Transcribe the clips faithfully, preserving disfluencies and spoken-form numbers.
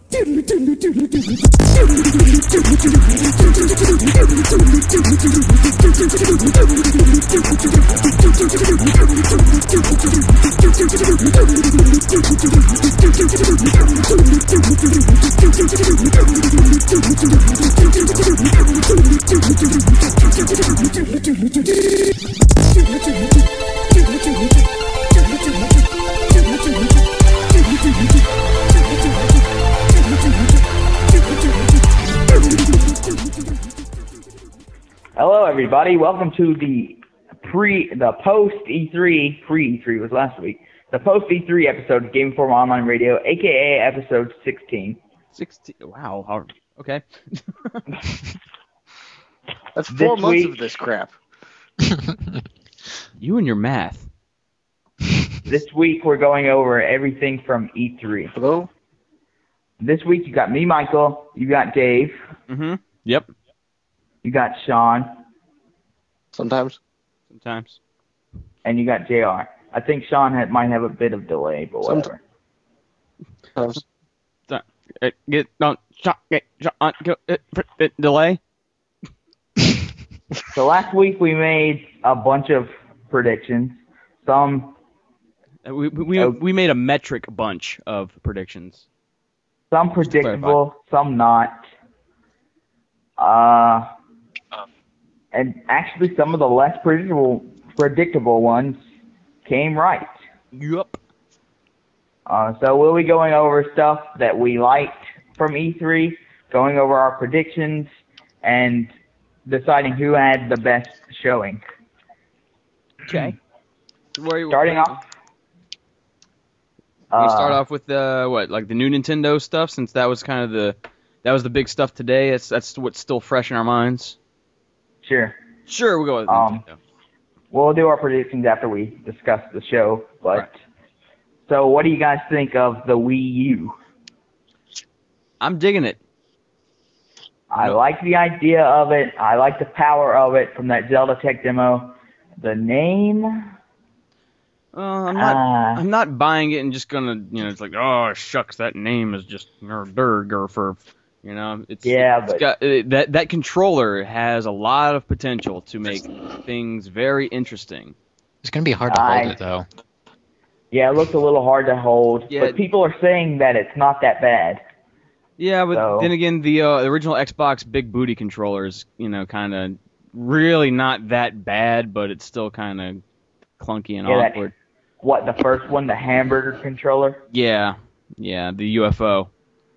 Hello, everybody. Welcome to the pre, the post E three, pre E three was last week. The post E three episode of Game Informer Online Radio, aka episode sixteen. Sixteen. Wow. How, okay. That's four This months week- of this crap. You and your math. This week we're going over everything from E three. Hello? This week you got me, Michael. You got Dave. Mm-hmm. Yep. You got Sean. Sometimes. Sometimes. And you got J R. I think Sean had, might have a bit of delay, but whatever. Sometimes. Uh, Get don't shot. Get shot. Get uh, delay. So last week we made a bunch of predictions. Some Uh, We we Oh. we made a metric bunch of predictions. some predictable, some not. Uh, and actually some of the less predictable predictable ones came right. Yup. Uh, so we'll be going over stuff that we liked from E three, going over our predictions, and deciding who had the best showing. Okay. Where you Starting off. We uh, start off with uh, what, like the new Nintendo stuff, since that was kind of the that was the big stuff today. That's that's what's still fresh in our minds. Sure. Sure, we'll go with Um, Nintendo. We'll do our predictions after we discuss the show. But Right. so, what do you guys think of the Wii U? I'm digging it. I No. like the idea of it. I like the power of it from that Zelda Tech demo. The name, Uh, I'm not. Uh, I'm not buying it and just gonna, you know, it's like, oh shucks, that name is just derg for, you know, it's Yeah, it's but- got, uh, that that controller has a lot of potential to make things very interesting. It's going to be hard to I- hold it, though. yeah, it looks a little hard to hold. Yeah. But people are saying that it's not that bad. Yeah, but So- then again, the, uh, the original Xbox big booty controller is, you know, kind of really not that bad, but it's still kind of clunky and Yeah, that- awkward. What, the first one, the hamburger controller? Yeah, yeah, the U F O.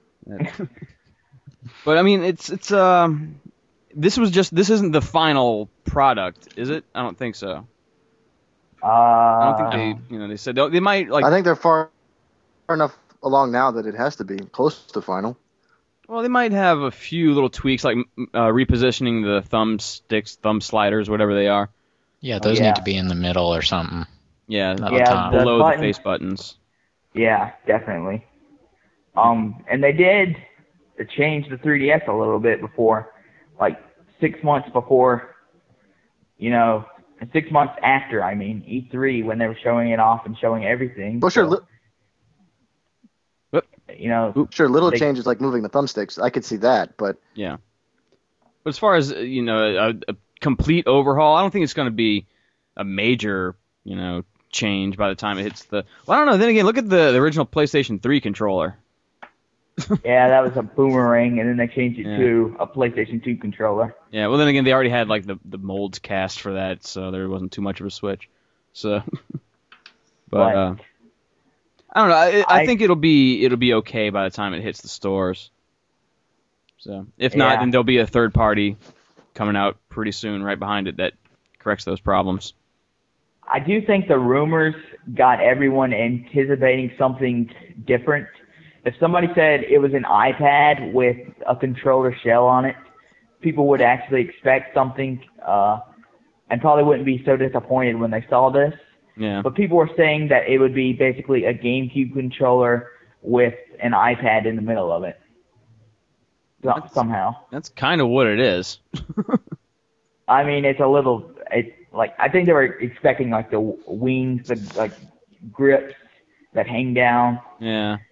But I mean, it's it's um, this was just this isn't the final product, is it? I don't think so. Uh, I don't think they, you know, they said they, they might like. I think they're far, far enough along now that it has to be close to final. Well, they might have a few little tweaks, like uh, repositioning the thumb sticks, thumb sliders, whatever they are. Yeah, those yeah. need to be in the middle or something. Yeah, Not Yeah, the top. the below the, button- face buttons. Yeah, definitely. Um, and they did change the three D S a little bit before, like six months before, you know, six months after, I mean, E three, when they were showing it off and showing everything. Well, sure, So, li- you know, sure. Little They- changes like moving the thumbsticks. I could see that, but Yeah. But as far as, uh, you know, a, a complete overhaul, I don't think it's going to be a major, you know, change by the time it hits the... Well, I don't know. Then again, look at the, the original PlayStation three controller. yeah, that was a boomerang, and then they changed it Yeah. to a PlayStation two controller. Yeah, well, then again, they already had, like, the, the molds cast for that, so there wasn't too much of a switch. So... but, But- uh... I don't know. I, I I- think it'll be it'll be okay by the time it hits the stores. So if not, Yeah. then there'll be a third party coming out pretty soon, right behind it, that corrects those problems. I do think the rumors got everyone anticipating something different. If somebody said it was an iPad with a controller shell on it, people would actually expect something, uh, and probably wouldn't be so disappointed when they saw this. Yeah. But people were saying that it would be basically a GameCube controller with an iPad in the middle of it. So- That's- somehow. That's kind of what it is. I mean, it's a little, it's like, I think they were expecting like the wings, the like grips that hang down. Yeah.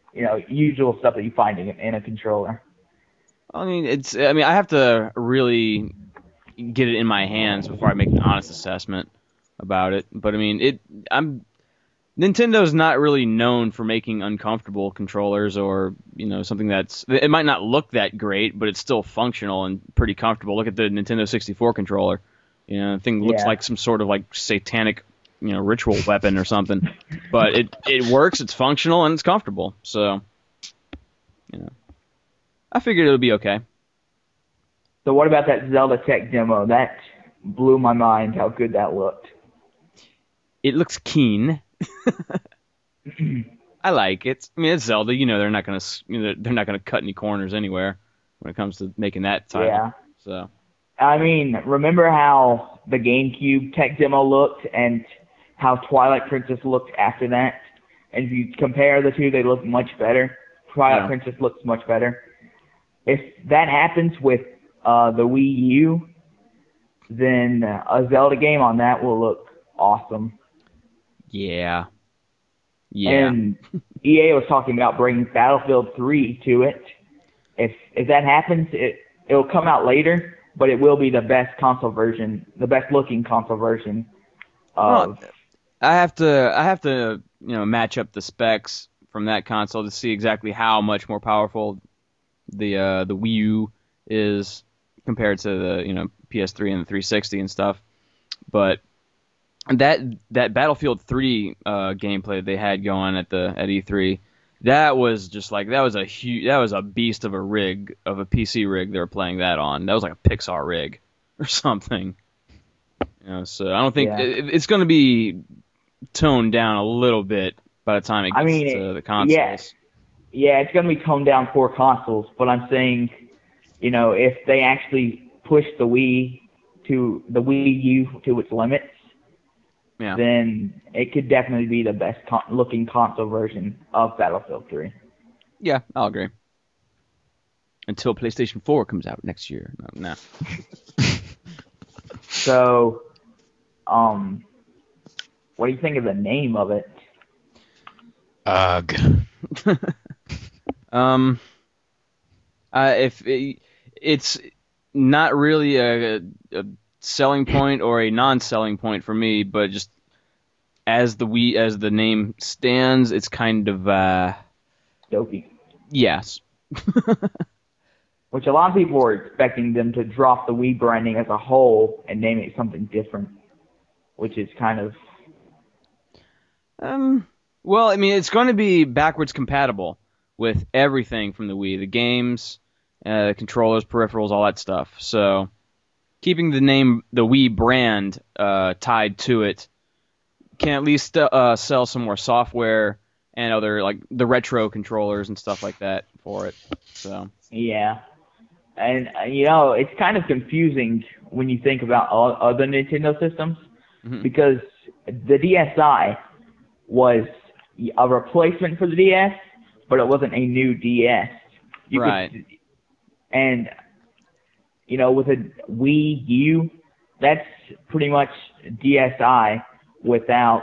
you know, usual stuff that you find in, in a controller. I mean, it's. I mean, I have to really get it in my hands before I make an honest assessment about it. But I mean, it. I'm. Nintendo's not really known for making uncomfortable controllers, or you know, something that's. It might not look that great, but it's still functional and pretty comfortable. Look at the Nintendo sixty-four controller. You know, the thing looks Yeah. like some sort of like satanic, you know, ritual weapon or something. But it it works. It's functional and it's comfortable. So, you know. I figured it would be okay. So what about that Zelda tech demo? That blew my mind how good that looked. It looks keen. I like it. I mean, it's Zelda. You know, they're not gonna you know, they're not gonna cut any corners anywhere when it comes to making that title. Yeah. So. I mean, remember how the GameCube tech demo looked and how Twilight Princess looked after that? And if you compare the two, they look much better. Twilight Yeah. Princess looks much better. If that happens with uh, the Wii U, then uh, a Zelda game on that will look awesome. Yeah. Yeah. And E A was talking about bringing Battlefield three to it. If if that happens, it it'll come out later, but it will be the best console version, the best looking console version of. Well, I have to I have to you know match up the specs from that console to see exactly how much more powerful the uh, the Wii U is compared to the you know P S three and the three sixty and stuff. But that that Battlefield three uh, gameplay they had going at the at E three, that was just like that was a huge that was a beast of a rig of a P C rig they were playing that on. That was like a Pixar rig or something. You know, so I don't think Yeah. it, it's going to be toned down a little bit by the time it gets I mean, to it- the consoles. yeah. Yeah, it's going to be toned down for consoles, but I'm saying, you know, if they actually push the Wii to the Wii U to its limits, Yeah. then it could definitely be the best con- looking console version of Battlefield three. Yeah, I'll agree. Until PlayStation four comes out next year. No, no. So, um, what do you think of the name of it? Ugh. Um, uh, if it, it's not really a, a selling point or a non-selling point for me, but just as the Wii, as the name stands, it's kind of uh, Dopey. yes. Which a lot of people were expecting them to drop the Wii branding as a whole and name it something different, which is kind of Um, well, I mean, it's going to be backwards compatible with everything from the Wii, the games, uh, the controllers, peripherals, all that stuff. So, keeping the name, the Wii brand, uh, tied to it, can at least uh, sell some more software and other like the retro controllers and stuff like that for it. So, yeah. And, uh, you know, it's kind of confusing when you think about all other Nintendo systems mhm. because the D S i was a replacement for the D S, but it wasn't a new D S. You Right. Could, and, you know, with a Wii U, that's pretty much D S i without...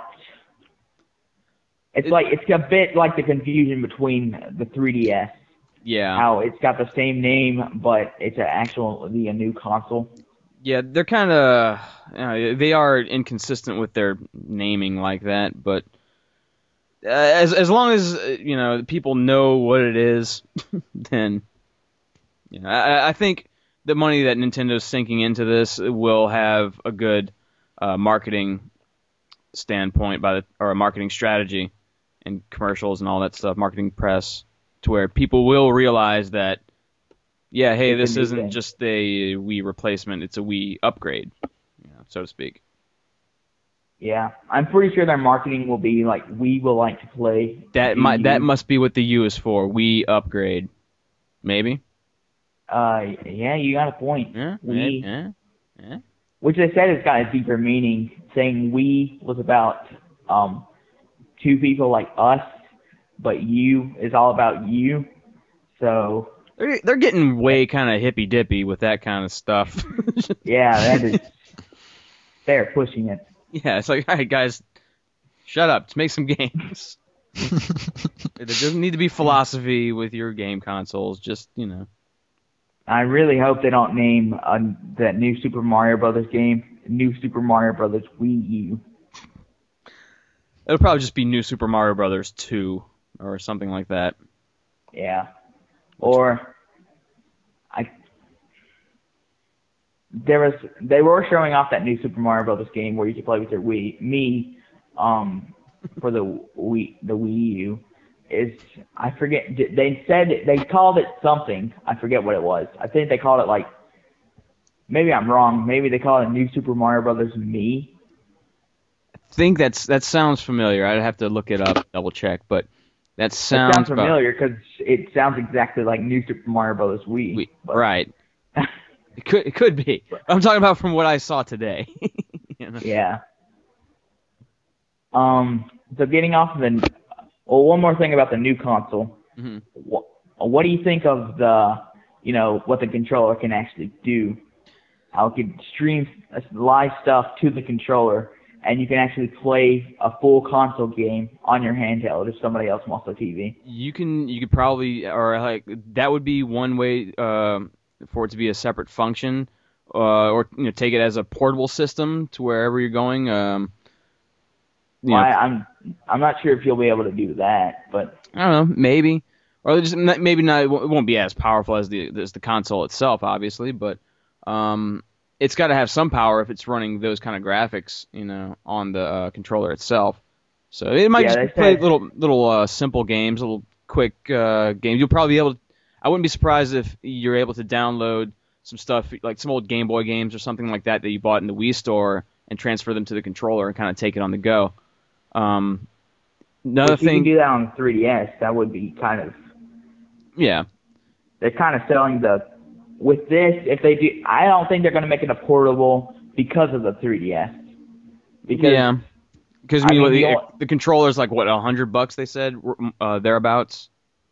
It's It- like it's a bit like the confusion between the three D S. yeah. How it's got the same name, but it's a actually a new console. Yeah, they're kind of you know, they are inconsistent with their naming like that, but uh, as as long as uh, you know people know what it is, then you know, I, I think the money that Nintendo's sinking into this will have a good uh, marketing standpoint by the or a marketing strategy and commercials and all that stuff, marketing press, to where people will realize that. Yeah, hey, It's a this new isn't thing. just a Wii replacement; it's a Wii upgrade, you know, so to speak. Yeah, I'm pretty sure their marketing will be like we will like to play. That the might that U. must be what the U is for. Wii upgrade, maybe. Uh, yeah, you got a point. Yeah, We, yeah, yeah. which they said has got a deeper meaning, saying we was about um two people like us, but you is all about you. So They're they're getting way kind of hippy dippy with that kind of stuff. yeah, that is they're pushing it. Yeah, it's like, all right, guys, shut up. Let's make some games. There doesn't need to be philosophy with your game consoles. Just, you know. I really hope they don't name uh, that new Super Mario Brothers game New Super Mario Brothers Wii U. It'll probably just be New Super Mario Brothers two or something like that. Yeah. Or I there was they were showing off that new Super Mario Brothers game where you could play with your Wii me um for the Wii the Wii U. Is I forget they said they called it something. I forget what it was. I think they called it like maybe I'm wrong. Maybe they call it New Super Mario Brothers Me. I think that's that sounds familiar. I'd have to look it up, double check, but that sounds, it sounds about, familiar because it sounds exactly like New Super Mario Brothers Wii. we, but- right. It could it could be. I'm talking about from what I saw today. You know? Yeah. Um. So getting off of the well, one more thing about the new console. Mm-hmm. What, what do you think of the you know what the controller can actually do? How it can stream live stuff to the controller, and you can actually play a full console game on your handheld if somebody else wants a T V. You can you could probably or like that would be one way uh, for it to be a separate function, uh, or you know take it as a portable system to wherever you're going. Um, you Well, know, I, I'm I'm not sure if you'll be able to do that, but I don't know, maybe, or just maybe not. It won't be as powerful as the as the console itself, obviously, but um, it's got to have some power if it's running those kind of graphics, you know, on the uh, controller itself. So it might Yeah, just they play said- little little uh, simple games, little quick uh, games. You'll probably be able to. I wouldn't be surprised if you're able to download some stuff like some old Game Boy games or something like that that you bought in the Wii store and transfer them to the controller and kind of take it on the go. Um, another if you thing, can do that on the three D S, that would be kind of. yeah. They're kind of selling the with this. If they do, I don't think they're going to make it a portable because of the three D S. Because Yeah, because I I mean, mean, what, the, the only- the controller's like what a hundred bucks they said uh, thereabouts.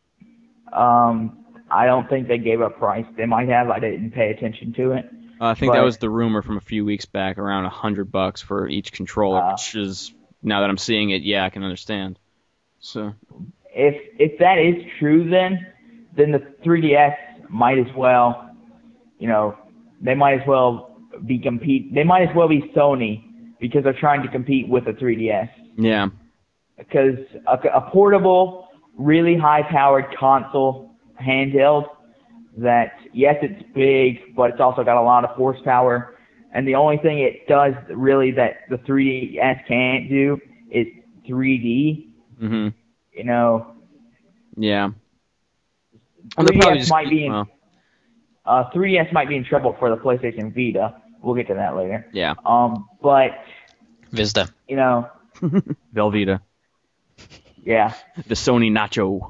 um, I don't think they gave a price. They might have. I didn't pay attention to it. Uh, I think that But- was the rumor from a few weeks back, around a hundred bucks for each controller, Uh, which is now that I'm seeing it, yeah, I can understand. So If if that is true, then then the three D S might as well, you know, they might as well be compete. They might as well be Sony because they're trying to compete with the three D S. yeah, Because a, a portable, really high-powered console handheld that, yes, it's big, but it's also got a lot of horsepower. And the only thing it does really that the three D S can't do is three D. hmm You know, yeah. Well, they'll 3DS probably just might keep- be in, well, uh, three D S might be in trouble for the PlayStation Vita. We'll get to that later. yeah, Um, but Vista. you know, Velveeta, yeah. the Sony Nacho.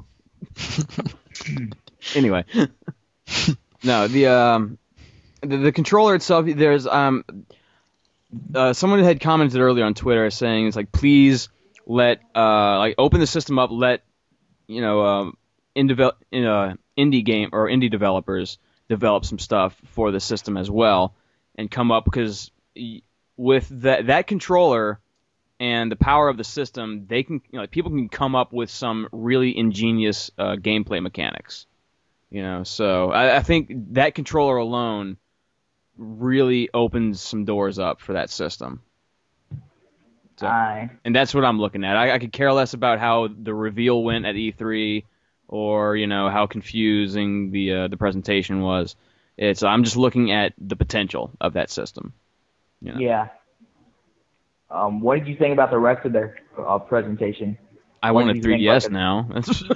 Anyway, no, the um, the, the controller itself. There's um, uh, someone had commented earlier on Twitter saying it's like, please let uh, like open the system up, let you know, um, in develop in uh, indie game or indie developers develop some stuff for the system as well, and come up because y- with that that controller and the power of the system, they can you know, like, people can come up with some really ingenious uh, gameplay mechanics. You know, so I, I think that controller alone really opens some doors up for that system. So, I and that's what I'm looking at. I, I could care less about how the reveal went at E three, or you know how confusing the uh, the presentation was. It's I'm just looking at the potential of that system. You know? yeah. Um, what did you think about the rest of their uh, presentation? I What want do a you think 3D S about the- now.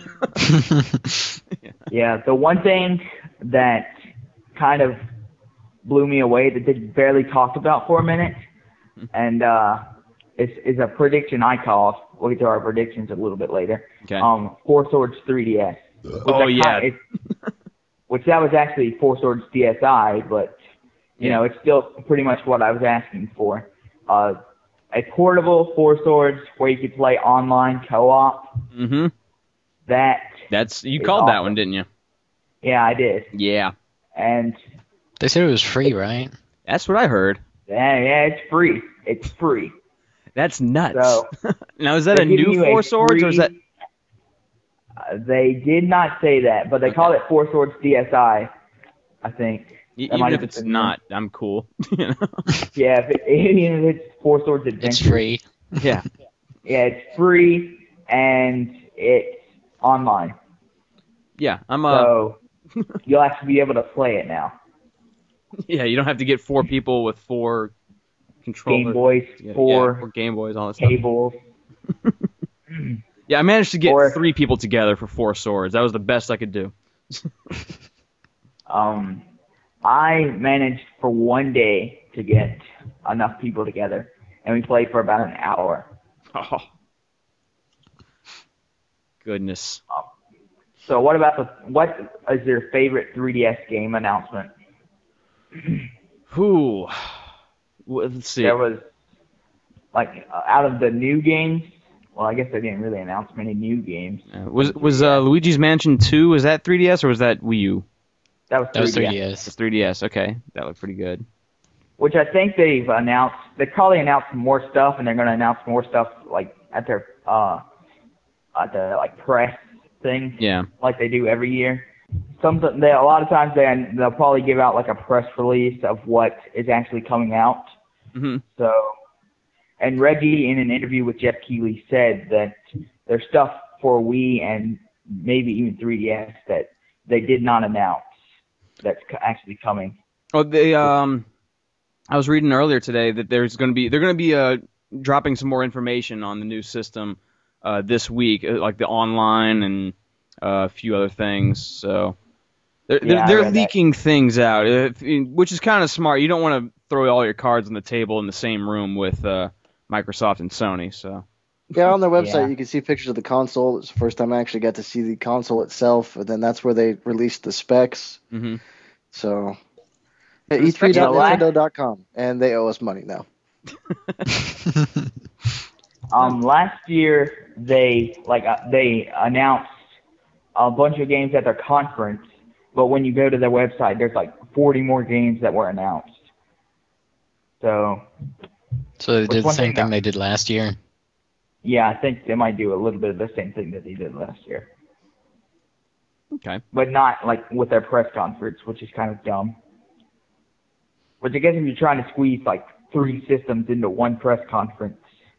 Yeah, the one thing that kind of blew me away that they barely talked about for a minute, and uh, is is a prediction I called. We'll get to our predictions a little bit later. Okay. Um, Four Swords three D S. Which Oh, I yeah. kinda- it's- which that was actually Four Swords D S I, but you Yeah. know it's still pretty much what I was asking for. Uh, a portable Four Swords where you could play online co-op. Mm-hmm. That That's you It's called that awesome. one, didn't you? yeah, I did, Yeah. and They said it was free, right? That's what I heard. yeah, yeah, it's free. It's free. That's nuts. So now is that they're a giving new you a Four Swords or is free- that Uh, they did not say that, but they called it Four Swords D S I, I think. E- That Even might if have it's been- not, I'm cool. you know? Yeah, if it, even if it's Four Swords Adventure. It's free. Yeah. Yeah, it's free and it's online. Yeah, I'm uh So you'll actually be able to play it now. yeah, you don't have to get four people with four controllers. Game Boys, Yeah, four yeah, four Game Boys, all that stuff. cables. Yeah, I managed to get Or- three people together for four swords. That was the best I could do. Um, I managed for one day to get enough people together, and we played for about an hour. Oh. Goodness. So what about the what is your favorite three D S game announcement? Whew. Well, let's see. There was like uh, out of the new games. Well, I guess they didn't really announce many new games. Uh, was was uh, Luigi's Mansion two? Was that three D S or was that Wii U? That was That was 3DS, 'It's three D S. three D S. Okay, that looked pretty good. which I think they've announced. They probably announced more stuff, and they're going to announce more stuff like at their uh at the like press thing, Yeah. like they do every year. Something they a lot of times they they'll probably give out like a press release of what is actually coming out. hmm So, and Reggie in an interview with Jeff Keighley said that there's stuff for Wii and maybe even three D S that they did not announce that's c- actually coming. Oh, they um, I was reading earlier today that there's going to be they're going to be uh dropping some more information on the new system uh this week, uh, like the online and uh, a few other things. So they're Yeah, they're, I they're read that. leaking things out, if, which is kind of smart. You don't want to throw all your cards on the table in the same room with uh, Microsoft and Sony. So Yeah, on their website Yeah. you can see pictures of the console. It's the first time I actually got to see the console itself, and then that's where they released the specs. hmm So, yeah, The e three dot specs- nintendo dot com, and they owe us money now. Um, last year they like uh, they announced a bunch of games at their conference, but when you go to their website, there's like forty more games that were announced. So So they Which did the one same thing thing now? they did last year. yeah, I think they might do a little bit of the same thing that they did last year, okay. but not like with their press conference, which is kind of dumb. Which I guess if you're trying to squeeze like three systems into one press conference,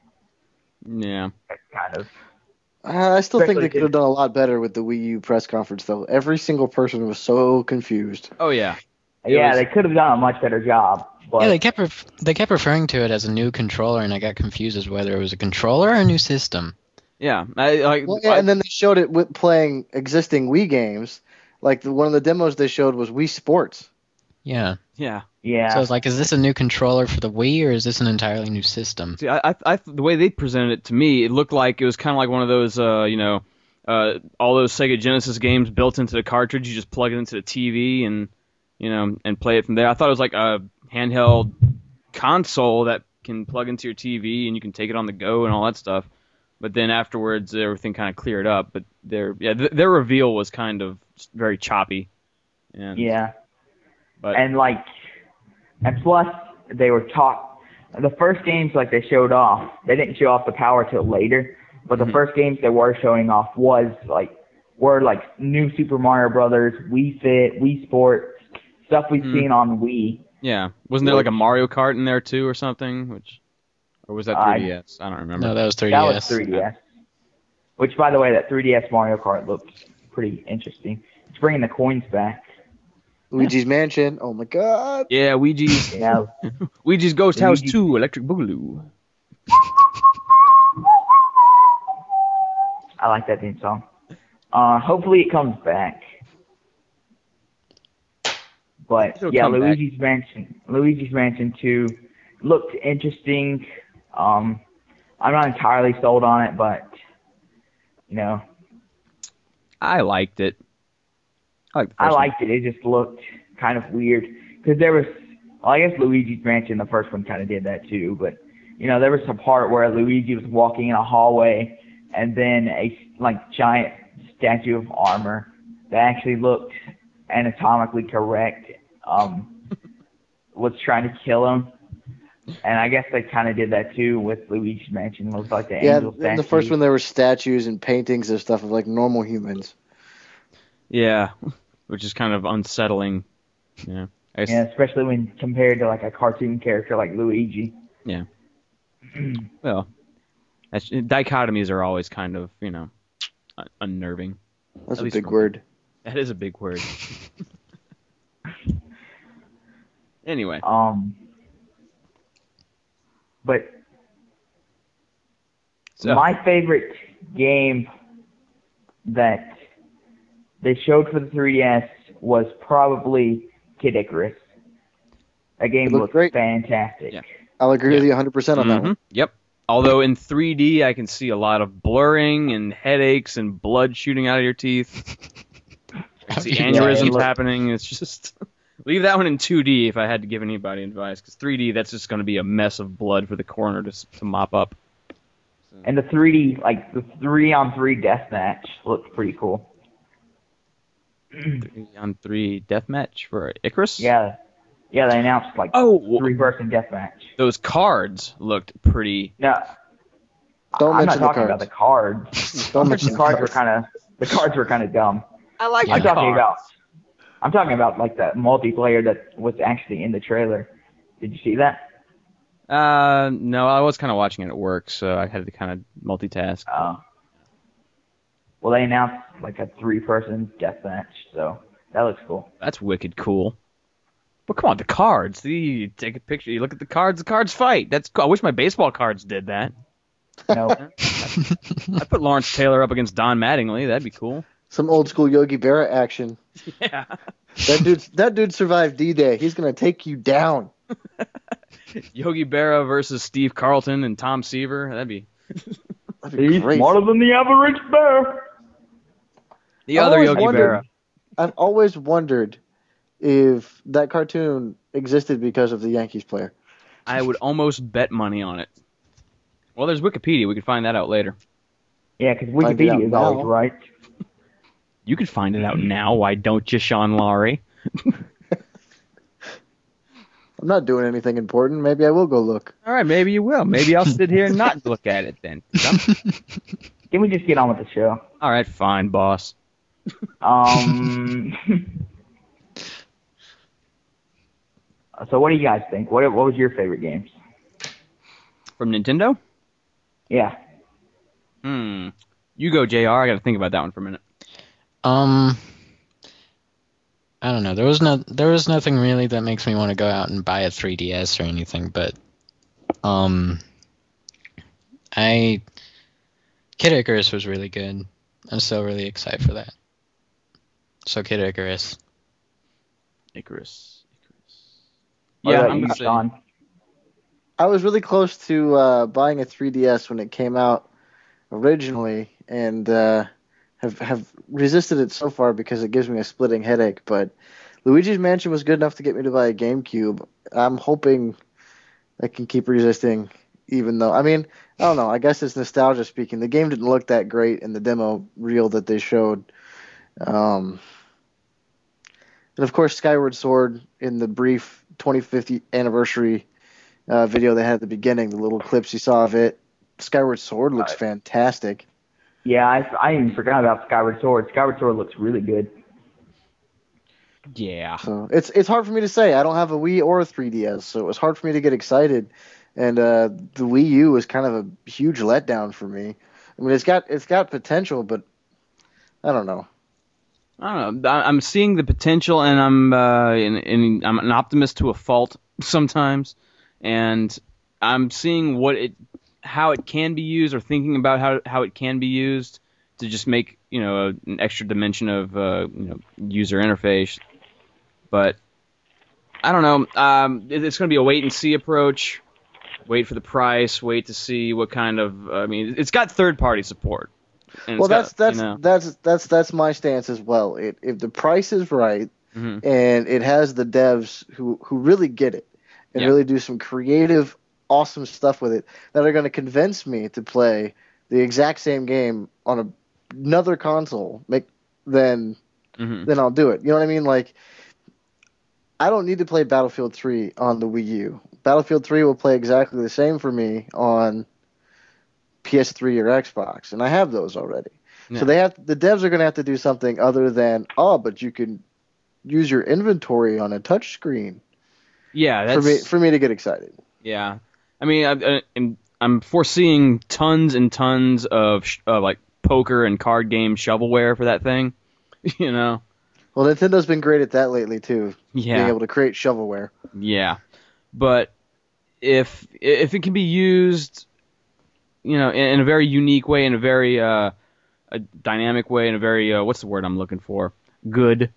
Yeah. that's kind of Uh, I still think Especially they could have done a lot better with the Wii U press conference, though. Every single person was so confused. Oh yeah. It yeah, was- they could have done a much better job. But Yeah, they kept ref- they kept referring to it as a new controller, and I got confused as whether it was a controller or a new system. Yeah. I, like, Well, yeah, I- and then they showed it with playing existing Wii games. Like the, one of the demos they showed was Wii Sports. Yeah. yeah. yeah, So I was like, is this a new controller for the Wii, or is this an entirely new system? See, I, I, I, the way they presented it to me, it looked like it was kind of like one of those, uh, you know, uh, all those Sega Genesis games built into the cartridge. You just plug it into the T V and, you know, and play it from there. I thought it was like a handheld console that can plug into your T V and you can take it on the go and all that stuff. But then afterwards, everything kind of cleared up. But their, yeah, th- their reveal was kind of very choppy. And, yeah. But And like, and plus they were taught the first games like they showed off. They didn't show off the power till later, but the Mhm. first games they were showing off was like were like new Super Mario Brothers, Wii Fit, Wii Sports, stuff we've Mhm. seen on Wii. yeah, wasn't there like a Mario Kart in there too or something? Which, or was that I- three D S? I don't remember. No, that was three D That was S. three D S. Which, by the way, that three D S Mario Kart looked pretty interesting. It's bringing the coins back. Luigi's Mansion. Oh my God. Yeah, Ouija's Yeah. Ouija's Ghost House Luigi- two, Electric Boogaloo. I like that theme song. Uh, hopefully it comes back. But It'll yeah, come back. Luigi's Mansion, Luigi's Mansion two looked interesting. Um, I'm not entirely sold on it, but you know, I liked it. I liked, the I first one. liked it. It just looked kind of weird because there was, well, I guess Luigi's Mansion, the first one, kind of did that too. But you know, there was some part where Luigi was walking in a hallway, and then a like giant statue of armor that actually looked anatomically correct um, was trying to kill him. And I guess they kind of did that too with Luigi's Mansion. It was like the Yeah, angel in the first statues. one there were statues and paintings and stuff of like normal humans. Yeah, which is kind of unsettling. Yeah. I guess, Yeah, especially when compared to like a cartoon character like Luigi. yeah. Well, that's, dichotomies are always kind of, you know, un- unnerving. That's At a least big for- word. That is a big word. Anyway. Um, but So, my favorite game that they showed for the three D S was probably Kid Icarus. That game It looked looked great. fantastic. Yeah. I'll agree Yeah. with you one hundred percent on that mhm, one. Yep. Although in three D, I can see a lot of blurring and headaches and blood shooting out of your teeth. I can see Yeah, aneurysms it looked- happening. It's just leave that one in two D if I had to give anybody advice, because three D that's just going to be a mess of blood for the coroner to s- to mop up. And the three D, like the three on three deathmatch, looked pretty cool. Three on three deathmatch for Icarus. Yeah, yeah, they announced like Oh, three person deathmatch. those cards looked pretty. No, Don't I'm not mention the talking about cards. the cards. Don't mention The cards were kind of the cards were kind of dumb. I like I'm the talking cards. about I'm talking about like the multiplayer that was actually in the trailer. Did you see that? Uh, no, I was kind of watching it at work, so I had to kind of multitask. Uh, well, they announced like a three-person deathmatch, so that looks cool. That's wicked cool. But come on, the cards. You take a picture, you look at the cards, the cards fight. That's cool. I wish my baseball cards did that. No, I'd put Lawrence Taylor up against Don Mattingly. That'd be cool. Some old school Yogi Berra action. Yeah. That dude, that dude survived D-Day. He's gonna take you down. Yogi Berra versus Steve Carlton and Tom Seaver. That'd be That'd be he's great. smarter than the average bear. the I other always Yogi wondered- Berra. I've always wondered if that cartoon existed because of the Yankees player. I would almost bet money on it. Well, there's Wikipedia. We could find that out later. Yeah, because Find it out Wikipedia is now. always right. You could find it out now. Why don't you, Sean Laurie? I'm not doing anything important. Maybe I will go look. All right, maybe you will. Maybe I'll sit here and not look at it then. Can we just get on with the show? All right, fine, boss. Um. So, what do you guys think? What What was your favorite games? From Nintendo? Yeah. Hmm. You go, J R. I got to think about that one for a minute. Um, I don't know. There was no, there was nothing really that makes me want to go out and buy a three D S or anything. But, um, I, Kid Icarus was really good. I'm still really excited for that. So Kid Icarus. Icarus. Icarus. What Yeah, about I'm you, gonna say. Sean? I was really close to uh, buying a three D S when it came out originally, and uh, have have resisted it so far because it gives me a splitting headache. But Luigi's Mansion was good enough to get me to buy a GameCube. I'm hoping I can keep resisting, even though I mean I don't know. I guess it's nostalgia speaking. The game didn't look that great in the demo reel that they showed. Um, and of course, Skyward Sword in the brief twenty-fifth anniversary uh, video they had at the beginning, the little clips you saw of it. Skyward Sword looks Right. fantastic. Yeah, I, I even forgot about Skyward Sword. Skyward Sword looks really good. Yeah. So it's it's hard for me to say. I don't have a Wii or a three D S, so it was hard for me to get excited. And uh, the Wii U was kind of a huge letdown for me. I mean, it's got it's got potential, but I don't know. I don't know. I- I'm seeing the potential, and I'm uh, in, in, I'm an optimist to a fault sometimes, and I'm seeing what it, how it can be used, or thinking about how how it can be used to just make you know an extra dimension of uh, you know user interface. But I don't know. Um, it- it's going to be a wait and see approach. Wait for the price. Wait to see what kind of. I mean, it's got third party support. And Well, it's got, that's that's you know, that's that's that's my stance as well. It, if the price is right mhm. and it has the devs who who really get it and Yeah. really do some creative, awesome stuff with it that are going to convince me to play the exact same game on a, another console, make then Mhm. then I'll do it. You know what I mean? Like, I don't need to play Battlefield three on the Wii U. Battlefield three will play exactly the same for me on P S three or Xbox, and I have those already. Yeah. So they have the devs are going to have to do something other than oh, but you can use your inventory on a touch screen. Yeah, that's for me for me to get excited. Yeah, I mean, I, I, I'm foreseeing tons and tons of sh- uh, like poker and card game shovelware for that thing. You know. Well, Nintendo's been great at that lately too. Yeah. Being able to create shovelware. Yeah, but if if it can be used, you know, in, in a very unique way, in a very uh, a dynamic way, in a very uh, what's the word I'm looking for? Good.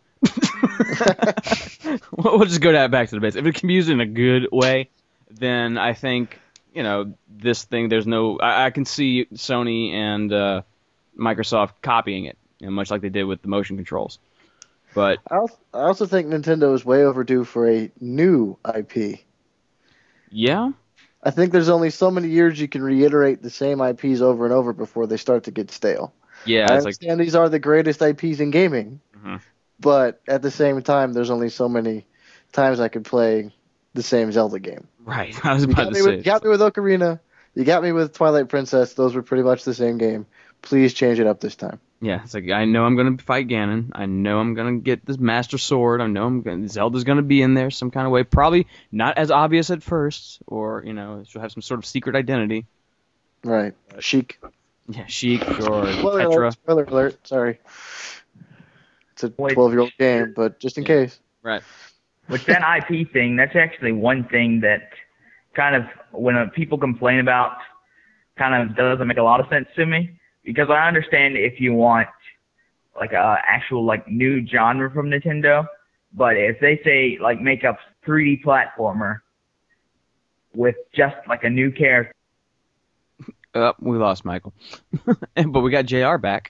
We'll just go that back to the base. If it can be used in a good way, then I think you know this thing. There's no. I, I can see Sony and uh, Microsoft copying it, you know, much like they did with the motion controls. But I also, I also think Nintendo is way overdue for a new I P. Yeah, I think there's only so many years you can reiterate the same I Ps over and over before they start to get stale. Yeah, I it's understand like these are the greatest I Ps in gaming, mm-hmm. but at the same time, there's only so many times I could play the same Zelda game. Right. I was You about got, to me say. with, you got me with Ocarina. You got me with Twilight Princess. Those were pretty much the same game. Please change it up this time. Yeah, it's like I know I'm gonna fight Ganon. I know I'm gonna get this Master Sword. I know I'm gonna, Zelda's gonna be in there some kind of way. Probably not as obvious at first, or you know, she'll have some sort of secret identity. Right. Sheik. Yeah, Sheik or Spoiler Petra. alert. Spoiler alert. Sorry. It's a Wait. twelve-year-old game, but just in Yeah. case. Right. With that I P thing, that's actually one thing that kind of, when uh, people complain about, kind of doesn't make a lot of sense to me. Because I understand if you want, like, a actual, like, new genre from Nintendo. But if they say, like, make a three D platformer with just, like, a new character. Oh, we lost Michael. But we got J R back.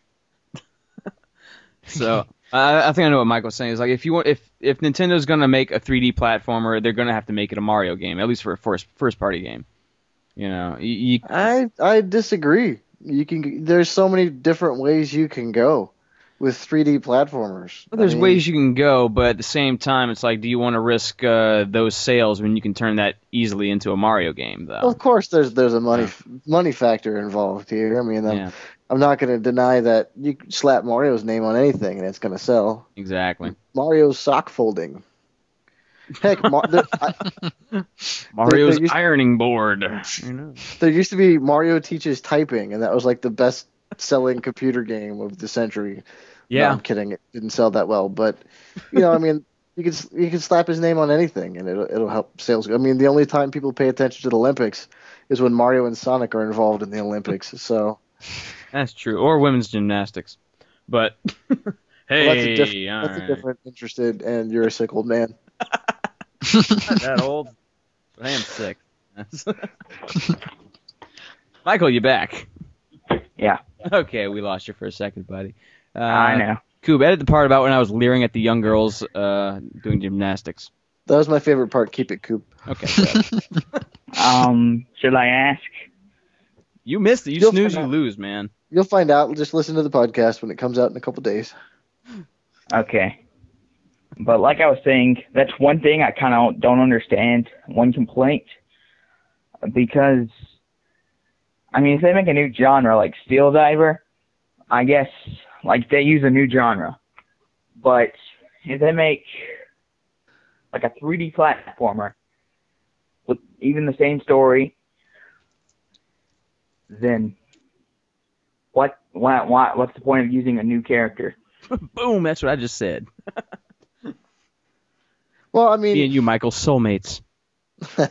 So I, I think I know what Michael's saying. Is like if you want, if if Nintendo's gonna make a three D platformer, they're gonna have to make it a Mario game, at least for a first first party game. You know, you, you, I I disagree. You can. There's so many different ways you can go with three D platformers. well, there's I mean, ways you can go, but at the same time, it's like, do you want to risk uh, those sales when you can turn that easily into a Mario game, though? Well, of course, there's there's a money money factor involved here. I mean, I'm, Yeah, I'm not going to deny that you can slap Mario's name on anything and it's going to sell. exactly. Mario's sock folding. Heck, Mar- there, I, Mario's there used- ironing board. You know. there used to be Mario Teaches Typing, and that was like the best selling computer game of the century. Yeah. No, I'm kidding. It didn't sell that well, but you know, I mean, you can you can slap his name on anything, and it'll it'll help sales. I mean, the only time people pay attention to the Olympics is when Mario and Sonic are involved in the Olympics. So That's true. Or women's gymnastics. But hey, well, that's a, diff- all that's a right. different interested, and you're a sick old man. Not that old. But I am sick. Michael, you back? Yeah, Okay, we lost you for a second, buddy. Uh, I know. Coop, edit the part about when I was leering at the young girls uh, doing gymnastics. That was my favorite part. Keep it, Coop. Okay, good. Um, should I ask? You missed it. You You'll snooze, find you out. lose, man. You'll find out. Just listen to the podcast when it comes out in a couple days. Okay. But like I was saying, that's one thing I kind of don't understand, one complaint. Because, I mean, if they make a new genre like Steel Diver, I guess, like, they use a new genre. But if they make, like, a three D platformer with even the same story, then what, why, why, what's the point of using a new character? Boom, that's what I just said. Well, I Me mean, and you, Michael, soulmates. I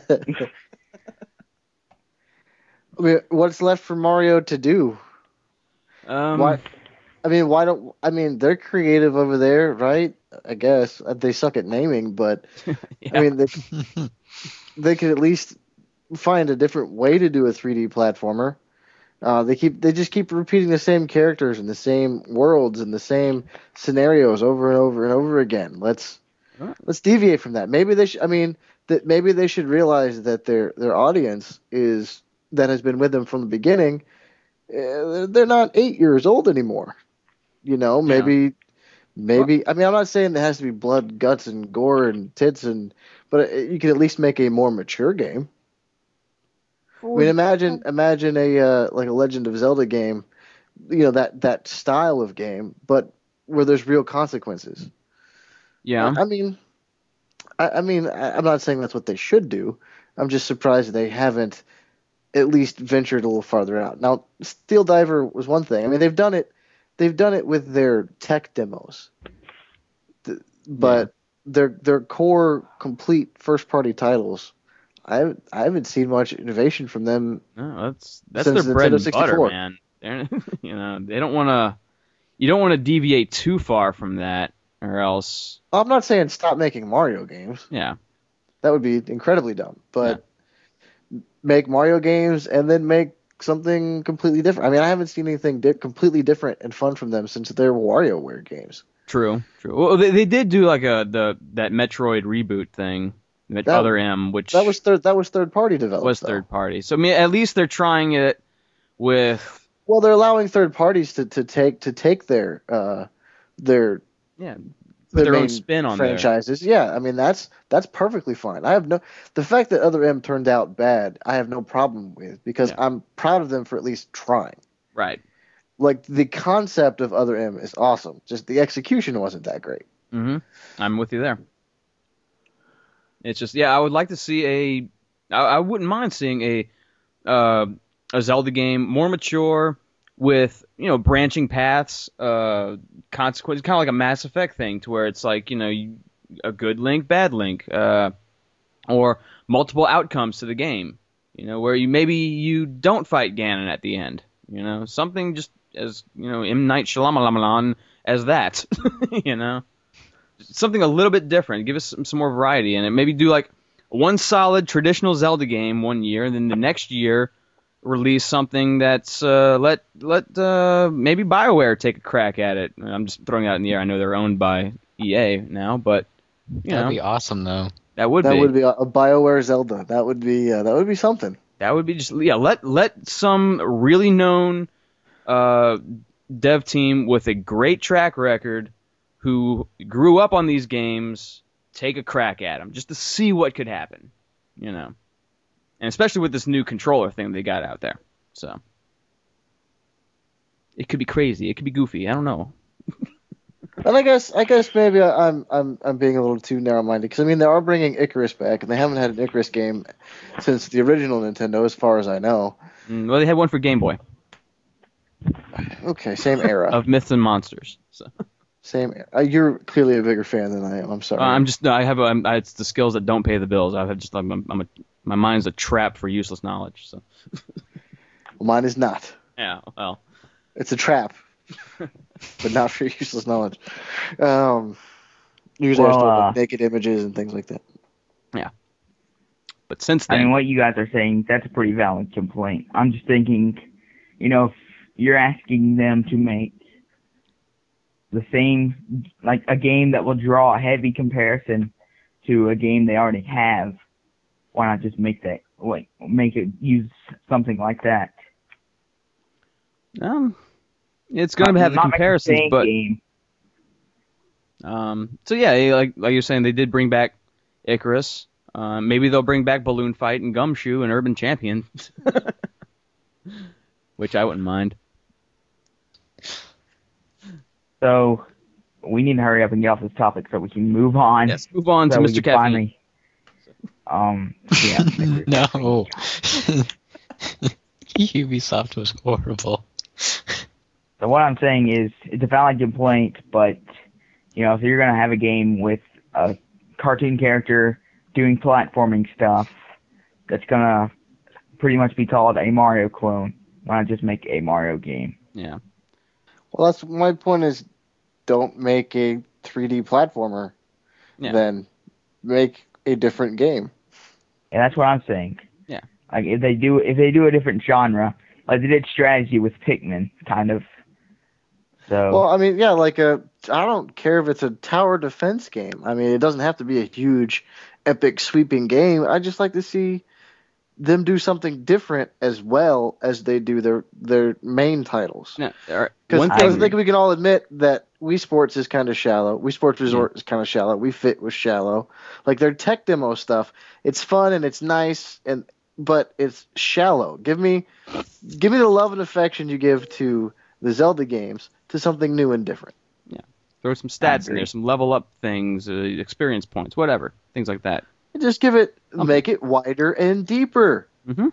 mean, what's left for Mario to do? Um, Why? I mean, why don't? I mean, they're creative over there, right? I guess they suck at naming, but yeah. I mean, they they could at least find a different way to do a three D platformer. Uh, they keep they just keep repeating the same characters and the same worlds and the same scenarios over and over and over again. Let's Huh? let's deviate from that. Maybe they should. I mean, that maybe they should realize that their their audience is that has been with them from the beginning. Uh, they're not eight years old anymore. You know, maybe Maybe. I mean, I'm not saying there has to be blood, guts, and gore and tits, and but it, you can at least make a more mature game. I mean, imagine imagine a uh, like a Legend of Zelda game, you know, that that style of game, but where there's real consequences. Yeah. I, I mean, I, I mean, I, I'm not saying that's what they should do. I'm just surprised they haven't at least ventured a little farther out. Now, Steel Diver was one thing. I mean, they've done it. They've done it with their tech demos, The- but Yeah. their their core complete first party titles. I haven't, I haven't seen much innovation from them. No, that's that's Since their bread Nintendo and butter, sixty-four. man. They're, you know, they don't want to. You don't want to deviate too far from that, or else, I'm not saying stop making Mario games. yeah. That would be incredibly dumb. But make Mario games and then make something completely different. I mean, I haven't seen anything di- completely different and fun from them since their WarioWare games. True, true. Well, they they did do like a the that Metroid reboot thing, that, That- Other M, which That was third. That was third party developed. was though. third party. So I mean, at least they're trying it with Well, they're allowing third parties to, to take to take their uh their yeah, put their own main spin on there. franchises. Yeah, I mean that's that's perfectly fine. I have no the fact that Other M turned out bad. I have no problem with because Yeah. I'm proud of them for at least trying. Right. Like the concept of Other M is awesome. Just the execution wasn't that great. Mm-hmm. I'm with you there. It's just yeah, I would like to see a. I, I wouldn't mind seeing a uh, a Zelda game more mature with you know branching paths, uh, consequences, kind of like a Mass Effect thing, to where it's like you know you, a good Link, bad Link, uh, or multiple outcomes to the game. You know where you maybe you don't fight Ganon at the end. You know something just as you know M Night Shyamalan as that. you know. Something a little bit different. Give us some, some more variety in it. Maybe do like one solid traditional Zelda game one year, and then the next year release something that's uh, let let uh, maybe BioWare take a crack at it. I'm just throwing it out in the air. I know they're owned by E A now, but you That'd know be awesome, though. that would That be would be a, a BioWare Zelda. That would be uh, that would be something. that would be just yeah. Let let some really known uh, dev team with a great track record, who grew up on these games, take a crack at them just to see what could happen, you know, and especially with this new controller thing they got out there. So it could be crazy, it could be goofy. I don't know. And I guess I guess maybe I- I'm I'm I'm being a little too narrow-minded because I mean they are bringing Icarus back and they haven't had an Icarus game since the original Nintendo, as far as I know. Mm, well, they had one for Game Boy Okay, same era, of Myths and Monsters. So same. Era. Uh, you're clearly a bigger fan than I am. I'm sorry. uh, I'm just no, I have a, I'm, I, it's the skills that don't pay the bills. I've just I'm, I'm a, my mind's a trap for useless knowledge. So Well, mine is not. yeah, well. It's a trap, but not for useless knowledge. Um, usually Well, I start uh, with naked images and things like that. But since I then, mean, what you guys are saying, that's a pretty valid complaint. I'm just thinking, you know, if you're asking them to make the same, like a game that will draw a heavy comparison to a game they already have, why not just make that, like, make it use something like that? um, it's going to have the Not make comparisons, same but game. um, so yeah, eh, like like you're saying, they did bring back Icarus. Uh, maybe they'll bring back Balloon Fight and Gumshoe and Urban Champion, which I wouldn't mind. So we need to hurry up and get off this topic so we can move on. Let's move on so to we Mister can Caffeine. finally, um, yeah. No. Ubisoft was horrible. So what I'm saying is, it's a valid complaint, but, you know, if you're going to have a game with a cartoon character doing platforming stuff, that's going to pretty much be called a Mario clone, why not just make a Mario game? Yeah. Well, that's my point. Is don't make a three D platformer, Yeah. then make a different game. And that's what I'm saying. Yeah. Like, if they do, if they do a different genre, like they did strategy with Pikmin, kind of. So. Well, I mean, yeah, like a. I don't care if it's a tower defense game. I mean, it doesn't have to be a huge, epic, sweeping game. I just like to see them do something different as well as they do their their main titles. Yeah. all right. Because One I thing. think we can all admit that Wii Sports is kind of shallow. Wii Sports Resort is kind of shallow. Wii Fit was shallow. Like their tech demo stuff, it's fun and it's nice, and but it's shallow. Give me, give me the love and affection you give to the Zelda games to something new and different. Yeah, throw some stats in there, some level up things, uh, experience points, whatever, things like that. Just give it, okay. Make it wider and deeper. Mm-hmm.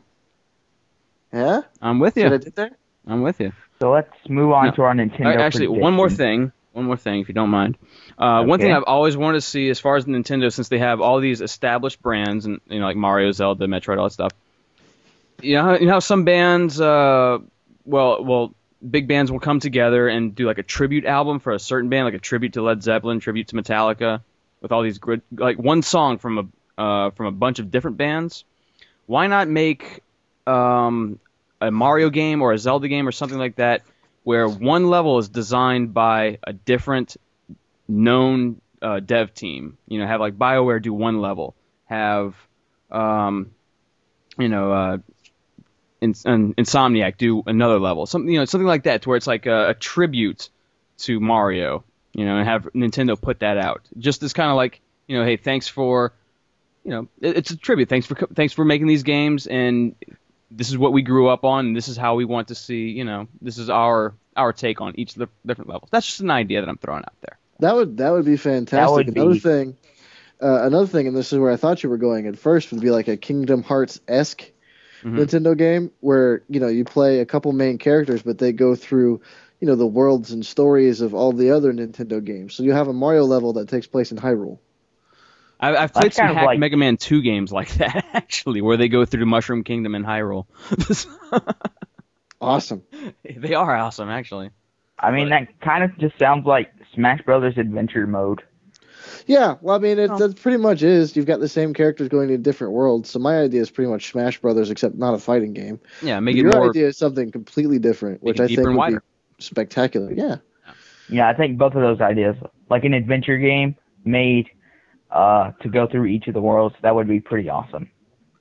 Yeah, I'm with you. See what I did there? I'm with you. So let's move on no. to our Nintendo. Actually, one more thing. One more thing, if you don't mind. Uh, okay. One thing I've always wanted to see, as far as Nintendo, since they have all these established brands, and you know, like Mario, Zelda, Metroid, all that stuff. You know, how, you know how some bands, uh, well, well, big bands will come together and do like a tribute album for a certain band, like a tribute to Led Zeppelin, tribute to Metallica, with all these good, like one song from a uh, from a bunch of different bands. Why not make um, a Mario game or a Zelda game or something like that, where one level is designed by a different known uh, dev team? You know, have like BioWare do one level, have um, you know, uh, In, in, Insomniac do another level, something you know, something like that, to where it's like a, a tribute to Mario, you know, and have Nintendo put that out. Just as kind of like, you know, hey, thanks for, you know, it, it's a tribute. Thanks for thanks for making these games, and this is what we grew up on, and this is how we want to see, you know, this is our our take on each of the different levels. That's just an idea that I'm throwing out there. That would that would be fantastic. That would another be... thing, uh, another thing, and this is where I thought you were going at first, would be like a Kingdom Hearts esque mm-hmm. Nintendo game where you know you play a couple main characters, but they go through, you know, the worlds and stories of all the other Nintendo games. So you have a Mario level that takes place in Hyrule. I, I've played That's some kind of Hack like... Mega Man two games like that, actually, where they go through the Mushroom Kingdom in Hyrule. Awesome. They are awesome, actually. I mean, but... that kind of just sounds like Smash Brothers Adventure Mode. Yeah, well, I mean, it oh. that pretty much is. You've got the same characters going to different worlds. So my idea is pretty much Smash Brothers, except not a fighting game. Yeah, make but it your more... idea is something completely different, which I think would wider. be spectacular. Yeah. Yeah, I think both of those ideas, like an adventure game made uh, to go through each of the worlds, that would be pretty awesome.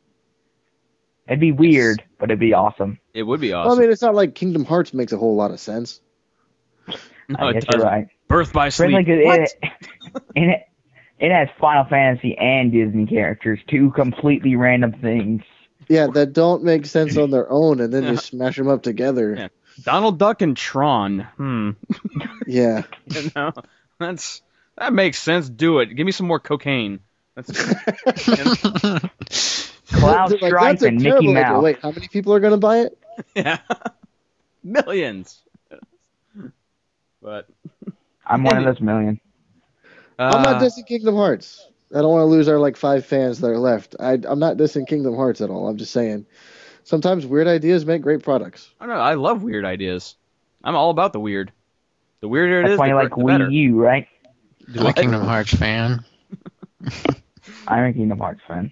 It'd be weird, but it'd be awesome. It would be awesome. Well, I mean, it's not like Kingdom Hearts makes a whole lot of sense. No, I it guess doesn't. you're right. Birth by Sleep. Like it, what? It, it, it has Final Fantasy and Disney characters, two completely random things. Yeah, that don't make sense on their own, and then you smash them up together. Yeah. Donald Duck and Tron. Hmm. Yeah. You know, that's that makes sense. Do it. Give me some more cocaine. That's Cloud like, Stripe and Mickey idea. Mouse. Wait, how many people are going to buy it? Yeah. Millions. But I'm one of those million. Uh, I'm not dissing Kingdom Hearts. I don't want to lose our like five fans that are left. I, I'm not dissing Kingdom Hearts at all. I'm just saying, sometimes weird ideas make great products. I don't know. I love weird ideas. I'm all about the weird. The weirder it That's is, why the, you like the better. Wii U, right? I'm a Kingdom Hearts fan. I'm a Kingdom Hearts fan.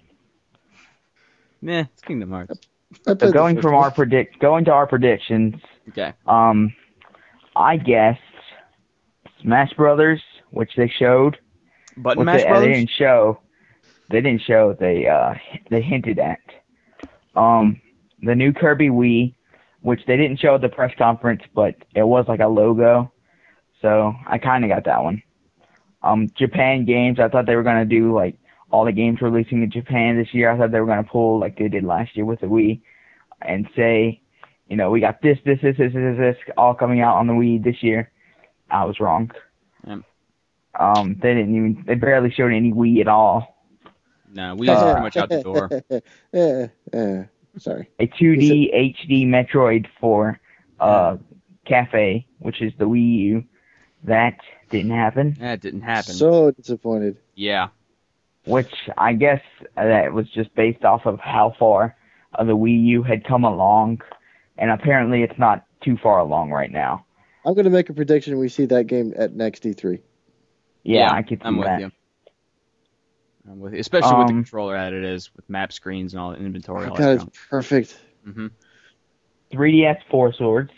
Nah, it's Kingdom Hearts. So going from our predict, going to our predictions. Okay. Um, I guessed Smash Brothers, which they showed. Button Mash Mash Brothers? Brothers? They didn't show. They didn't show. They uh they hinted at. Um, the new Kirby Wii, which they didn't show at the press conference, but it was like a logo. So I kind of got that one. Um, Japan games. I thought they were gonna do like all the games releasing in Japan this year. I thought they were gonna pull like they did last year with the Wii, and say, you know, we got this, this, this, this, this, this all coming out on the Wii this year. I was wrong. Yeah. Um, they didn't even. They barely showed any Wii at all. No, we was pretty much out the door. uh, uh, sorry. A two D H D Metroid for uh, Cafe, which is the Wii U. That didn't happen. That didn't happen. So disappointed. Yeah. Which I guess that was just based off of how far uh, the Wii U had come along, and apparently it's not too far along right now. I'm going to make a prediction. We see that game at next E three. Yeah, yeah I could see I'm with that. you. I'm with you. Especially with the Um, controller that it is, with map screens and all the inventory. Oh, all God, that it's junk. perfect. Mm-hmm. three D S Four Swords.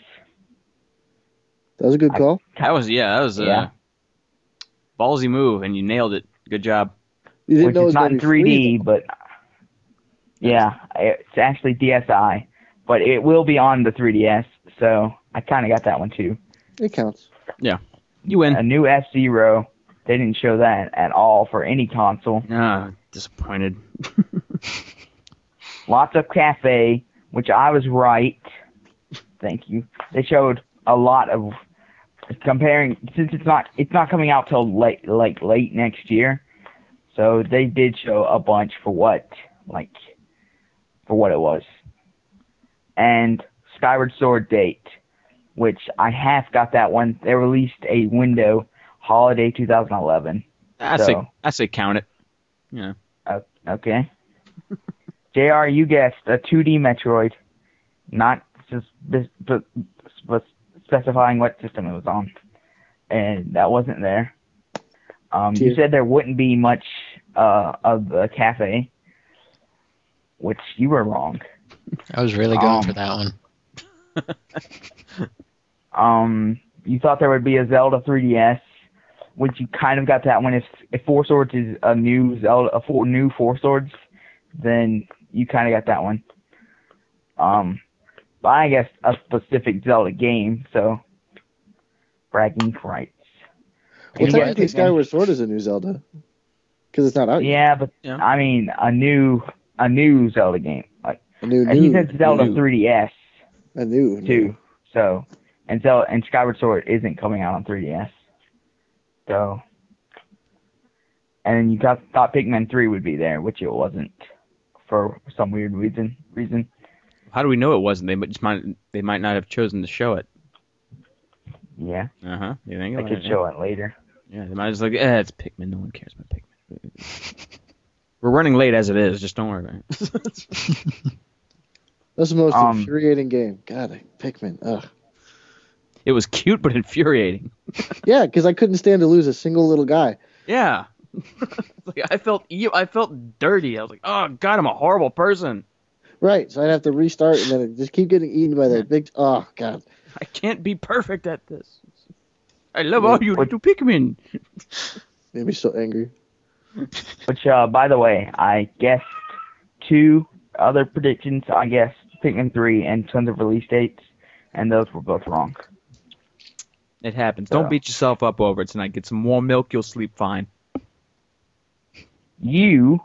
That was a good I- call. That was, yeah, that was a Yeah. ballsy move, and you nailed it. Good job. You didn't Which know it is was not gonna in be three D, free, but yeah, it's actually D S I, but it will be on the three D S, so I kind of got that one too. though. It counts. Yeah. You win. A new F-Zero. They didn't show that at all for any console. Ah, disappointed. Lots of Cafe, which I was right. Thank you. They showed a lot of comparing since it's not it's not coming out till late like late next year. So they did show a bunch for what like for what it was. And Skyward Sword date, which I half got that one. They released a window holiday two thousand eleven. I so, say I say count it. Yeah. Uh, okay. J R, you guessed a two D Metroid, not just but specifying what system it was on, and that wasn't there. Um, you said there wouldn't be much uh, of the cafe, which you were wrong. I was really going um, for that one. um, you thought there would be a Zelda three D S, which you kind of got that one. If if Four Swords is a new Zelda, a four, new Four Swords, then you kind of got that one. Um, but I guess a specific Zelda game, so bragging rights. Well, You technically, guys- Skyward Sword is a new Zelda because it's not out yet. Yeah, but Yeah. I mean a new a new Zelda game. Like A new, and he new, said Zelda new, three D S a new, too. So and Zelda and Skyward Sword isn't coming out on three D S. So and then you got thought Pikmin three would be there, which it wasn't for some weird reason. Reason. How do we know it wasn't? They might just might they might not have chosen to show it. Yeah, Uh huh. You think I about could it? show it later. Yeah, they might just like, eh, it's Pikmin. No one cares about Pikmin. We're running late as it is. Just don't worry about it. That's the most Um, infuriating game. God, I- Pikmin. Ugh. It was cute but infuriating. Yeah, because I couldn't stand to lose a single little guy. Yeah. Like, I felt e- I felt dirty. I was like, oh god, I'm a horrible person. Right, so I'd have to restart and then just keep getting eaten by that big. Oh God. I can't be perfect at this. I love all you little Pikmin. Made me so angry. Which, uh, by the way, I guessed two other predictions. I guessed Pikmin three and tons of release dates, and those were both wrong. It happens. So- Don't beat yourself up over it tonight. Get some warm milk. You'll sleep fine. You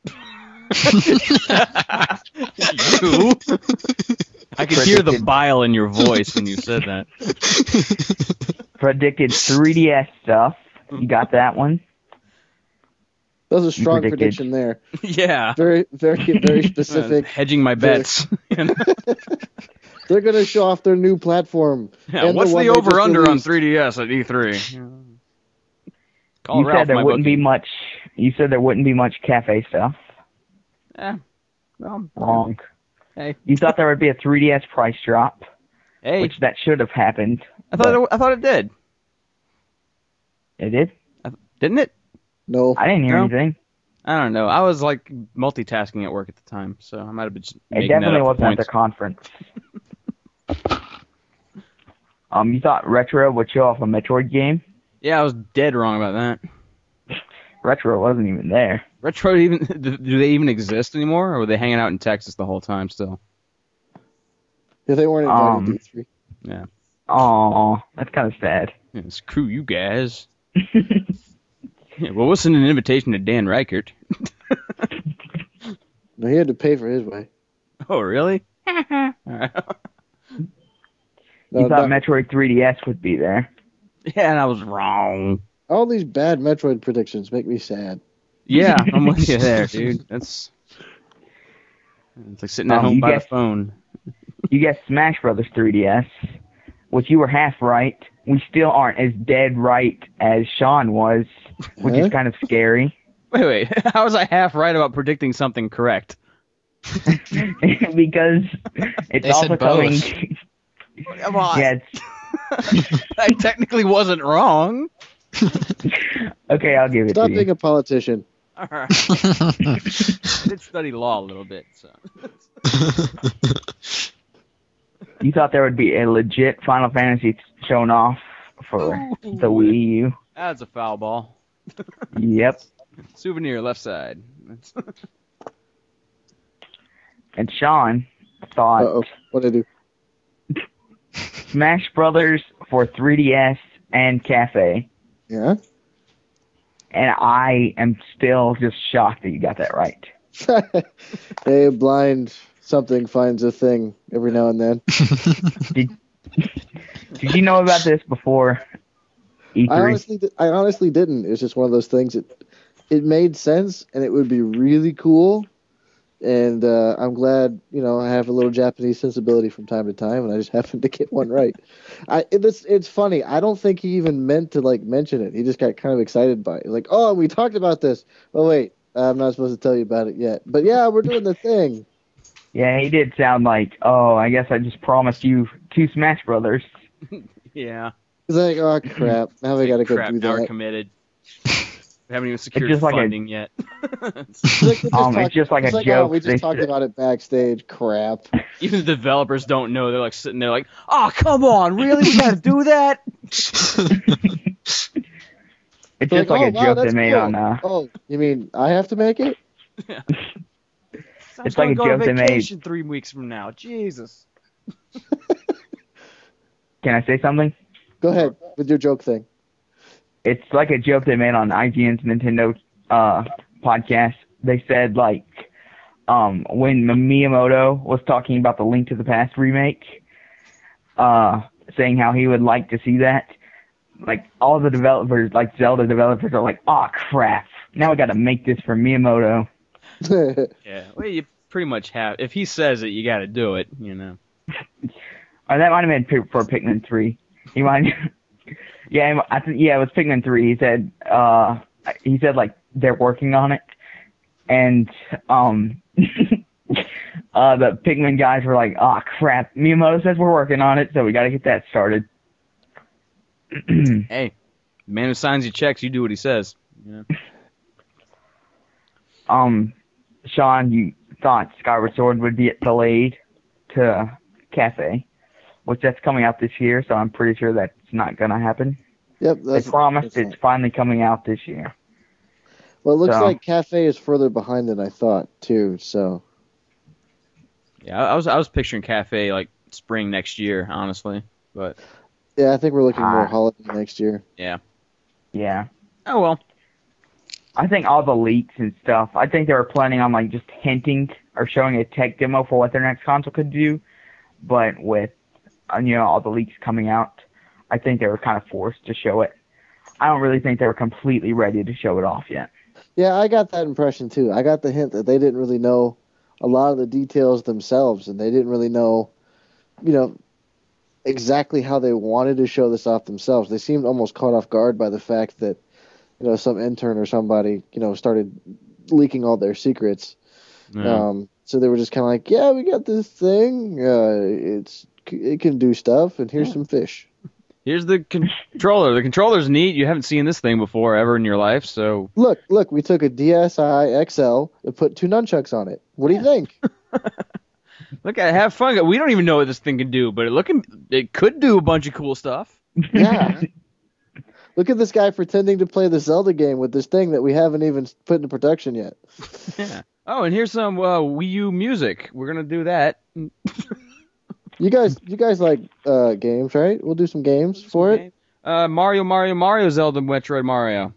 You? I could hear the bile in your voice when you said that. predicted three D S stuff. You got that one. That was a strong predicted- prediction there. Yeah. Very, very, very specific. Hedging my bets. They're gonna show off their new platform. Yeah, and what's one the they just over-under on released. three D S at E three? Call You Ralph, said there my wouldn't bookie. be much. You said there wouldn't be much cafe stuff. Eh, well, Wrong. Hey. You thought there would be a three D S price drop, Hey, which that should have happened. I thought it, I thought it did. It did. Didn't it? No. I didn't hear No. anything. I don't know. I was like multitasking at work at the time, so I might have been just It making definitely that up for wasn't at the points. conference. um, you thought Retro would show off a Metroid game? Yeah, I was dead wrong about that. Retro wasn't even there. Retro even do they even exist anymore, or were they hanging out in Texas the whole time still? Yeah, they weren't invited Um, to E three. Yeah. Aw, that's kind of sad. Yeah, screw you guys. Yeah, well, what's an invitation to Dan Reichert? No, he had to pay for his way. Oh, really? All right. No, you thought no, Metroid three D S would be there. Yeah, and I was wrong. all these bad Metroid predictions make me sad. Yeah, I'm with you there, dude. That's it's like sitting at Um, home you by guessed- the phone. You guessed Smash Brothers three D S, which you were half right. We still aren't as dead right as Sean was, which Huh? is kind of scary. Wait, wait. How was I half right about predicting something correct? Because it's They also said coming. both. Come on. Yeah, it's, I technically wasn't wrong. okay, I'll give it Stop to being you. a politician. All right. I did study law a little bit, so. You thought there would be a legit Final Fantasy shown off for the Wii U. That's a foul ball. Yep. Souvenir left side. And Sean thought Uh oh. What did I do? Smash Brothers for three D S and Cafe, Yeah. and I am still just shocked that you got that right. Hey, blind something finds a thing every now and then. Did Did you know about this before E I three? honestly, di- I honestly didn't. It's just one of those things. It, it made sense, and it would be really cool. And uh, I'm glad, you know, I have a little Japanese sensibility from time to time, and I just happened to get one right. I it's it's funny. I don't think he even meant to like mention it. He just got kind of excited by it. Like, oh, we talked about this. Oh wait, I'm not supposed to tell you about it yet. But yeah, we're doing the thing. Yeah, he did sound like, oh, I guess I just promised you two Smash Brothers. Yeah. It's like, oh crap, now we got to go Crap, do now we're that. committed. We haven't even secured just like a- funding yet. It's like, we just Um, it's talked- just like a it's like, joke. Oh, we just They talked said- about it backstage. Crap. Even the developers don't know. They're like sitting there like, oh, come on, really? We gotta do that? It's They're just like oh, a wow, joke that's they made cool. on. Uh, Oh, you mean I have to make it? It's like a go on joke they made. vacation three weeks from now. Jesus. can I say something? Go ahead with your joke thing. It's like a joke they made on I G N's Nintendo uh, podcast. They said like um, when Miyamoto was talking about the Link to the Past remake, uh, saying how he would like to see that, like all the developers, like Zelda developers, are like, "Oh crap! Now we got to make this for Miyamoto." Yeah. Well, you pretty much have. If he says it, you gotta do it, you know. Or that might have been Pi- for Pikmin three. He might. Yeah, I think yeah, it was Pikmin three. He said, uh, he said like they're working on it, and um, uh, the Pikmin guys were like, "Oh crap, Miyamoto says we're working on it, so we got to get that started." Hey, the man who signs your checks, you do what he says. You know? Um, Sean, you thought Skyward Sword would be delayed to Cafe, which that's coming out this year, so I'm pretty sure that's not gonna happen. Yep. They That's, promised that's it's finally coming out this year. Well, it looks So- like Cafe is further behind than I thought too. So Yeah, I I was I was picturing Cafe like spring next year, honestly. But yeah, I think we're looking more Ah. holiday next year. yeah. Yeah. Oh well. I think all the leaks and stuff, I think they were planning on like just hinting or showing a tech demo for what their next console could do, but with uh, you know all the leaks coming out, I think they were kind of forced to show it. I don't really think they were completely ready to show it off yet. Yeah, I got that impression too. I got the hint that they didn't really know a lot of the details themselves, and they didn't really know, you know, exactly how they wanted to show this off themselves. They seemed almost caught off guard by the fact that, you know, some intern or somebody, you know, started leaking all their secrets. Yeah. Um, so they were just kind of like, yeah, we got this thing. Uh, it's it can do stuff, and here's some fish. Here's the controller. The controller's neat. You haven't seen this thing before ever in your life, so Look, look, we took a D S i X L and put two nunchucks on it. What do you think? look at have fun. We don't even know what this thing can do, but it looking it could do a bunch of cool stuff. Yeah. Look at this guy pretending to play the Zelda game with this thing that we haven't even put into production yet. Yeah. Oh, and here's some uh, Wii U music. We're gonna do that. You guys, you guys like uh, games, right? We'll do some games for it. Uh, Mario, Mario, Mario, Zelda, Metroid, Mario.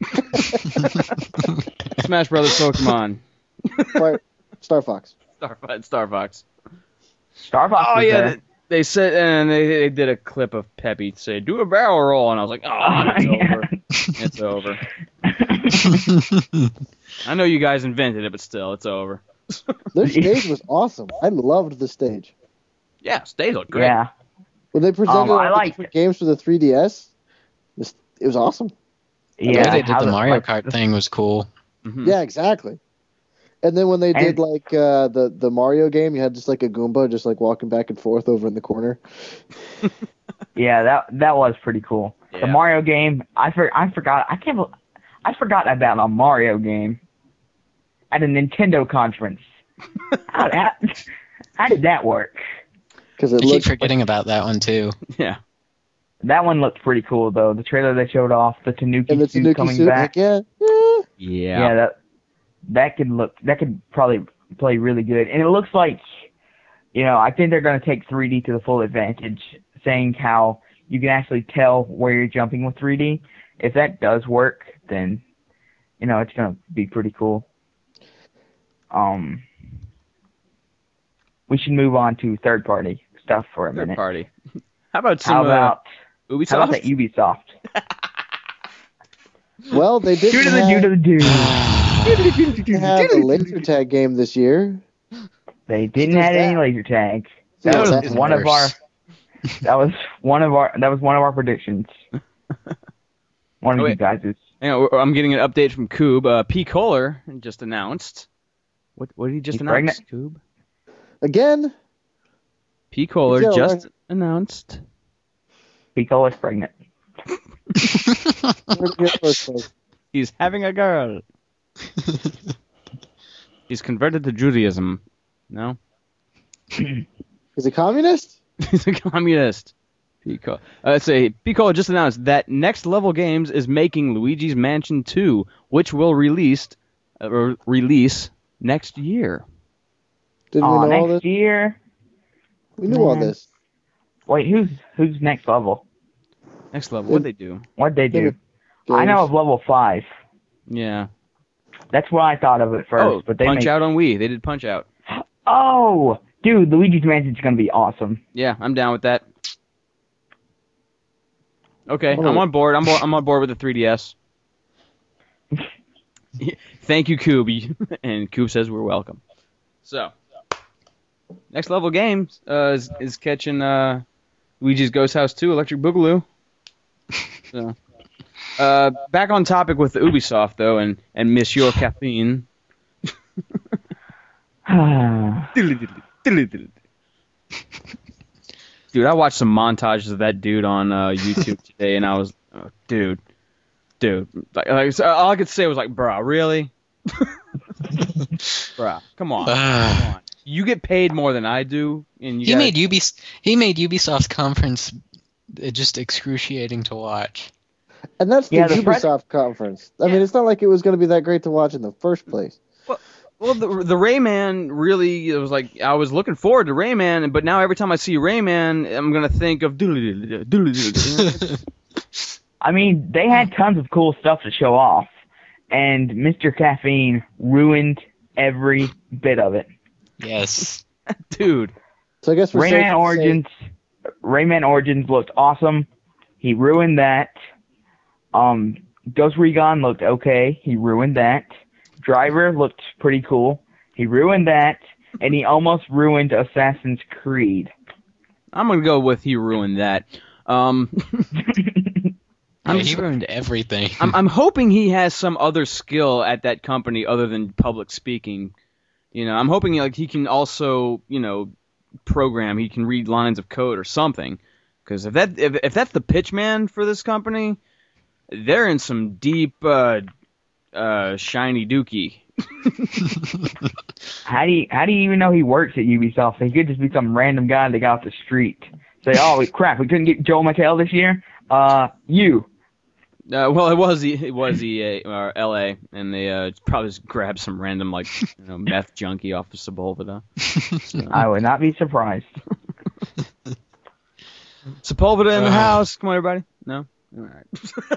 Smash Brothers, Pokemon. Star, Star Fox. Star, Star Fox. Star Fox Oh was yeah, there. they, they said, and they, they did a clip of Peppy say, "Do a barrel roll," and I was like, "Oh, it's Yeah. over. It's over." I know you guys invented it, but still, it's over. Their stage was awesome. I loved the stage. Yeah, stage looked great. Yeah. When they presented Um, I all the liked different games for the three D S, this, it was awesome. The Yeah. way they did how the Mario like, Kart thing was cool. Mhm. Yeah, exactly. And then when they did And- like uh, the the Mario game, you had just like a Goomba just like walking back and forth over in the corner. Yeah, that that was pretty cool. Yeah. The Mario game, I for, I forgot. I can't. bel- I forgot about a Mario game at a Nintendo conference. how, how, how did that work? Because I it keep looked forgetting about that one too. Yeah. That one looked pretty cool though. The trailer they showed off, the Tanuki and the suit Tanuki coming suit. back. Like, yeah, yeah. Yeah. Yeah, that that could look that could probably play really good. And it looks like, you know, I think they're going to take three D to the full advantage, saying how you can actually tell where you're jumping with three D. If that does work, then, you know, it's going to be pretty cool. Um, we should move on to third-party stuff for a Third minute. party. How about some How about, uh, Ubisoft? how about that Ubisoft? Well, they Do didn't to the do have, to the do. they have a laser tag game this year. They didn't does have any that? laser tag. See, That it's was even one of our. worse. That was one of our. That was one of our predictions. One of Oh, you wait. guys is. Hang on, I'm getting an update from Coob. Uh, P. Kohler just announced. What, what did he just He's announce, Coob? Again, P. Kohler Yeah, just right. announced. Pico is pregnant. where to get first place? He's having a girl. He's converted to Judaism. No? He's a communist? He's a communist. Pico. Uh, let's say Pico just announced that Next Level Games is making Luigi's Mansion two, which will released uh, re- release next year. Didn't Oh, we know all next this? year. We knew all Man. this. Wait, who's who's next level? Next Level, what'd they do? What'd they do? Games. I know of level five. Yeah. That's what I thought of at first. Oh, but they Punch make... Out on Wii. They did Punch Out. Oh, dude, Luigi's Mansion's gonna be awesome. Yeah, I'm down with that. Okay, Oh. I'm on board. I'm, bo- I'm on board with the three D S. Thank you, Coob. And Coob says we're welcome. So, Next Level Games uh, is, is catching uh, Luigi's Ghost House two, Electric Boogaloo. So, uh, back on topic with the Ubisoft, though, and, and Monsieur Caffeine. Dude, I watched some montages of that dude on uh, YouTube today, and I was, oh, dude, dude, like, like so all I could say was like, bruh, really, bruh, come on, come on. You get paid more than I do, and you He gotta- made Ubis he made Ubisoft's conference uh, just excruciating to watch. And that's the Yeah, the pres- Ubisoft conference. I mean, it's not like it was going to be that great to watch in the first place. Well, the the Rayman really, it was like I was looking forward to Rayman, but now every time I see Rayman, I'm gonna think of doodly doodly. I mean, they had tons of cool stuff to show off, and Mister Caffeine ruined every bit of it. Yes. Dude. So I guess we're safe to Rayman say- Origins, Rayman Origins looked awesome. He ruined that. Um, Ghost Recon looked okay. He ruined that. Driver looked pretty cool. He ruined that, and he almost ruined Assassin's Creed. I'm gonna go with he ruined that. Um, I'm, Yeah, he just- ruined everything. I'm I'm hoping he has some other skill at that company other than public speaking. You know, I'm hoping like he can also, you know, program. He can read lines of code or something. Because if that if if that's the pitch man for this company, they're in some deep uh, uh, shiny dookie. How do you how do you even know he works at Ubisoft? He could just be some random guy that got off the street. Say, oh crap, we couldn't get Joel McHale this year. Uh, you. Uh, well, it was E- it was E A or L A, and they uh, probably just grabbed some random like you know meth junkie off of Sepulveda. So. I would not be surprised. Sepulveda in the Uh. house. Come on, everybody. No, all right.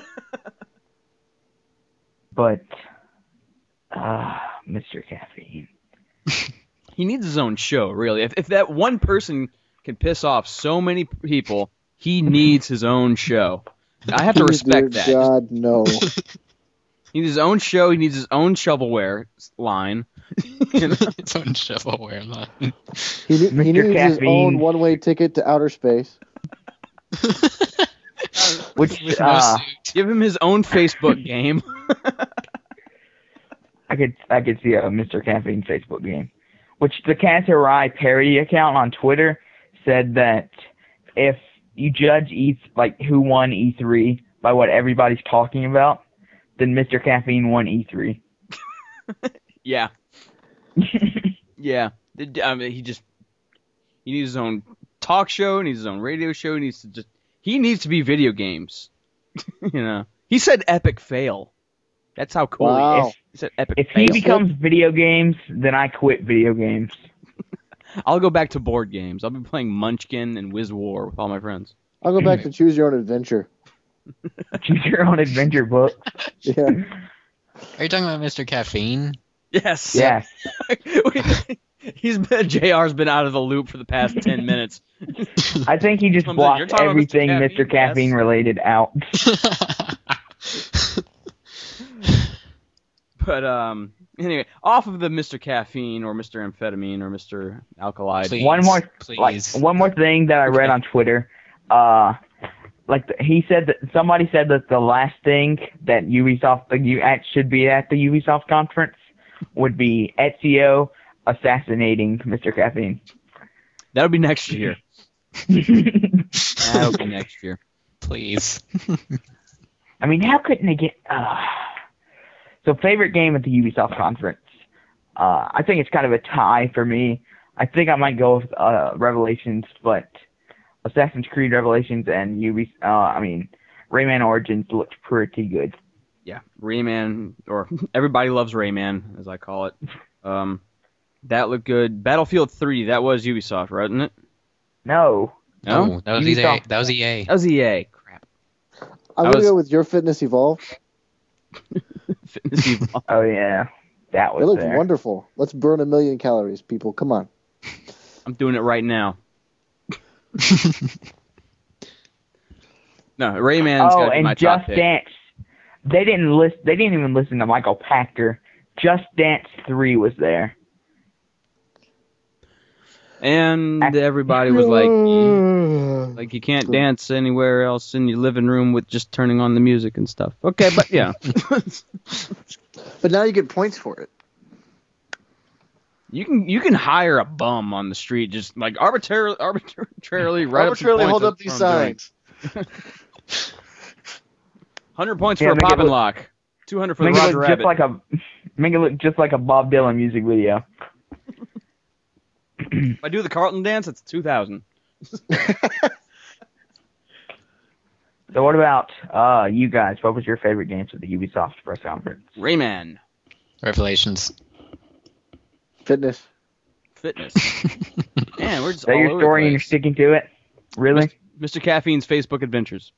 But, uh, Mister Caffeine. He needs his own show, really. If if that one person can piss off so many people, he needs his own show. I have to Please, respect dear that. God, no. He needs his own show. He needs his own shovelware line. You know? Its own shovelware line. He, ne- he Mister needs his Caffeine. own one-way ticket to outer space. Which, With no uh, suit. Give him his own Facebook game. I could I could see a Mister Caffeine Facebook game. Which the Canterai parody account on Twitter said that if you judge E like who won E three by what everybody's talking about, then Mister Caffeine won E three. Yeah, yeah. I mean, he just he needs his own talk show. He needs his own radio show. He needs to just he needs to be video games. You know, he said epic fail. That's how cool Wow. he is. He said epic If fail. he becomes video games, then I quit video games. I'll go back to board games. I'll be playing Munchkin and Wiz War with all my friends. I'll go back to Choose Your Own Adventure. Choose Your Own Adventure book. Yeah. Are you talking about Mister Caffeine? Yes. Yes. He's been J R's been out of the loop for the past ten minutes. I think he just Comes in, "You're blocked talking about Mister everything Mister Caffeine?" Caffeine Yes. related out. But um, anyway, off of the Mister Caffeine or Mister Amphetamine or Mister Alkali. Please. one more, please. like one more thing that I read on Twitter. Uh, like the, he said that somebody said that the last thing that Ubisoft the U at should be at the Ubisoft conference would be Ezio assassinating Mister Caffeine. That'll be next year. That'll be next year. Please. I mean, how couldn't they get? Uh... So, favorite game at the Ubisoft conference. Uh, I think it's kind of a tie for me. I think I might go with uh, Revelations, but Assassin's Creed Revelations and Ubisoft. Uh, I mean, Rayman Origins looked pretty good. Yeah, Rayman, or everybody loves Rayman, as I call it. Um, that looked good. Battlefield three, that was Ubisoft, wasn't it? No. No, Oh, that was E A. Ubisoft. That was E A. that was E A. Crap. I'm I going to was- go with Your Fitness Evolved. Fitness Evolved. Oh yeah, that It was looks there. wonderful. Let's burn a million calories, people. Come on. I'm doing it right now. No, Rayman's Oh, gotta be my and top Just pick. Dance. They didn't list. They didn't even listen to Michael Pachter. Just Dance three was there. And everybody was like, you, like you can't dance anywhere else in your living room with just turning on the music and stuff. Okay, but yeah. But now you get points for it. You can you can hire a bum on the street, just like arbitrarily, arbitrarily, right Arbitrarily up some hold points up these from doing- signs. Hundred points Yeah, for a make it pop and look- lock. Two hundred for the Make it Roger look just Rabbit. like a make it look just like a Bob Dylan music video. If I do the Carlton dance, it's two thousand. So what about uh you guys? What was your favorite games at the Ubisoft press conference? Rayman, Revelations. Fitness. fitness. Man, we're just Is that all your over story the and you're place. sticking to it? Really? Mister Caffeine's Facebook adventures.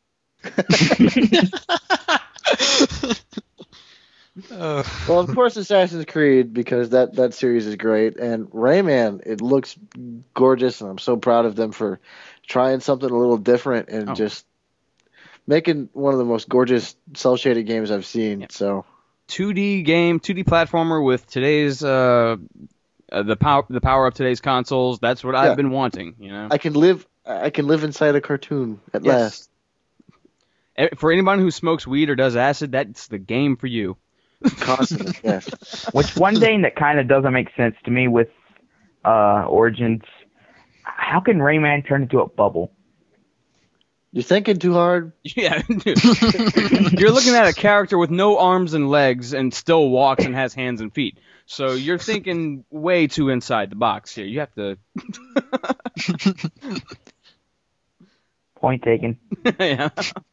Oh. Well, of course, Assassin's Creed, because that, that series is great. And Rayman, it looks gorgeous, and I'm so proud of them for trying something a little different and Oh. just making one of the most gorgeous cel-shaded games I've seen. Yep. So, two D game, two D platformer with today's uh, uh the power the power of today's consoles. That's what Yeah. I've been wanting. You know. I can live I can live inside a cartoon at Yes. last. Eh, For anyone who smokes weed or does acid, that's the game for you. Constantly, yes. Which one thing that kind of doesn't make sense to me with uh Origins, how can Rayman turn into a bubble? You're thinking too hard. Yeah, dude. You're looking at a character with no arms and legs and still walks and has hands and feet. So you're thinking way too inside the box here. You have to. Point taken. Yeah.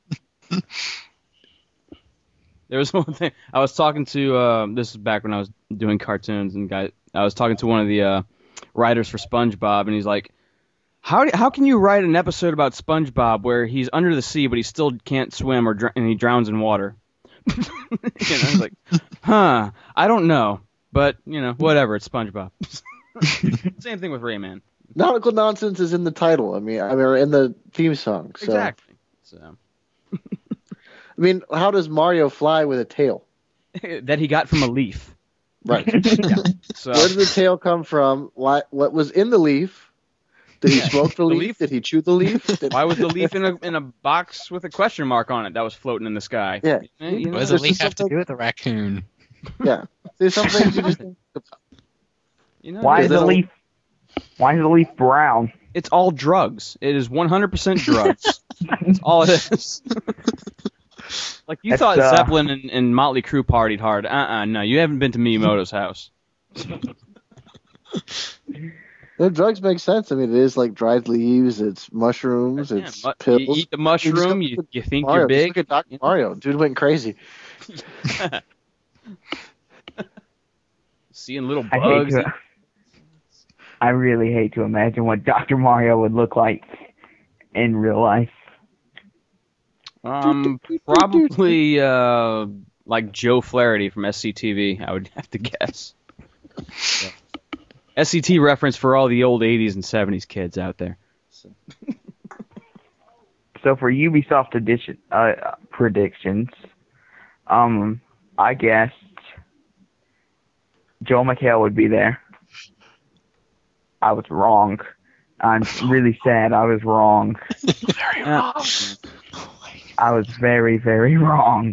There was one thing I was talking to. Uh, this is back when I was doing cartoons, and guy, I was talking to one of the uh, writers for SpongeBob, and he's like, "How do, how can you write an episode about SpongeBob where he's under the sea but he still can't swim or dr- and he drowns in water?" You know, I was like, "Huh, I don't know, but you know, whatever. It's SpongeBob." Same thing with Rayman. Nautical nonsense is in the title. I mean, I mean, or in the theme song. So. Exactly. So I mean, how does Mario fly with a tail? that he got from a leaf. Right. So Where did the tail come from? Why, what was in the leaf? Did he Yeah. smoke the, The leaf? leaf? Did he chew the leaf? Did, why was the leaf in a in a box with a question mark on it that was floating in the sky? Yeah. Eh, you know, What does There's the leaf just have to something- do with the raccoon? Yeah. There's some things you just think about. you know, Why is the little- leaf? Why is the leaf brown? it's all drugs. It is one hundred percent drugs. That's all it is. Like you That's, thought uh, Zeppelin and, and Motley Crue partied hard. Uh-uh, no, you haven't been to Miyamoto's house. The drugs make sense. I mean, it is like dried leaves, it's mushrooms, Yeah, it's mu- pills. you eat the mushroom, You you, just- you think Mario, you're just big. Look at Doctor Mario. Dude went crazy. Seeing little I hate bugs. to. I really hate to imagine what Doctor Mario would look like in real life. Um, probably uh, like Joe Flaherty from S C T V. I would have to guess. Yeah. S C T reference for all the old eighties and seventies kids out there. So. So for Ubisoft edition uh, predictions, um, I guessed Joel McHale would be there. I was wrong. I'm really sad I was wrong. Very wrong. I was very, very wrong.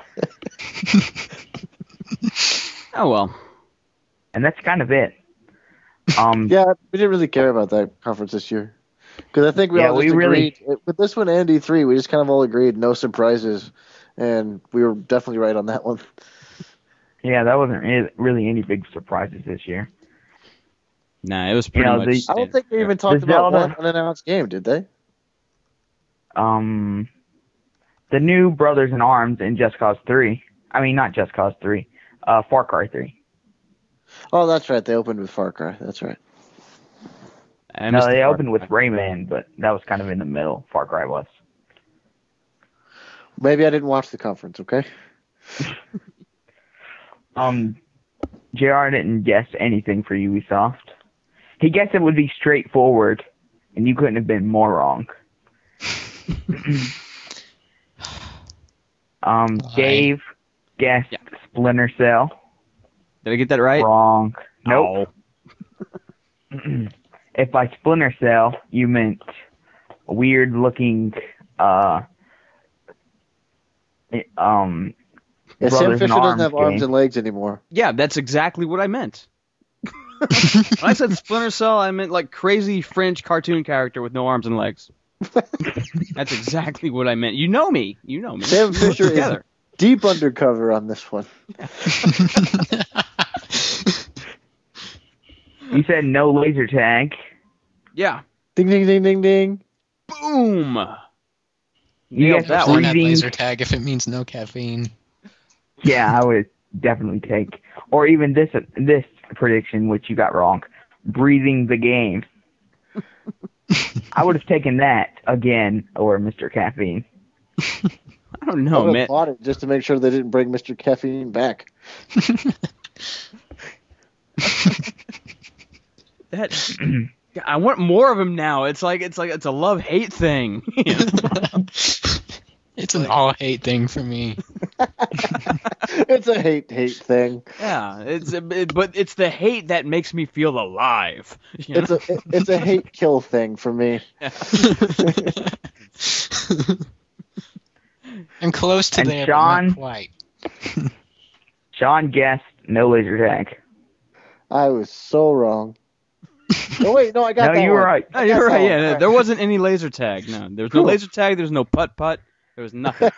Oh well. And that's kind of it. Um, Yeah, we didn't really care about that conference this year. Because I think we Yeah, all we just really- agreed. With this one and E three, we just kind of all agreed, no surprises. And we were definitely right on that one. yeah, that wasn't re- really any big surprises this year. Nah, it was pretty know, much. the- I don't think they even talked The about Zelda- one unannounced game, did they? Um, the new Brothers in Arms in Just Cause three. I mean, not Just Cause three. Uh, Far Cry three. Oh, that's right. They opened with Far Cry. That's right. I No, missed they the opened part. with Rayman, but that was kind of in the middle. Far Cry was. Maybe I didn't watch the conference, okay? Um, J R didn't guess anything for Ubisoft. He guessed it would be straightforward, and you couldn't have been more wrong. um, Why? Dave guessed Yeah. Splinter Cell. Did I get that right? Wrong. Nope. Oh. If by Splinter Cell you meant a weird looking, uh, um, Yeah, Sam Brothers in Fisher doesn't Arms have arms game. and legs anymore. Yeah, that's exactly what I meant. When I said Splinter Cell, I meant like crazy French cartoon character with no arms and legs. That's exactly what I meant. You know me. You know me. Sam We work Fisher is together. deep undercover on this one. You said no laser tag. Yeah. Ding, ding, ding, ding, ding. Boom. You Nailed guys that were one. That Breathing. laser tag if it means no caffeine. Yeah, I would definitely take, or even this this prediction, which you got wrong, breathing the game. I would have taken that again over Mister Caffeine. I don't I know, would have man. bought it just to make sure they didn't bring Mister Caffeine back. That I want more of him now. It's like it's like it's a love hate thing. You know? It's an all hate thing for me. It's a hate hate thing. Yeah, it's a, it, but it's the hate that makes me feel alive. You know? It's a it- it's a hate kill thing for me. I'm close to And there, Sean? but not quite. Sean guessed no laser tag. I was so wrong. No wait, no, I got No, that you were one. right. No, I you're got right. that Yeah, one. no, there wasn't any laser tag. No, there was no Cool. laser tag. There's no putt putt. There was nothing.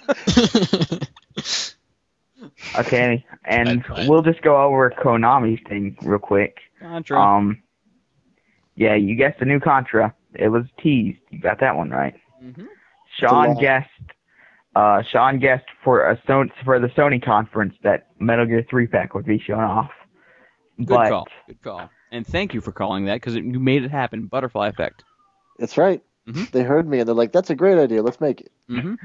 Okay, and Right, right. we'll just go over Konami's thing real quick. Contra. Um, yeah, you guessed the new Contra. It was teased. You got that one right. Mhm. Sean lie. guessed. Uh, Sean guessed for a Sony, for the Sony conference that Metal Gear three pack would be shown off. Good but call. Good call. And thank you for calling that because you made it happen. Butterfly effect. That's right. Mhm. They heard me and they're like, "That's a great idea. Let's make it." hmm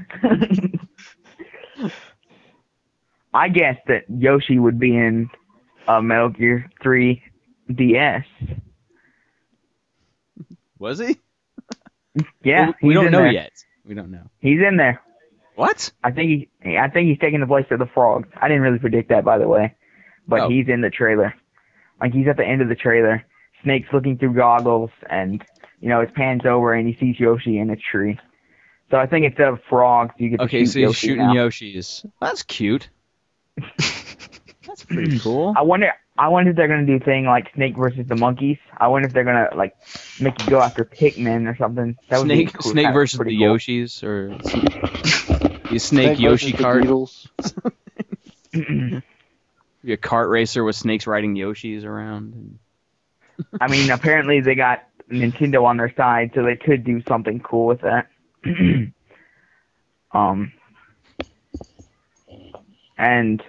I guessed that Yoshi would be in uh, Metal Gear three D S. Was he? Yeah, Well, we he's don't in know there. yet. We don't know. He's in there. What? I think he, I think he's taking the place of the frog. I didn't really predict that, by the way, but Oh. he's in the trailer. Like he's at the end of the trailer. Snake's looking through goggles, and you know it pans over, and he sees Yoshi in a tree. So I think instead of frogs, you get to Okay, shoot so he's Yoshi shooting now. Yoshis. That's cute. That's pretty cool. I wonder. I wonder if they're gonna do a thing like Snake versus the monkeys. I wonder if they're gonna like make you go after Pikmin or something. That would Snake, be cool. Snake That's versus the pretty cool. Yoshis, or the Snake versus Yoshi the kart. Beatles. Be a kart racer with snakes riding Yoshis around. And... I mean, apparently they got Nintendo on their side, so they could do something cool with that. um, and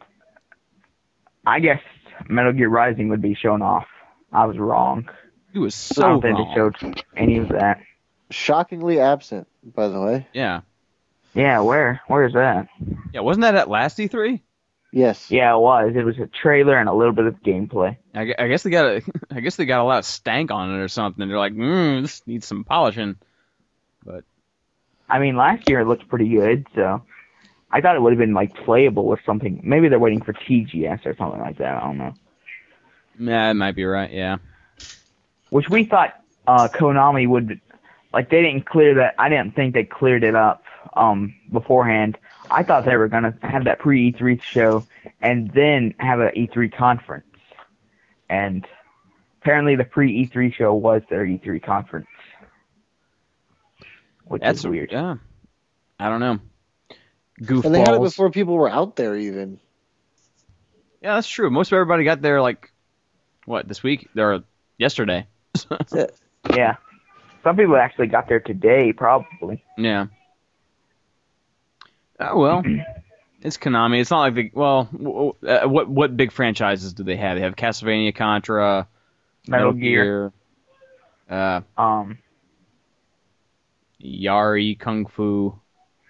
I guess Metal Gear Rising would be shown off. I was wrong. He was I so don't think wrong. they showed any of that. Shockingly absent, by the way. Yeah. Yeah, where? Where is that? Yeah, wasn't that at last E three? Yes. Yeah, it was. It was a trailer and a little bit of gameplay. I, gu- I guess they got a, I guess they got a lot of stank on it or something. They're like, mm, this needs some polishing. But I mean, last year it looked pretty good, so I thought it would have been like playable or something. Maybe they're waiting for T G S or something like that. I don't know. yeah, it might be right. Yeah. Which we thought uh, Konami would, like, they didn't clear that. I didn't think they cleared it up um, beforehand. I thought they were gonna have that pre E three show and then have an E three conference. And apparently the pre E three show was their E three conference, which That's is weird. Yeah. I don't know. And they had it Goofballs. before people were out there even. Yeah, that's true. Most of everybody got there like what this week or yesterday. Yeah. Some people actually got there today, probably. Yeah. Oh well, it's Konami. It's not like the well. w- w- Uh, what what big franchises do they have? They have Castlevania, Contra, Metal Gear. Gear, uh, Um, Yari, Kung Fu.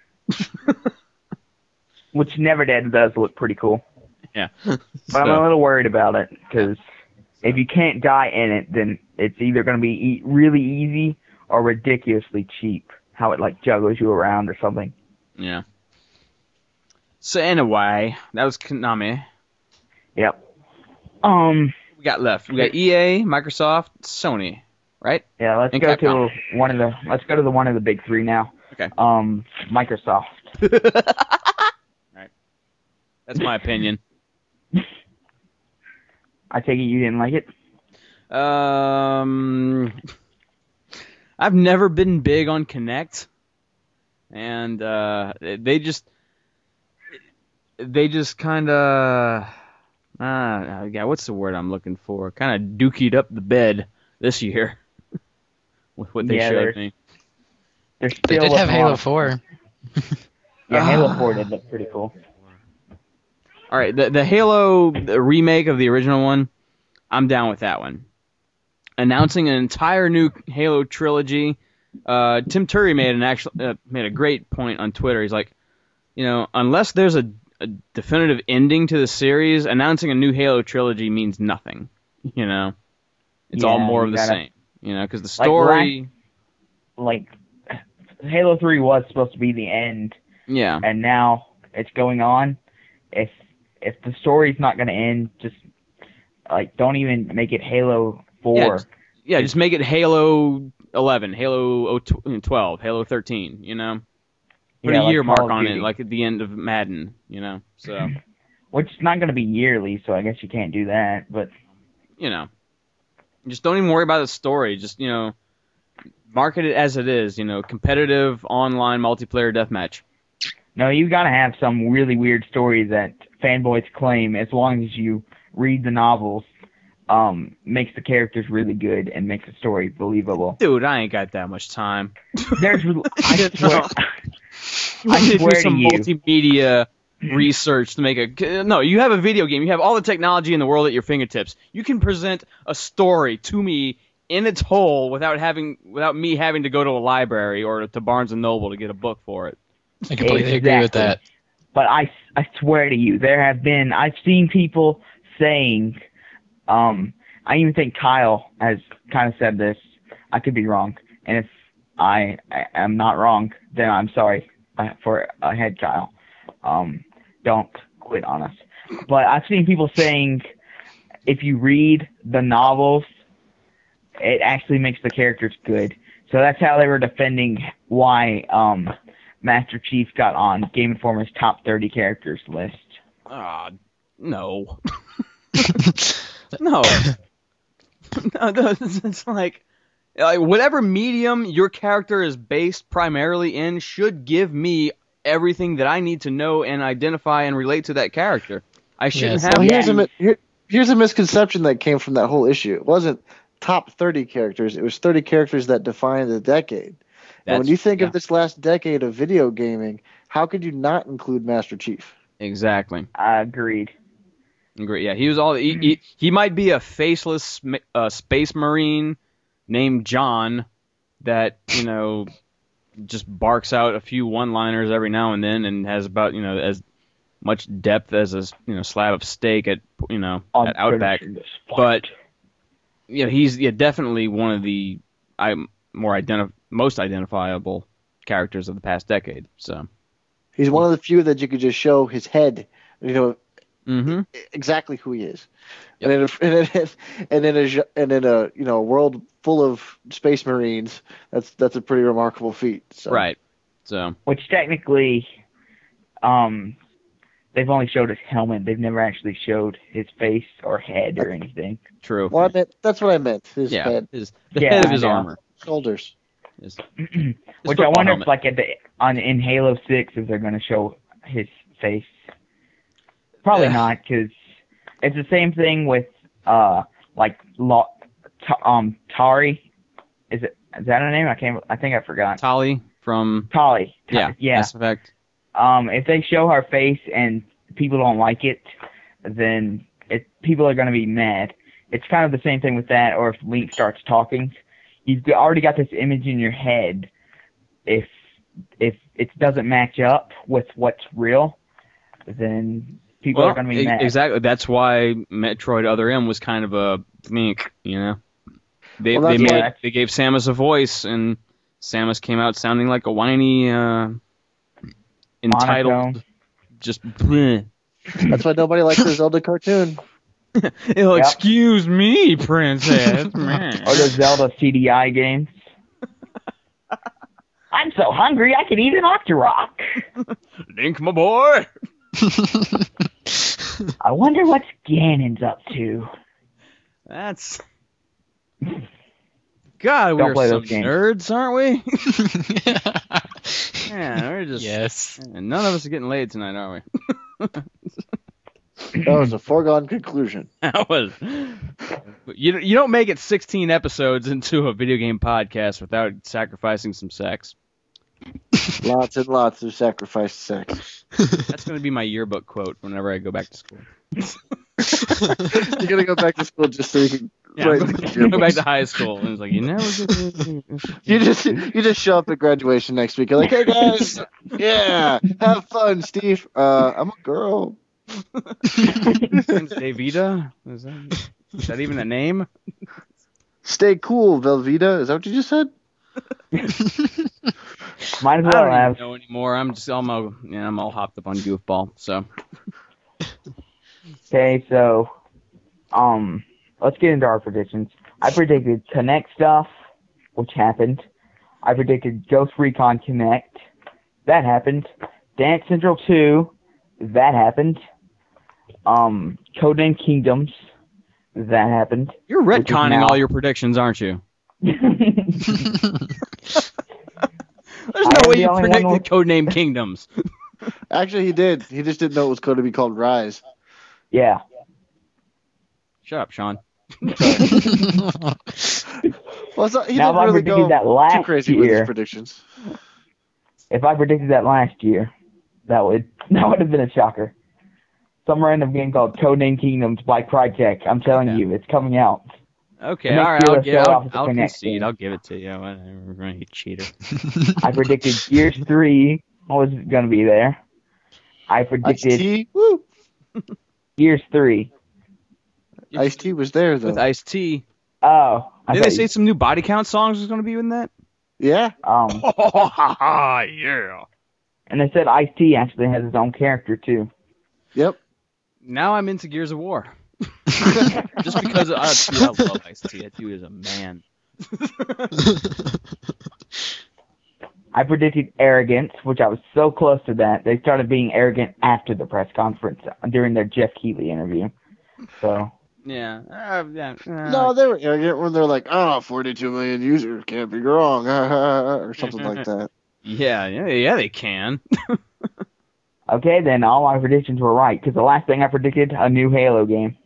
which Never Dead does look pretty cool. Yeah. But I'm a So, little worried about it, because if you can't die in it, then it's either going to be e- really easy or ridiculously cheap. How it, like, juggles you around or something. yeah. So anyway, that was Konami. Yep. Um, We got left. We got E A, Microsoft, Sony, right? yeah, let's And go Capcom. to one of the, let's go to the one of the big three now. Okay. Um, Microsoft. Right. That's my opinion. I take it you didn't like it? Um, I've never been big on Kinect, and uh, they just they just kind of uh, yeah, what's the word I'm looking for? Kind of dookied up the bed this year with what they Yeah, showed there's- me. There's They still did have a Halo lot of- four. Yeah, Halo four did look pretty cool. All right, the the Halo remake of the original one, I'm down with that one. Announcing an entire new Halo trilogy. Uh, Tim Curry made an actual uh, made a great point on Twitter. He's like, you know, unless there's a, a definitive ending to the series, announcing a new Halo trilogy means nothing. You know, it's all Yeah, more you of the gotta- same. You know, because the Like, story, Like, Halo three was supposed to be the end, yeah, and now it's going on. If if the story's not going to end, just like don't even make it Halo four. yeah, just make it Halo eleven, Halo twelve, Halo thirteen. You know, put Yeah, a like year Call mark of on Duty. it, like at the end of Madden. You know, so. Which is not going to be yearly, so I guess you can't do that. But you know, just don't even worry about the story. Just, you know, market it as it is, you know, competitive online multiplayer deathmatch. no, you got to have some really weird story that fanboys claim, as long as you read the novels, um, makes the characters really good and makes the story believable. Dude, I ain't got that much time. There's, I swear, You I need to swear do to some you. multimedia research to make a... No, you have a video game. You have all the technology in the world at your fingertips. You can present a story to me in its whole without having, without me having to go to a library or to Barnes and Noble to get a book for it. I completely agree with that. But I, I swear to you, there have been, I've seen people saying, um, I even think Kyle has kind of said this. I could be wrong. And if I, I am not wrong, then I'm sorry uh, for ahead, Kyle. Um, don't quit on us. But I've seen people saying if you read the novels, it actually makes the characters good. So that's how they were defending why um, Master Chief got on Game Informer's top thirty characters list. Ah, no. no. No, no, it's it's like, like whatever medium your character is based primarily in should give me everything that I need to know and identify and relate to that character. I shouldn't Yes. have. Well, Yeah. here's a mi- here, here's a misconception that came from that whole issue. It wasn't top thirty characters. It was thirty characters that defined the decade. And when That's- you think yeah. of this last decade of video gaming, how could you not include Master Chief? Exactly. I agreed. Great. Yeah, he was all. He, he, he might be a faceless sm- uh, space marine named John that you know just barks out a few one-liners every now and then, and has about you know as much depth as a you know slab of steak at you know at Outback. But you know he's yeah definitely one of the I more identif- most identifiable characters of the past decade. So he's one of the few that you could just show his head, you know, mm-hmm. exactly who he is. Yep. And in a, and in, and in a and in a you know world full of space marines, that's that's a pretty remarkable feat. So. Right. So which technically, um, they've only showed his helmet. They've never actually showed his face or head or anything. True. Well, I meant, that's what I meant. His yeah. head, His the Yeah, head of I his know. armor. shoulders. His, Which his I football wonder helmet. if, like, at the on in Halo Six, if they're going to show his face. Probably Yeah. not, because it's the same thing with uh like Lo- Ta- um Tari. Is it is that her name? I can't. I think I forgot. Tali from Tali. Ta- yeah yeah. Mass Effect. Um, if they show her face and people don't like it, then it people are going to be mad. It's kind of the same thing with that, or if Link starts talking, you've g- already got this image in your head. If if it doesn't match up with what's real, then people Well, are going to be e- mad. exactly. That's why Metroid Other M was kind of a mink, you know. They Well, they that's made why- they gave Samus a voice, and Samus came out sounding like a whiny, uh, entitled, Monotone. just. Bleh. That's why nobody likes the Zelda cartoon. It'll Yep. excuse me, princess. Or the Zelda C D I games. I'm so hungry I could eat an Octorok. Link, my boy. I wonder what Ganon's up to. That's. God, Don't we're play some those games. nerds, aren't we? Yeah, we're just. Yes. And none of us are getting laid tonight, are we? That was a foregone conclusion. That was. You you don't make it sixteen episodes into a video game podcast without sacrificing some sex. Lots and lots of sacrificed sex. That's going to be my yearbook quote whenever I go back to school. You're gonna go back to school just so you can Yeah, write I'm the going go back to high school, and it's like you never get. You just you just show up at graduation next week. You're like, hey guys, yeah, have fun, Steve. Uh, I'm a girl. Davida? Is that, is that even a name? Stay cool, Velveeta. Is that what you just said? Might as I well don't have. even know anymore. I'm just I'm all yeah, I'm all hopped up on goofball. So Okay, so, um, let's get into our predictions. I predicted Connect stuff, which happened. I predicted Ghost Recon Connect. That happened. Dance Central two. That happened. Um, Codename Kingdoms. That happened. you're Which is retconning now- all your predictions, aren't you? There's I no am way the you only one predicted with- Codename Kingdoms. Actually, he did. He just didn't know it was going to be called Rise. Yeah. Shut up, Sean. Well, it's not, he Now, if didn't I really predicted go that too last crazy with his year, predictions. if I predicted that last year, that would that would have been a shocker. Some random game called Codename Kingdoms by Crytek. I'm telling Okay. you, it's coming out. Okay, Next all right, year, I'll, let's give, go I'll, off with the I'll Connect concede. game. I'll give it to you. Whatever, you cheater. I predicted Gears three was going to be there. I predicted Ice-T, woo! Gears three. Ice-T was there, though. With Ice-T. Oh, I Did they thought say you- some new Body Count songs was going to be in that? Yeah. um, Yeah. and they said Ice-T actually has his own character too. Yep. Now I'm into Gears of War. Just because uh, dude, I love Ice-T. That dude is a man. I predicted Arrogance, which I was so close to that. They started being arrogant after the press conference during their Jeff Keighley interview. So Yeah. Uh, yeah. uh, No, they were arrogant when they're like, oh, forty-two million users can't be wrong, or something like that. Yeah, yeah, yeah, they can. okay, then all my predictions were right because the last thing I predicted, a new Halo game.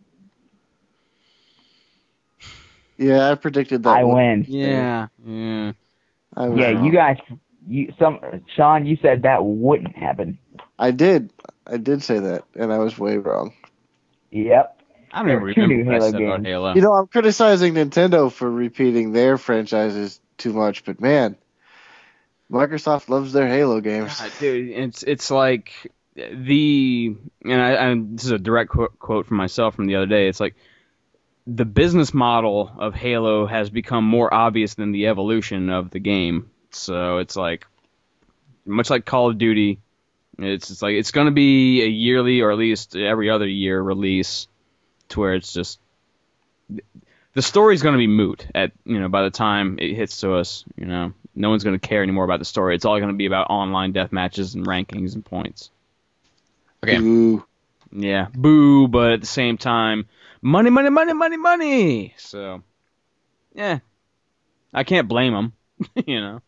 Yeah, I predicted that. I one. win. Yeah. Yeah. I was Yeah, wrong. you guys, you some Sean, you said that wouldn't happen. I did. I did say that, and I was way wrong. Yep. I don't There even are two remember new what I Halo said about games. Halo. You know, I'm criticizing Nintendo for repeating their franchises too much, but man, Microsoft loves their Halo games. God, dude, it's it's like the and I and this is a direct quote, quote from myself from the other day. It's like the business model of Halo has become more obvious than the evolution of the game. So it's like much like Call of Duty. It's it's like it's going to be a yearly or at least every other year release, to where it's just the story's going to be moot at you know by the time it hits to us. You know. No one's going to care anymore about the story. It's all going to be about online death matches and rankings and points. Okay. Ooh. Yeah, boo, but at the same time, money, money, money, money, money. So, yeah, I can't blame them, you know.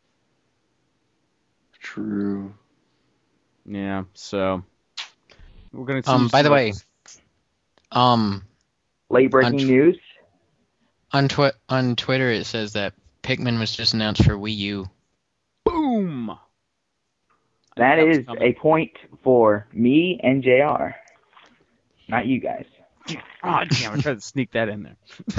True. Yeah, so we're going to Um, by the way, um, Late breaking On tw- news. on twi- on Twitter it says that Pikmin was just announced for Wii U. boom. That was is coming. a point for me and J R. Not you guys. Oh, damn, I tried to sneak that in there.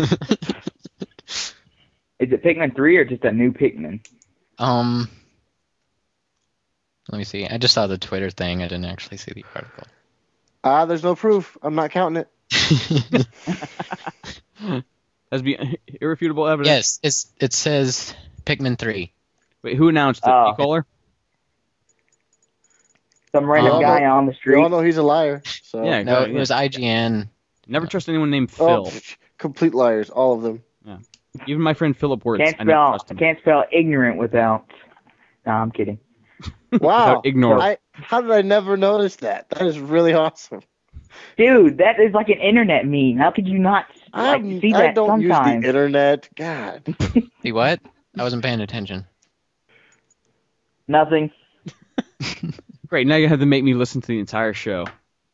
Is it Pikmin three or just a new Pikmin? Um, let me see. I just saw the Twitter thing. I didn't actually see the article. Ah, there's no proof. I'm not counting it. That's be irrefutable evidence. Yes, it's it says Pikmin three. Wait, who announced it? Oh. E-Caller? Some random Um, guy on the We street. all know he's a liar. So. Yeah, No, go- it was I G N. Never trust anyone named Oh, Phil. pff, complete liars, all of them. Even my friend Philip Wirtz, Can't I never spell. trust him. Can't spell ignorant without. No, I'm kidding. Wow. Ignore. I, how did I never notice that? That is really awesome. Dude, that is like an internet meme. How could you not like, I'm, see I that don't use sometimes? the internet. God. See what? I wasn't paying attention. Nothing. Great, now you have to make me listen to the entire show.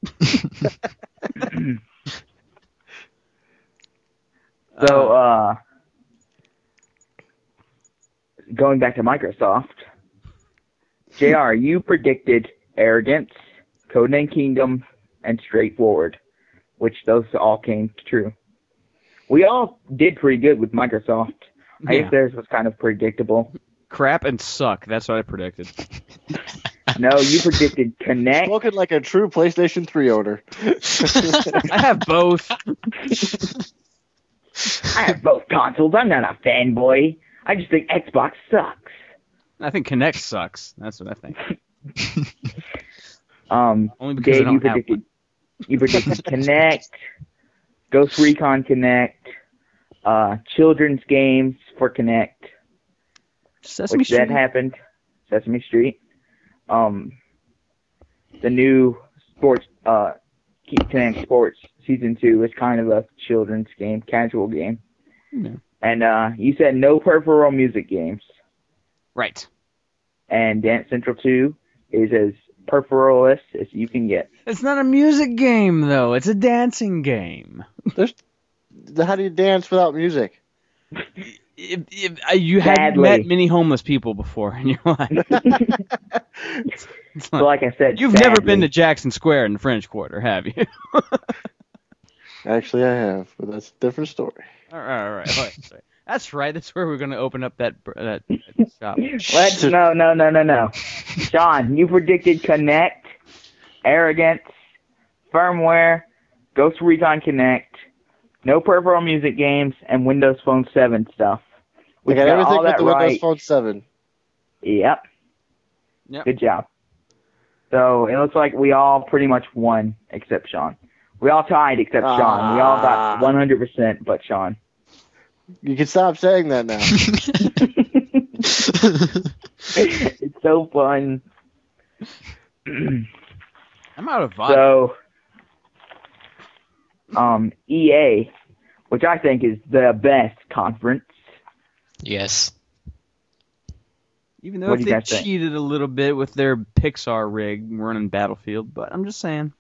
So, uh, going back to Microsoft, J R, you predicted Arrogance, Codename Kingdom, and Straightforward, which those all came true. We all did pretty good with Microsoft. I Yeah. guess theirs was kind of predictable. Crap and suck. That's what I predicted. No, you predicted Connect. Spoken like a true PlayStation three owner. I have both. I have both consoles. I'm not a fanboy. I just think Xbox sucks. I think Kinect sucks. That's what I think. Um, Only because I Dave, don't you have predicted you predicted Connect, Ghost Recon Connect, uh, children's games for Connect, Sesame which that Street. happened. Sesame Street. Um, the new sports, uh, Connect Sports Season Two is kind of a children's game, casual game. Yeah. And uh, you said no peripheral music games. Right. And Dance Central Two is as peripheralist as you can get. It's not a music game, though. It's a dancing game. How do you dance without music? If, if, uh, you haven't Badly. met many homeless people before in your life. It's So not- like I said, You've never sadly. been to Jackson Square in the French Quarter, have you? Actually, I have, but that's a different story. all right, all right, all right. Sorry. That's right. That's where we're going to open up that br- that, that shop. Let's no no no no no. Sean, you predicted Connect, Arrogance, Firmware, Ghost Recon Connect, no peripheral music games, and Windows Phone seven stuff. We got got everything all but that the right. Windows Phone seven. Yep. Yep. Good job. So it looks like we all pretty much won except Sean. We all tied except Sean. We all got one hundred percent but Sean. You can stop saying that now. It's so fun. I'm out of vodka. So, um, E A, which I think is the best conference. Yes. Even though what if do they you guys think? cheated a little bit with their Pixar rig running Battlefield, but I'm just saying.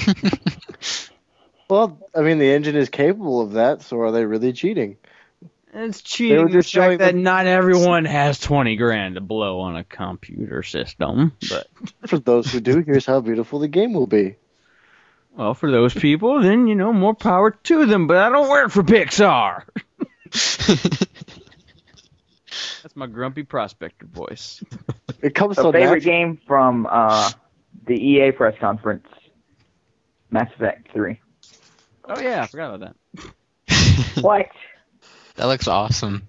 Well, I mean, the engine is capable of that, so are they really cheating? It's cheating were the just showing fact that them- not everyone has twenty grand to blow on a computer system. But, For those who do, here's how beautiful the game will be. well, for those people, then, you know, more power to them. But I don't work for Pixar. That's my grumpy prospector voice. It comes So so favorite natural. game from uh, the E A press conference, Mass Effect three. Oh yeah, I forgot about that. What? That looks awesome.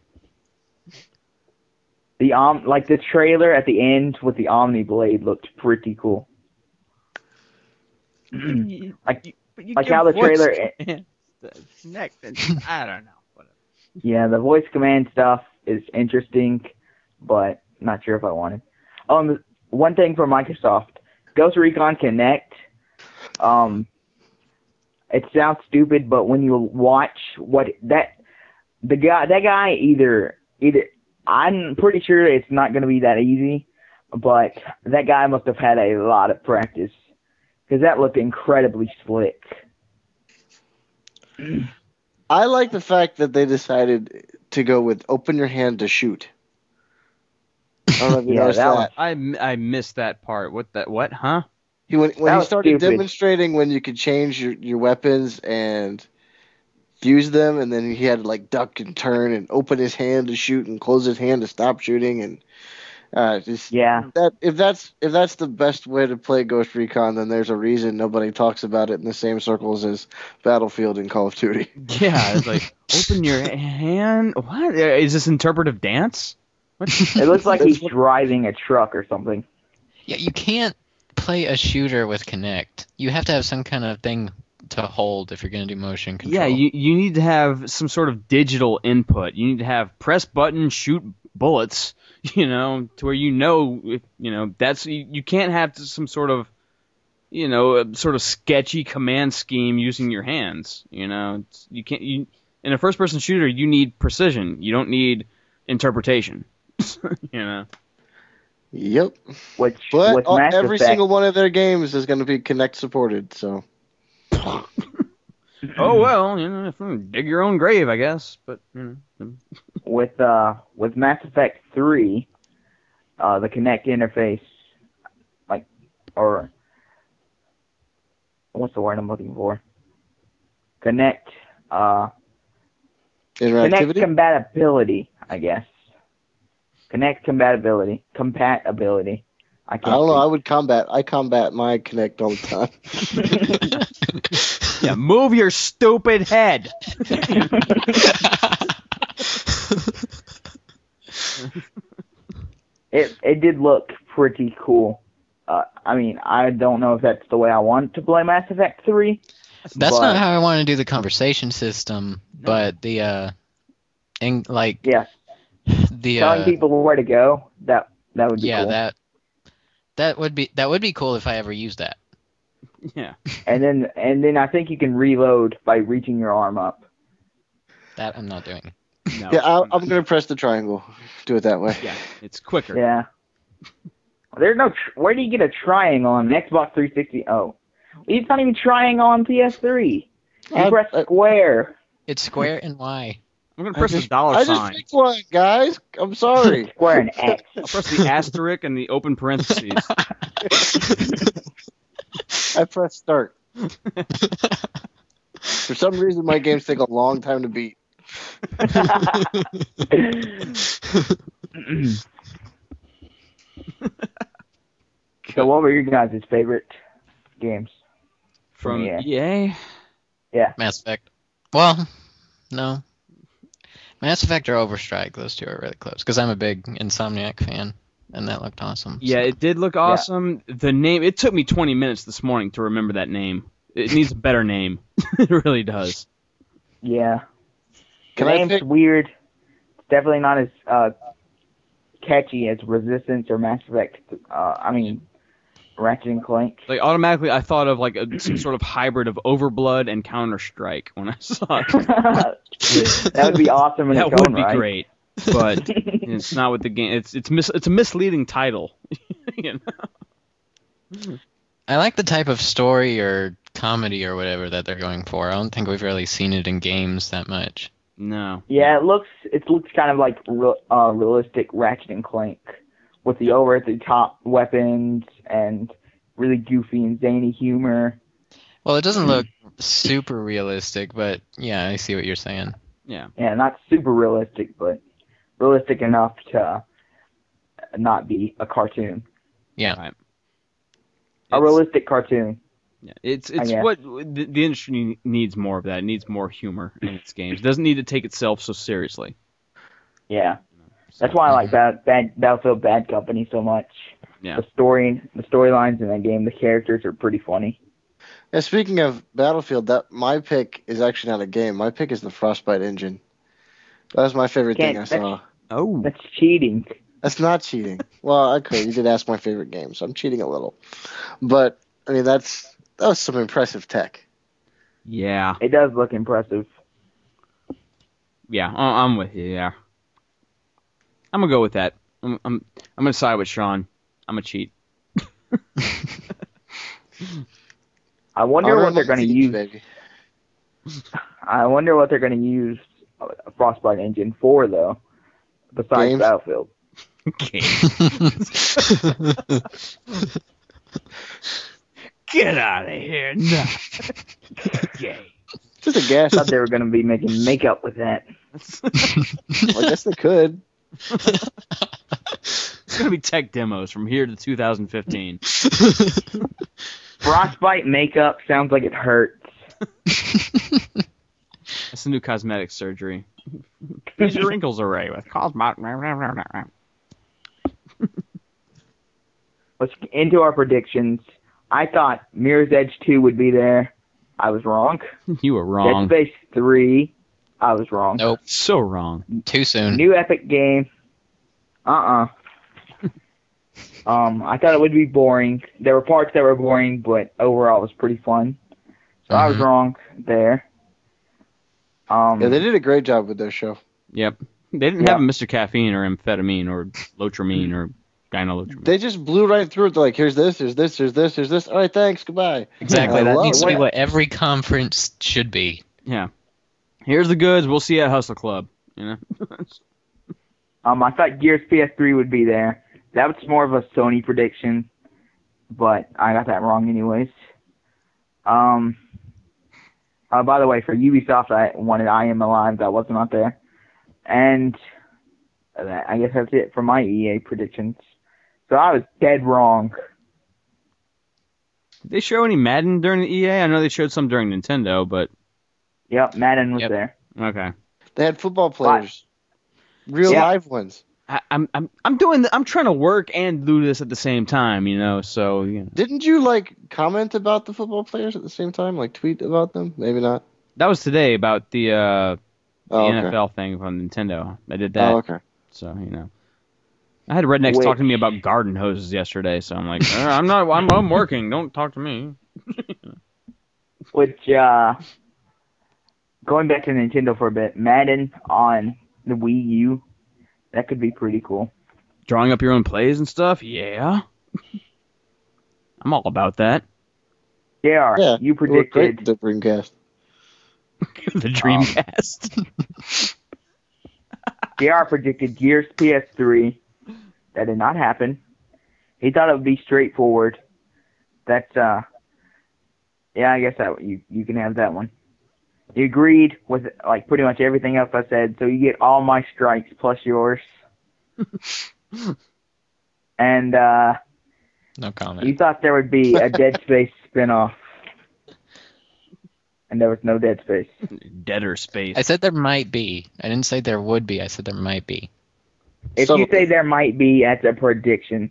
The um, like the trailer at the end with the Omni Blade looked pretty cool. Like, But you like give how the voice trailer- commands to Kinect and- I don't know. Whatever. yeah, the voice command stuff is interesting, but not sure if I want it. Um, one thing for Microsoft, Ghost Recon Connect. Um, it sounds stupid, but when you watch what that the guy that guy either either I'm pretty sure it's not going to be that easy, but that guy must have had a lot of practice because that looked incredibly slick. I like the fact that they decided to go with open your hand to shoot. I don't know if you Yeah, noticed that that. was- I, m- I missed that part. What that? What? Huh? He when, when That he was started stupid. demonstrating when you could change your, your weapons and fuse them, and then he had to like duck and turn and open his hand to shoot and close his hand to stop shooting, and uh, just Yeah, that if that's if that's the best way to play Ghost Recon, then there's a reason nobody talks about it in the same circles as Battlefield and Call of Duty. Yeah, it's like open your hand. What is this interpretive dance? What? it looks like he's That's what- driving a truck or something. Yeah, you can't play a shooter with Kinect. You have to have some kind of thing to hold if you're going to do motion control. Yeah, you you need to have some sort of digital input. You need to have press button, shoot bullets. You know, to where you know, if, you know that's you, you can't have some sort of, you know, a sort of sketchy command scheme using your hands. You know, it's, you can't. You in a first-person shooter, you need precision. You don't need interpretation. You know. Yep. Which But with uh, Mass every Effect, single one of their games is going to be Kinect supported, so. Oh well, you know, dig your own grave, I guess. But you know. with uh with Mass Effect three, uh the Kinect interface, like, or what's the word I'm looking for? Connect, uh, Connect Interactivity? compatibility, I guess. Connect compatibility, compatibility. I I can't. don't know. I speak. would combat. I combat my Kinect all the time. Yeah, move your stupid head. It it did look pretty cool. Uh, I mean, I don't know if that's the way I want to play Mass Effect three. That's but, not how I want to do the conversation system, but the uh, in, like Yeah, the telling uh, people where to go. That that would be yeah cool. that that would be that would be cool if I ever used that. Yeah. And then and then I think you can reload by reaching your arm up. That I'm not doing. No, Yeah, I'll, I'm going to press the triangle. Do it that way. Yeah, it's quicker. Yeah. There's no. Tr- where do you get a triangle on an Xbox three sixty? Oh, it's not even triangle on P S three. You I- press I- square. It's square and Y. I'm gonna I press just, the dollar I just sign. picked one, guys. I'm sorry. Square and X. I'll press the asterisk and the open parentheses. I pressed start. For some reason, my games take a long time to beat. So, what were your guys' favorite games? From Yeah. E A. Mass Effect. Well, no. Mass Effect or Overstrike, those two are really close because I'm a big Insomniac fan, and that looked awesome. Yeah, it did look awesome. The name. It took me twenty minutes this morning to remember that name. It needs a better name. It really does. Yeah. Can the I name's pick? weird. It's definitely not as uh, catchy as Resistance or Mass Effect. Uh, I mean, Ratchet and Clank. Like automatically, I thought of like a, some sort of hybrid of Overblood and Counter Strike when I saw it. That would be awesome in That its would own be right. great, but it's not what the game. It's it's mis, it's a misleading title. You know? I like the type of story or comedy or whatever that they're going for. I don't think we've really seen it in games that much. No. Yeah, it looks it looks kind of like real, uh, realistic Ratchet and Clank with the over at the top weapons and really goofy and zany humor. Well, it doesn't look super realistic, but yeah, I see what you're saying. Yeah. Yeah, not super realistic, but realistic enough to not be a cartoon. Yeah. Right. A It's- realistic cartoon. Yeah, it's I it's guess. what the, the industry needs more of that. It needs more humor in its games. It doesn't need to take itself so seriously. Yeah. That's why I like Bad, Bad, Battlefield Bad Company so much. Yeah. The story, the storylines in that game, the characters are pretty funny. And speaking of Battlefield, that my pick is actually not a game. My pick is the Frostbite engine. That was my favorite thing I Can't- saw. Oh, That's cheating. That's not cheating. Well, okay, you did ask my favorite game, so I'm cheating a little. But I mean, that's that was some impressive tech. yeah, It does look impressive. yeah. I- I'm with you. Yeah, I'm gonna go with that. I'm I'm I'm gonna side with Sean. I'm gonna cheat. I wonder Honor what they're among going to thieves, use. baby. I wonder what they're going to use a Frostbite engine for, though, besides Games? Battlefield. Okay. Get out of here! No. Okay. Just a guess. I thought they were going to be making makeup with that. Well, I guess they could. It's gonna be tech demos from here to two thousand fifteen. Frostbite makeup sounds like it hurts. That's the new cosmetic surgery. These are wrinkles array with cosmetic. Let's get into our predictions. I thought Mirror's Edge two would be there. I was wrong. You were wrong. Dead Space three. I was wrong. Nope. So wrong. Too soon. New Epic game. Uh-uh. um, I thought it would be boring. There were parts that were boring, but overall it was pretty fun. So I was Mhm. wrong there. Um, Yeah, they did a great job with their show. Yep. They didn't Yeah. have Mister Caffeine or amphetamine or lotramine or gynolotramine. They just blew right through it. They're like, here's this, here's this, here's this, here's this. All right, thanks, goodbye. Exactly. I That love needs to be it. what every conference should be. Yeah. Here's the goods. We'll see you at Hustle Club. You know. um, I thought Gears P S three would be there. That was more of a Sony prediction, but I got that wrong anyways. Um. Uh, by the way, for Ubisoft, I wanted I Am Alive. That wasn't out there. And uh, I guess that's it for my E A predictions. So I was dead wrong. Did they show any Madden during the E A? I know they showed some during Nintendo, but Yep, Madden was Yep. there. okay. They had football players, real Yeah. live ones. I, I'm I'm I'm doing. The, I'm trying to work and do this at the same time. You know. So you know. Didn't you like comment about the football players at the same time? Like tweet about them? Maybe not. That was today about the uh, the Oh, okay. N F L thing from Nintendo. I did that. Oh, okay. So you know. I had rednecks Which- talk to me about garden hoses yesterday, so I'm like, "Uh, I'm not. I'm, I'm working. Don't talk to me. Which, uh, going back to Nintendo for a bit, Madden on the Wii U, that could be pretty cool. Drawing up your own plays and stuff. Yeah. I'm all about that. J R, Yeah, you it looked great predicted with the Dreamcast. the Dreamcast. J R predicted Gears P S three. That did not happen. He thought it would be straightforward. That's uh, yeah, I guess that you you can have that one. You agreed with like pretty much everything else I said, so you get all my strikes plus yours. And uh, No you comment. thought there would be a Dead Space spinoff, and there was no Dead Space. Deader space. I said there might be. I didn't say there would be. I said there might be. If So- you say there might be, that's a prediction.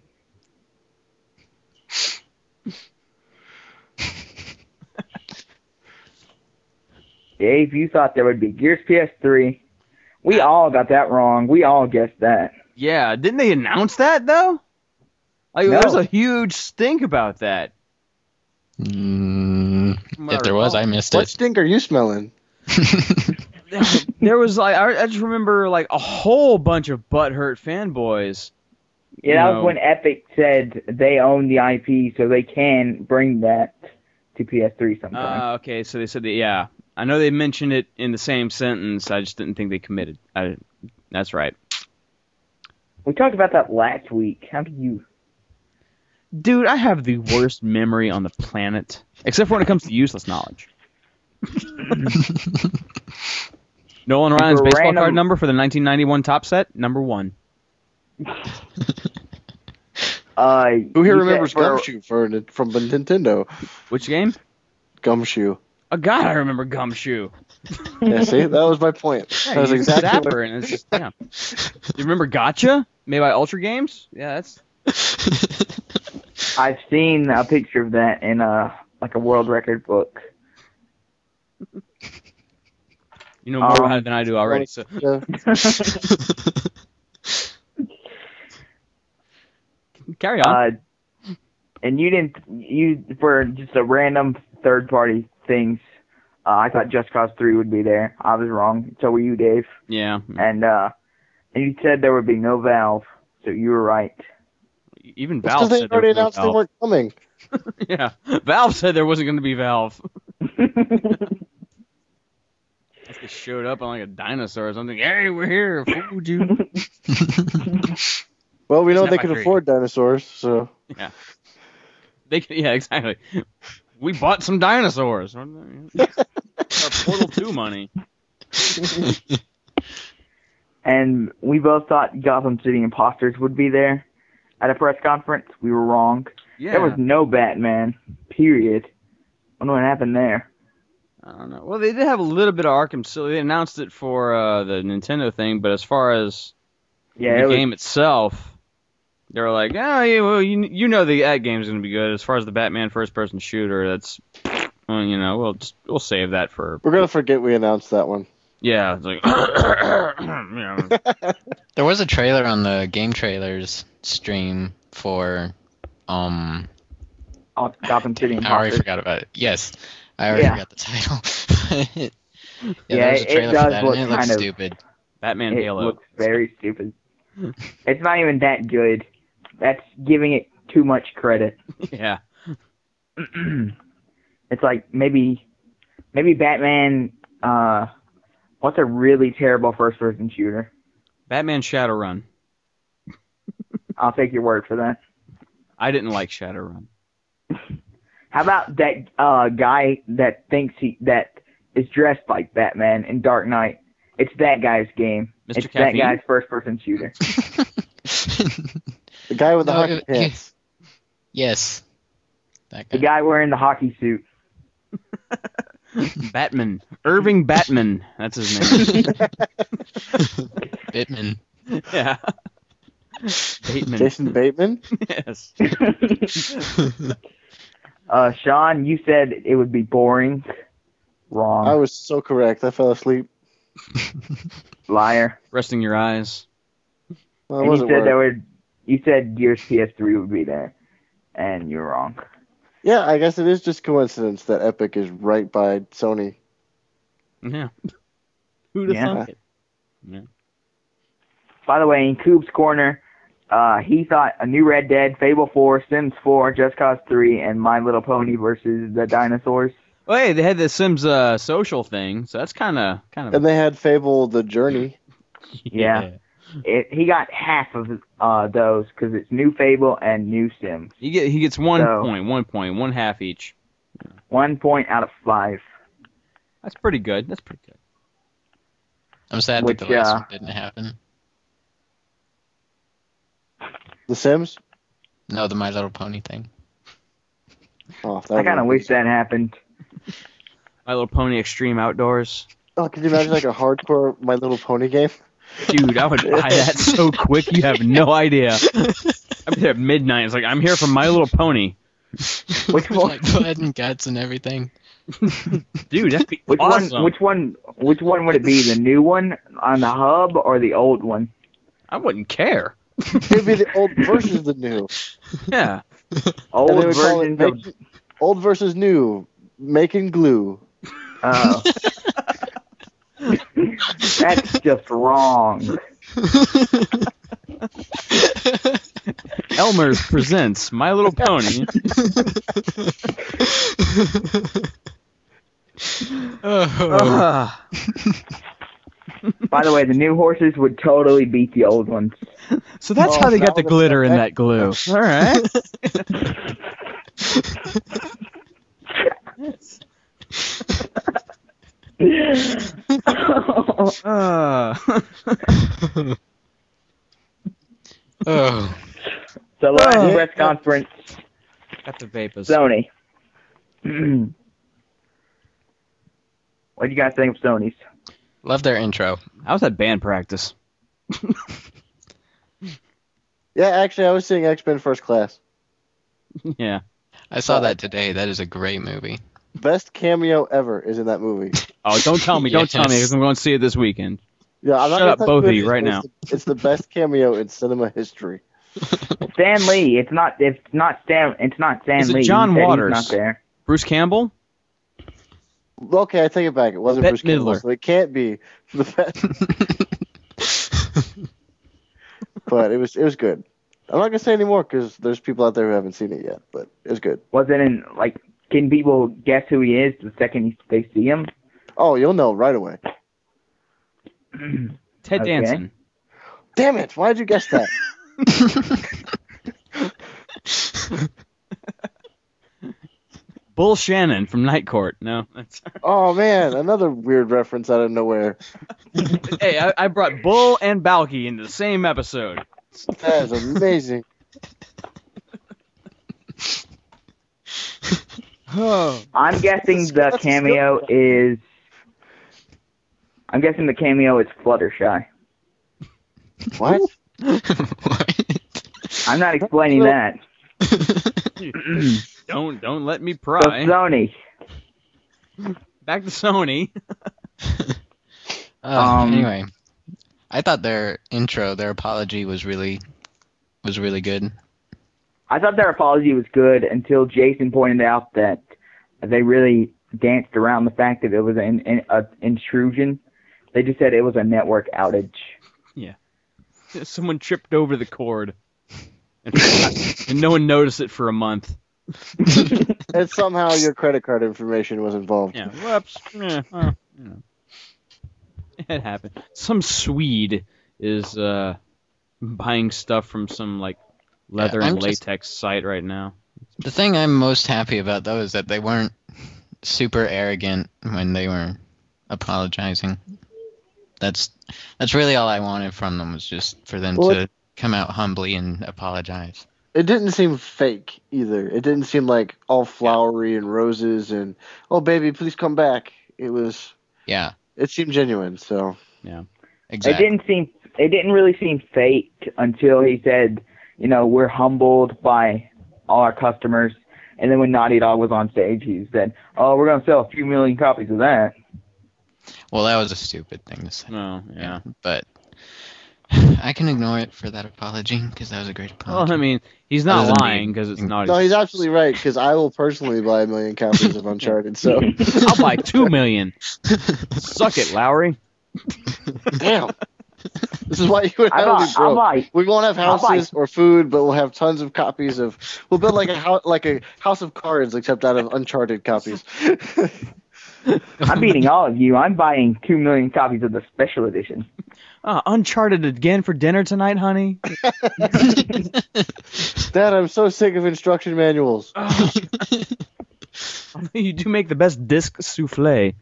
Dave, you thought there would be Gears P S three. We all got that wrong. We all guessed that. Yeah. Didn't they announce that though? Like No. there's a huge stink about that. Mm, From what if there was, recall. I missed What it. stink are you smelling? There was like I, I just remember like a whole bunch of butthurt fanboys. Yeah, that No. was when Epic said they own the I P, so they can bring that to P S three sometime. Uh, okay, so they said that. Yeah, I know they mentioned it in the same sentence. I just didn't think they committed. I, that's right, we talked about that last week. How do you... dude. I have the worst memory on the planet, except for when it comes to useless knowledge. Nolan Ryan's For baseball random- card number for the nineteen ninety-one top set, number one. Uh, Who here you said remembers for- Gumshoe for, from Nintendo? Which game? Gumshoe. Oh, God, I remember Gumshoe. Yeah, see, that was my point. Yeah, that was you use exactly Zapper, what- and it's just, yeah. You remember Gotcha? Made by Ultra Games? Yeah, that's... I've seen a picture of that in a like a world record book. You know more Um, about it than I do already, so... Yeah. Carry on. Uh, and you didn't you for just a random third party things. Uh, I thought Just Cause three would be there. I was wrong. So were you, Dave. yeah. And uh, and you said there would be no Valve. So you were right. Even That's Valve because they said there already was no announced they Valve. weren't coming. Yeah. Valve said there wasn't going to be Valve. They showed up on like a dinosaur or something. Hey, we're here. Fooled you. Well, we know Isn't they that can my afford dinosaurs, so Yeah. They could- yeah, exactly. We bought some dinosaurs. Our Portal two money. And we both thought Gotham City Imposters would be there at a press conference. We were wrong. Yeah. There was no Batman. Period. I don't know what happened there. I don't know. Well, they did have a little bit of Arkham City. They announced it for uh, the Nintendo thing, but as far as Yeah, the it was, game itself, they were like, oh, yeah, well, you you know the that game is going to be good. As far as the Batman first-person shooter, that's, well, you know, we'll just, we'll save that for. we're gonna forget we announced that one. Yeah, it's like, you know, There was a trailer on the Game Trailers stream for, um, oh, Gotham City I already Imposters. forgot about it. Yes, I already Yeah. forgot the title. yeah, Yeah, there was a it trailer does for that, look and it looks kind of- stupid. Batman It Halo. looks very stupid. It's not even that good. That's giving it too much credit. Yeah. It's like maybe, maybe Batman. Uh, what's a really terrible first-person shooter? Batman Shadowrun. I'll take your word for that. I didn't like Shadowrun. How about that uh, guy that thinks he that is dressed like Batman in Dark Knight? It's that guy's game. Mister It's that Caffeine? guy's first-person shooter. The guy with the No, hockey it- pants. Yes. That The guy. guy wearing the hockey suit. Batman. Irving Batman. That's his name. Bitman. Yeah. Bateman. Jason Bateman. Yes. Uh, Sean, you said it would be boring. Wrong. I was so correct. I fell asleep. Liar. Resting your eyes. Well, it And you wasn't said work. there would. You said Gears P S three would be there, and you're wrong. Yeah, I guess it is just coincidence that Epic is right by Sony. Yeah. Who'd have Yeah. thunk it? Yeah. By the way, in Coop's corner, uh, he thought a new Red Dead, Fable four, Sims four, Just Cause three, and My Little Pony versus the dinosaurs. Well, hey, they had the Sims uh, social thing, so that's kind of kind of. And they had Fable The Journey. Yeah. It, he got half of uh, those because it's new Fable and new Sims. He get he gets one So- point, one point, one half each. One point out of five. That's pretty good. That's pretty good. I'm sad Which, that the last uh, one didn't happen. The Sims? No, the My Little Pony thing. Oh, that I kind of would- wish that happened. My Little Pony Extreme Outdoors. Oh, could you imagine like a hardcore My Little Pony game? Dude, I would buy that so quick. You have no idea. I'd be there at midnight. It's like I'm here for My Little Pony. Which one? Like blood and guts and everything. Dude, that'd be Which awesome. one? Which one? Which one would it be? The new one on the hub or the old one? I wouldn't care. It'd be the old versus the new. Yeah. Old And they would call it versions of. make- old versus new. Making glue. Oh. That's just wrong. Elmer's presents My Little Pony. Oh. Ah. By the way, the new horses would totally beat the old ones. So that's Oh, how they got that the was glitter in okay. that glue. All right. Uh. Oh. So last Oh. press conference, Got the vapors. Sony. What do you guys think of Sony's? Love their intro. How's that band practice? Yeah, actually, I was seeing X-Men First Class. Yeah. I saw that today. That is a great movie. Best cameo ever is in that movie. Oh, don't tell me, don't tell me, Yes. because I'm going to see it this weekend. Yeah, I'm not Shut gonna up, tell both who of it you, is, right but now. It's the, it's the best cameo in cinema history. Stan Lee. It's not. It's not Stan. It's not Stan Is it Lee. John He said Waters? He's not there. Bruce Campbell? Okay, I take it back. It wasn't Bette Bruce Campbell, Midler. so it can't be the best. But it was it was good. I'm not gonna say anymore because there's people out there who haven't seen it yet. But it was good. Was it in like? Can people guess who he is the second they see him? Oh, you'll know right away. Ted Okay. Danson. Damn it! Why did you guess that? Bull Shannon from Night Court. No. That's... Oh man, another weird reference out of nowhere. Hey, I, I brought Bull and Balky into the same episode. That is amazing. Oh. I'm guessing the That's a cameo skill. is. I'm guessing the cameo is Fluttershy. What? What? I'm not explaining that. Don't don't let me So pry. Sony. Back to Sony. Uh, Um, anyway, I thought their intro, their apology was really, was really good. I thought their apology was good until Jason pointed out that they really danced around the fact that it was an, an a intrusion. They just said it was a network outage. Someone tripped over the cord, and, forgot- and no one noticed it for a month. And somehow your credit card information was involved. Yeah, whoops. Yeah, well, you know. It happened. Some Swede is uh, buying stuff from some like leather Yeah, and I'm just- latex site right now. The thing I'm most happy about, though, is that they weren't super arrogant when they were apologizing. That's that's really all I wanted from them, was just for them Well, to come out humbly and apologize. It didn't seem fake either. It didn't seem like all flowery and roses and, oh baby, please come back. It was. Yeah, It seemed genuine. So. It exactly. didn't seem. It didn't really seem fake until he said, you know, we're humbled by all our customers. And then when Naughty Dog was on stage, he said, "Oh, we're gonna sell a few million copies of that." Well, that was a stupid thing to say. Oh, yeah. But I can ignore it for that apology, because that was a great apology. Well, I mean, he's That not doesn't lying mean- because it's not. No, he's absolutely right because I will personally buy a million copies of Uncharted. So. I'll buy two million. Suck it, Lowry. Damn. This is why you and I I will buy, be I'll broke. buy. We won't have I'll buy- houses or food, but we'll have tons of copies of. We'll build like a house, like a house of cards, except out of Uncharted copies. I'm beating all of you. I'm buying two million copies of the special edition. Uh, Uncharted again for dinner tonight, honey. Dad, I'm so sick of instruction manuals. You do make the best disc souffle.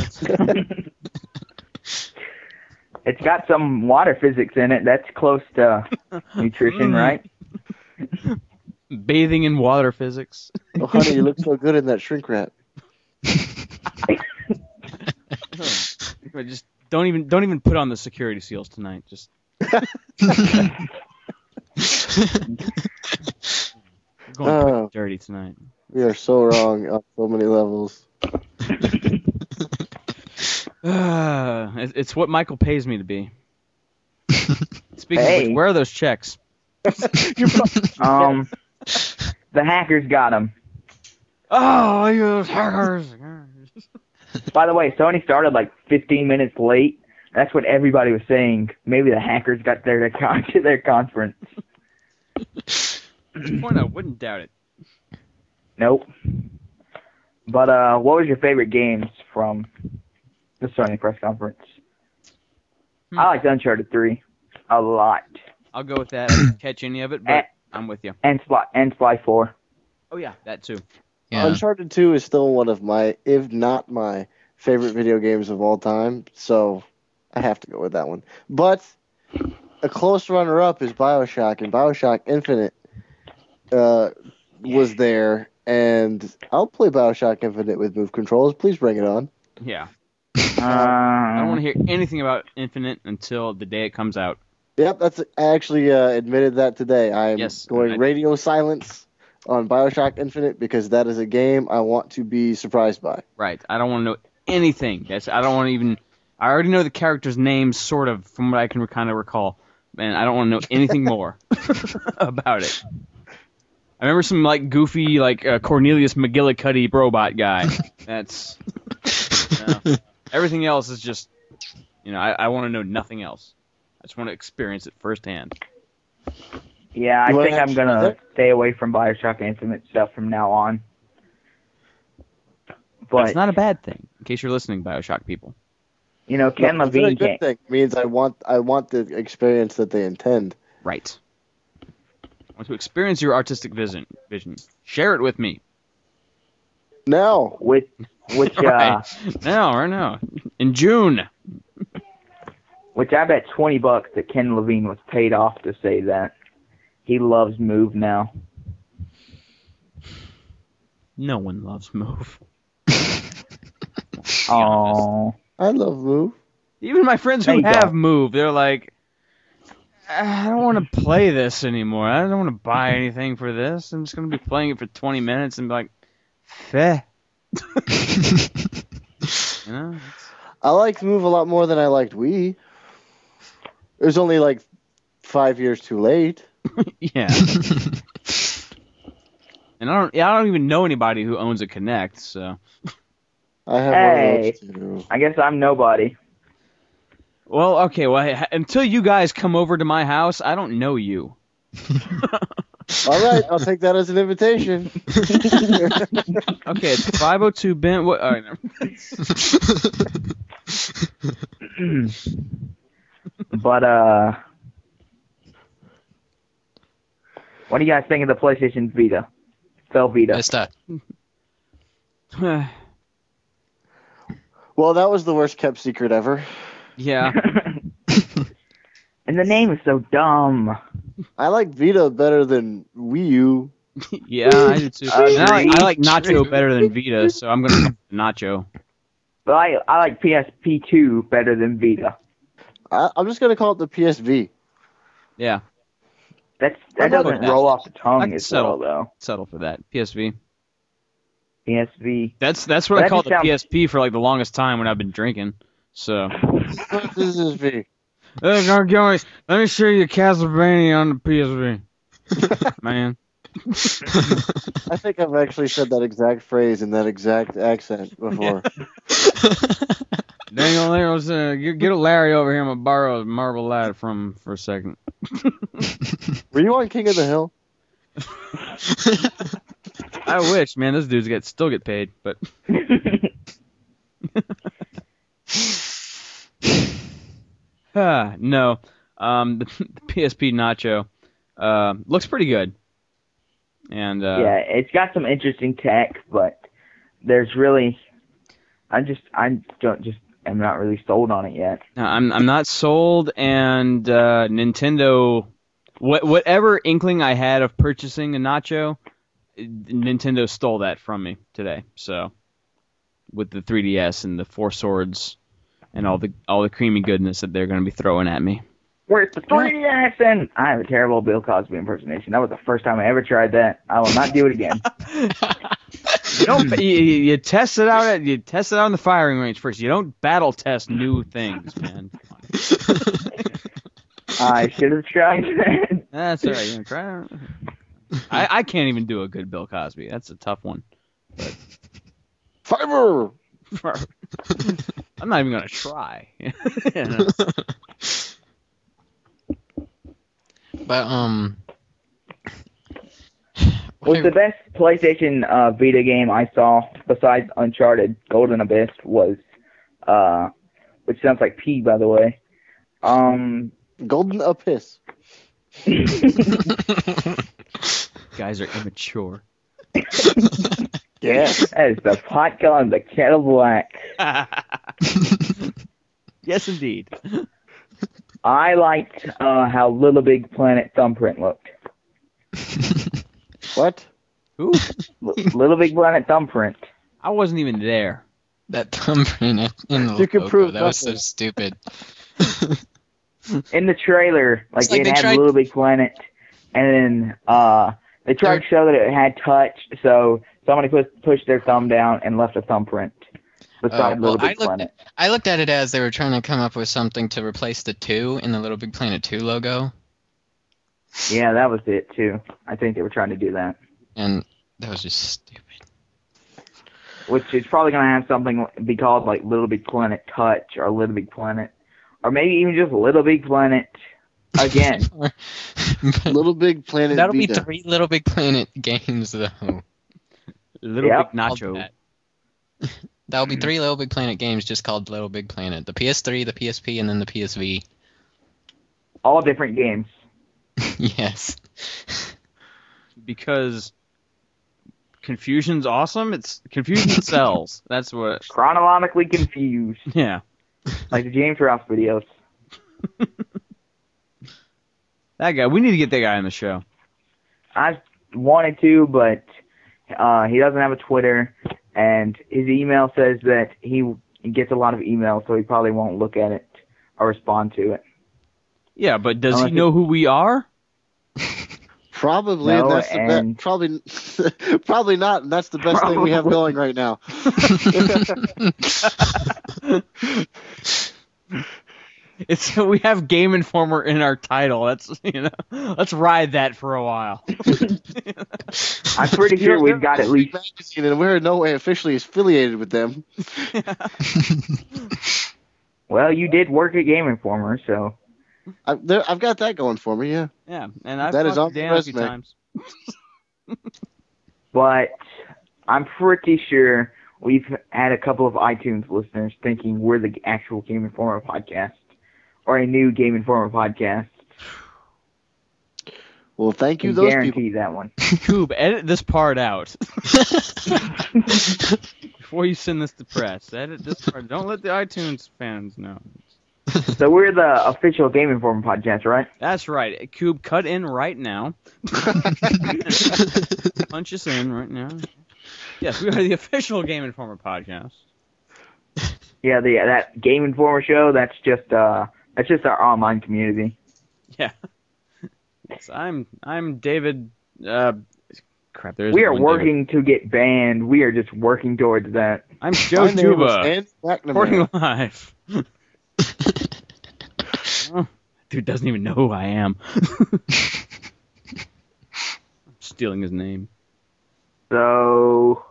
It's got some water physics in it. That's close to nutrition, Mm. right? Bathing in water physics. Oh, honey, you look so good in that shrink wrap. Just don't even don't even put on the security seals tonight. Just we're going Oh. pretty dirty tonight. We are so wrong on so many levels. Uh, it- it's what Michael pays me to be. Speaking of Hey. which, where are those checks? Um, the hackers got him. Oh, you hackers! By the way, Sony started like fifteen minutes late. That's what everybody was saying. Maybe the hackers got there to, con- to their conference. Point, I wouldn't doubt it. Nope. But uh, what was your favorite games from the Sony press conference? Hmm. I liked Uncharted three a lot, I'll go with that. I didn't catch any of it, but Eh. I'm with you. and Sly and Sly four. Oh yeah, that too. Yeah. Uncharted two is still one of my, if not my, favorite video games of all time. So I have to go with that one. But a close runner-up is Bioshock, and Bioshock Infinite uh, was there, and I'll play Bioshock Infinite with move controls. Please bring it on. Yeah. Uh, I don't want to hear anything about Infinite until the day it comes out. Yep, that's I actually uh, admitted that today. I'm Yes, going I- radio silence on Bioshock Infinite because that is a game I want to be surprised by. Right. I don't want to know anything. That's. I don't want to even. I already know the characters' names, sort of, from what I can kind of recall, and I don't want to know anything more about it. I remember some like goofy, like uh, Cornelius McGillicuddy robot guy. That's. You know, everything else is just. You know, I, I want to know nothing else. I just want to experience it firsthand. yeah, I You wanna think I'm have- gonna stay away from Bioshock Infinite stuff from now on. But But it's not a bad thing, in case you're listening, Bioshock people. you know, Ken No, it's been a Levine good can't. thing. It means I want I want the experience that they intend. Right. I want to experience your artistic vision. Vision. Share it with me. Now, Which, which, uh, Right. Now, right now. In June. which I bet twenty bucks that Ken Levine was paid off to say that. He loves Move now. No one loves Move. Oh, I love Move. Even my friends who There you have go. Move, they're like, I don't want to play this anymore. I don't want to buy anything for this. I'm just going to be playing it for twenty minutes and be like, feh. You know? I liked Move a lot more than I liked Wii. It was only like five years too late. Yeah. And I don't, yeah, I don't even know anybody who owns a Kinect, so. I have Hey. one of those too. I guess I'm nobody. Well, okay, well, hey, until you guys come over to my house, I don't know you. All right, I'll take that as an invitation. Okay, it's five oh two Ben. What? All right, never- But, uh, what do you guys think of the PlayStation Vita? Fell Vita. Mister. Well, that was the worst kept secret ever. Yeah. And the name is so dumb. I like Vita better than Wii U. Yeah, I do too. Agreed. And I like, I like Nacho better than Vita, so I'm gonna go with Nacho. But I, I like P S P two better than Vita. I, I'm just gonna call it the P S V. Yeah, That's, I'm that not doesn't with that. roll off the I tongue can as settle. well, though. settle for that. P S V. P S V. That's that's what That I called just the sounds- P S P for like the longest time when I've been drinking. So. This is V. Hey, guys, let me show you Castlevania on the P S V. Man. I think I've actually said that exact phrase in that exact accent before. Dang on there, let's, uh, get, get a Larry over here. I'm gonna borrow a marble ladder from him for a second. Were you on King of the Hill? I wish, man. Those dudes get still get paid, but ah, no. Um, the, the P S P Nacho uh, looks pretty good, and uh, Yeah, it's got some interesting tech, but there's really, I just, I don't just, I'm not really sold on it yet. no, I'm I'm not sold. And uh, Nintendo, what whatever inkling I had of purchasing a Nacho, Nintendo stole that from me today. So with the three D S and the Four Swords and all the all the creamy goodness that they're going to be throwing at me. Where's the three D S? And I have a terrible Bill Cosby impersonation. That was the first time I ever tried that. I will not do it again. You don't you, you you test it out at you test it out on the firing range first. You don't battle test new things, man. Come on. I should have tried that. That's all right. You gonna try it? I I can't even do a good Bill Cosby. That's a tough one. Fiber! I'm not even gonna try. You know? But um, Was the best PlayStation uh, Vita game I saw besides Uncharted Golden Abyss was, uh, which sounds like P, by the way. Um, Golden Abyss. Guys are immature. Yeah. that is the pot calling the kettle black. Yes, indeed. I liked uh, how Little Big Planet Thumbprint looked. What? Who? L- Little Big Planet Thumbprint. I wasn't even there. That thumbprint in the You can logo, prove that was so nothing. stupid. In the trailer, like, It's like it they had tried- Little Big Planet, and then uh, they tried to show that it had touch, so somebody put, pushed their thumb down and left a thumbprint beside Oh, well, Little I Big looked, Planet. I looked at it as they were trying to come up with something to replace the two in the Little Big Planet two logo, Yeah, that was it, too. I think they were trying to do that. and that was just stupid. Which is probably going to have something be called, like, Little Big Planet Touch or Little Big Planet. Or maybe even just Little Big Planet again. But Little Big Planet that'll be Vita. three Little Big Planet games, though. Little Yep. Big Nacho. That. That'll be three Little Big Planet games just called Little Big Planet. The P S three, the P S P, and then the P S V. All different games. Yes. Because confusion's awesome. It's confusion sells. That's what. Chronologically confused. Yeah. Like the James Rouse videos. That guy. We need to get that guy on the show. I wanted to, but uh, he doesn't have a Twitter, and his email says that he gets a lot of emails, so he probably won't look at it or respond to it. Yeah, but does Unless he know who we are? Probably, No, and that's the and- be- probably, probably not. And that's the best thing we have Probably. going right now. It's we have Game Informer in our title. That's you know. Let's ride that for a while. I'm pretty sure we've got at least. Magazine, and we're in no way officially affiliated with them. Well, you did work at Game Informer, so I, there, I've got that going for me. Yeah. Yeah, and I've That is talked on to the Dan a few resume. times. but I'm pretty sure we've had a couple of iTunes listeners thinking we're the actual Game Informer podcast or a new Game Informer podcast. Well, thank you, Can those guarantee people. that one. Coob, edit this part out before you send this to press. Edit this part. Don't let the iTunes fans know. So we're the official Game Informer podcast, right? That's right. Coob, cut in right now. Punch us in right now. Yes, we are the official Game Informer podcast. Yeah, the that Game Informer show. That's just uh, that's just our online community. Yeah. Yes, I'm I'm David. Uh, crap, there is We are one David. working to get banned. We are just working towards that. I'm Joe My name is Juba. Andy McNamara. Reporting live. Oh, dude doesn't even know who I am. I'm stealing his name. So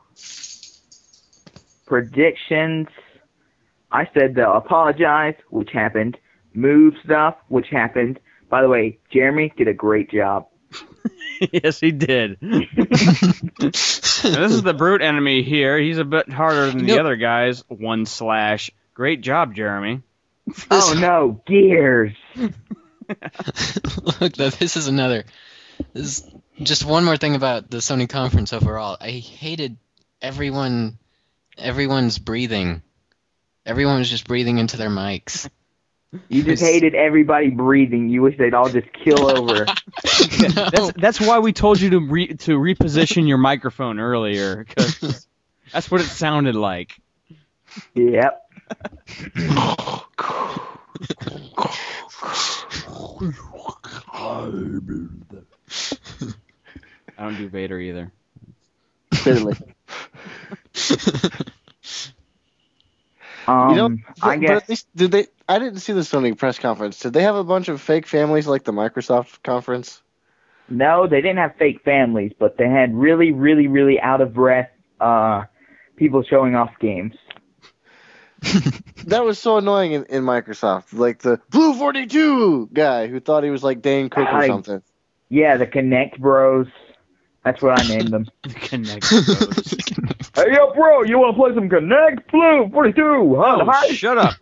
predictions. I said they'll apologize, which happened. Move stuff, which happened. By the way, Jeremy did a great job. Yes, he did. Now, this is the brute enemy here. He's a bit harder than the Nope. other guys. One slash. Great job, Jeremy. Oh no, Gears! Look, though, this is another. This is just one more thing about the Sony conference overall. I hated everyone. Everyone's breathing. Everyone was just breathing into their mics. You just It's- hated everybody breathing. You wish they'd all just kill over. No. That's that's why we told you to re, to reposition your microphone earlier, because that's what it sounded like. Yep. I don't do Vader either. Literally. Um, You know, I but guess at least did they? I didn't see the Sony press conference. Did they have a bunch of fake families like the Microsoft conference? no, they didn't have fake families, but they had really, really, really out of breath uh, people showing off games. That was so annoying in, in Microsoft. Like the Blue forty-two guy who thought he was like Dane Cook or I- something. Yeah, the Connect Bros. That's what I named them. Connect those. Hey, yo, bro, you want to play some Connect? Blue forty-two. Huh? Oh, Hi. shut up.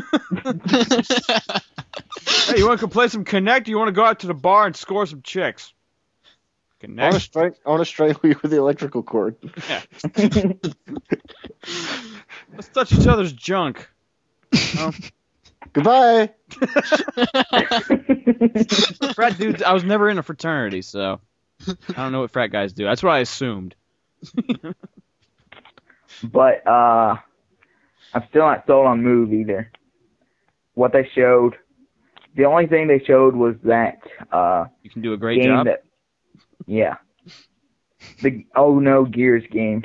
Hey, you want to play some Connect? Or you want to go out to the bar and score some chicks? I want to Connect. strike. I want to strangle you with the electrical cord. Yeah. Let's touch each other's junk. Oh. Goodbye. Frat dudes, I was never in a fraternity, so I don't know what frat guys do. That's what I assumed. But uh, I'm still not sold on Move either. What they showed, the only thing they showed was that uh, You can do a great game job. that, yeah, the Oh No Gears game.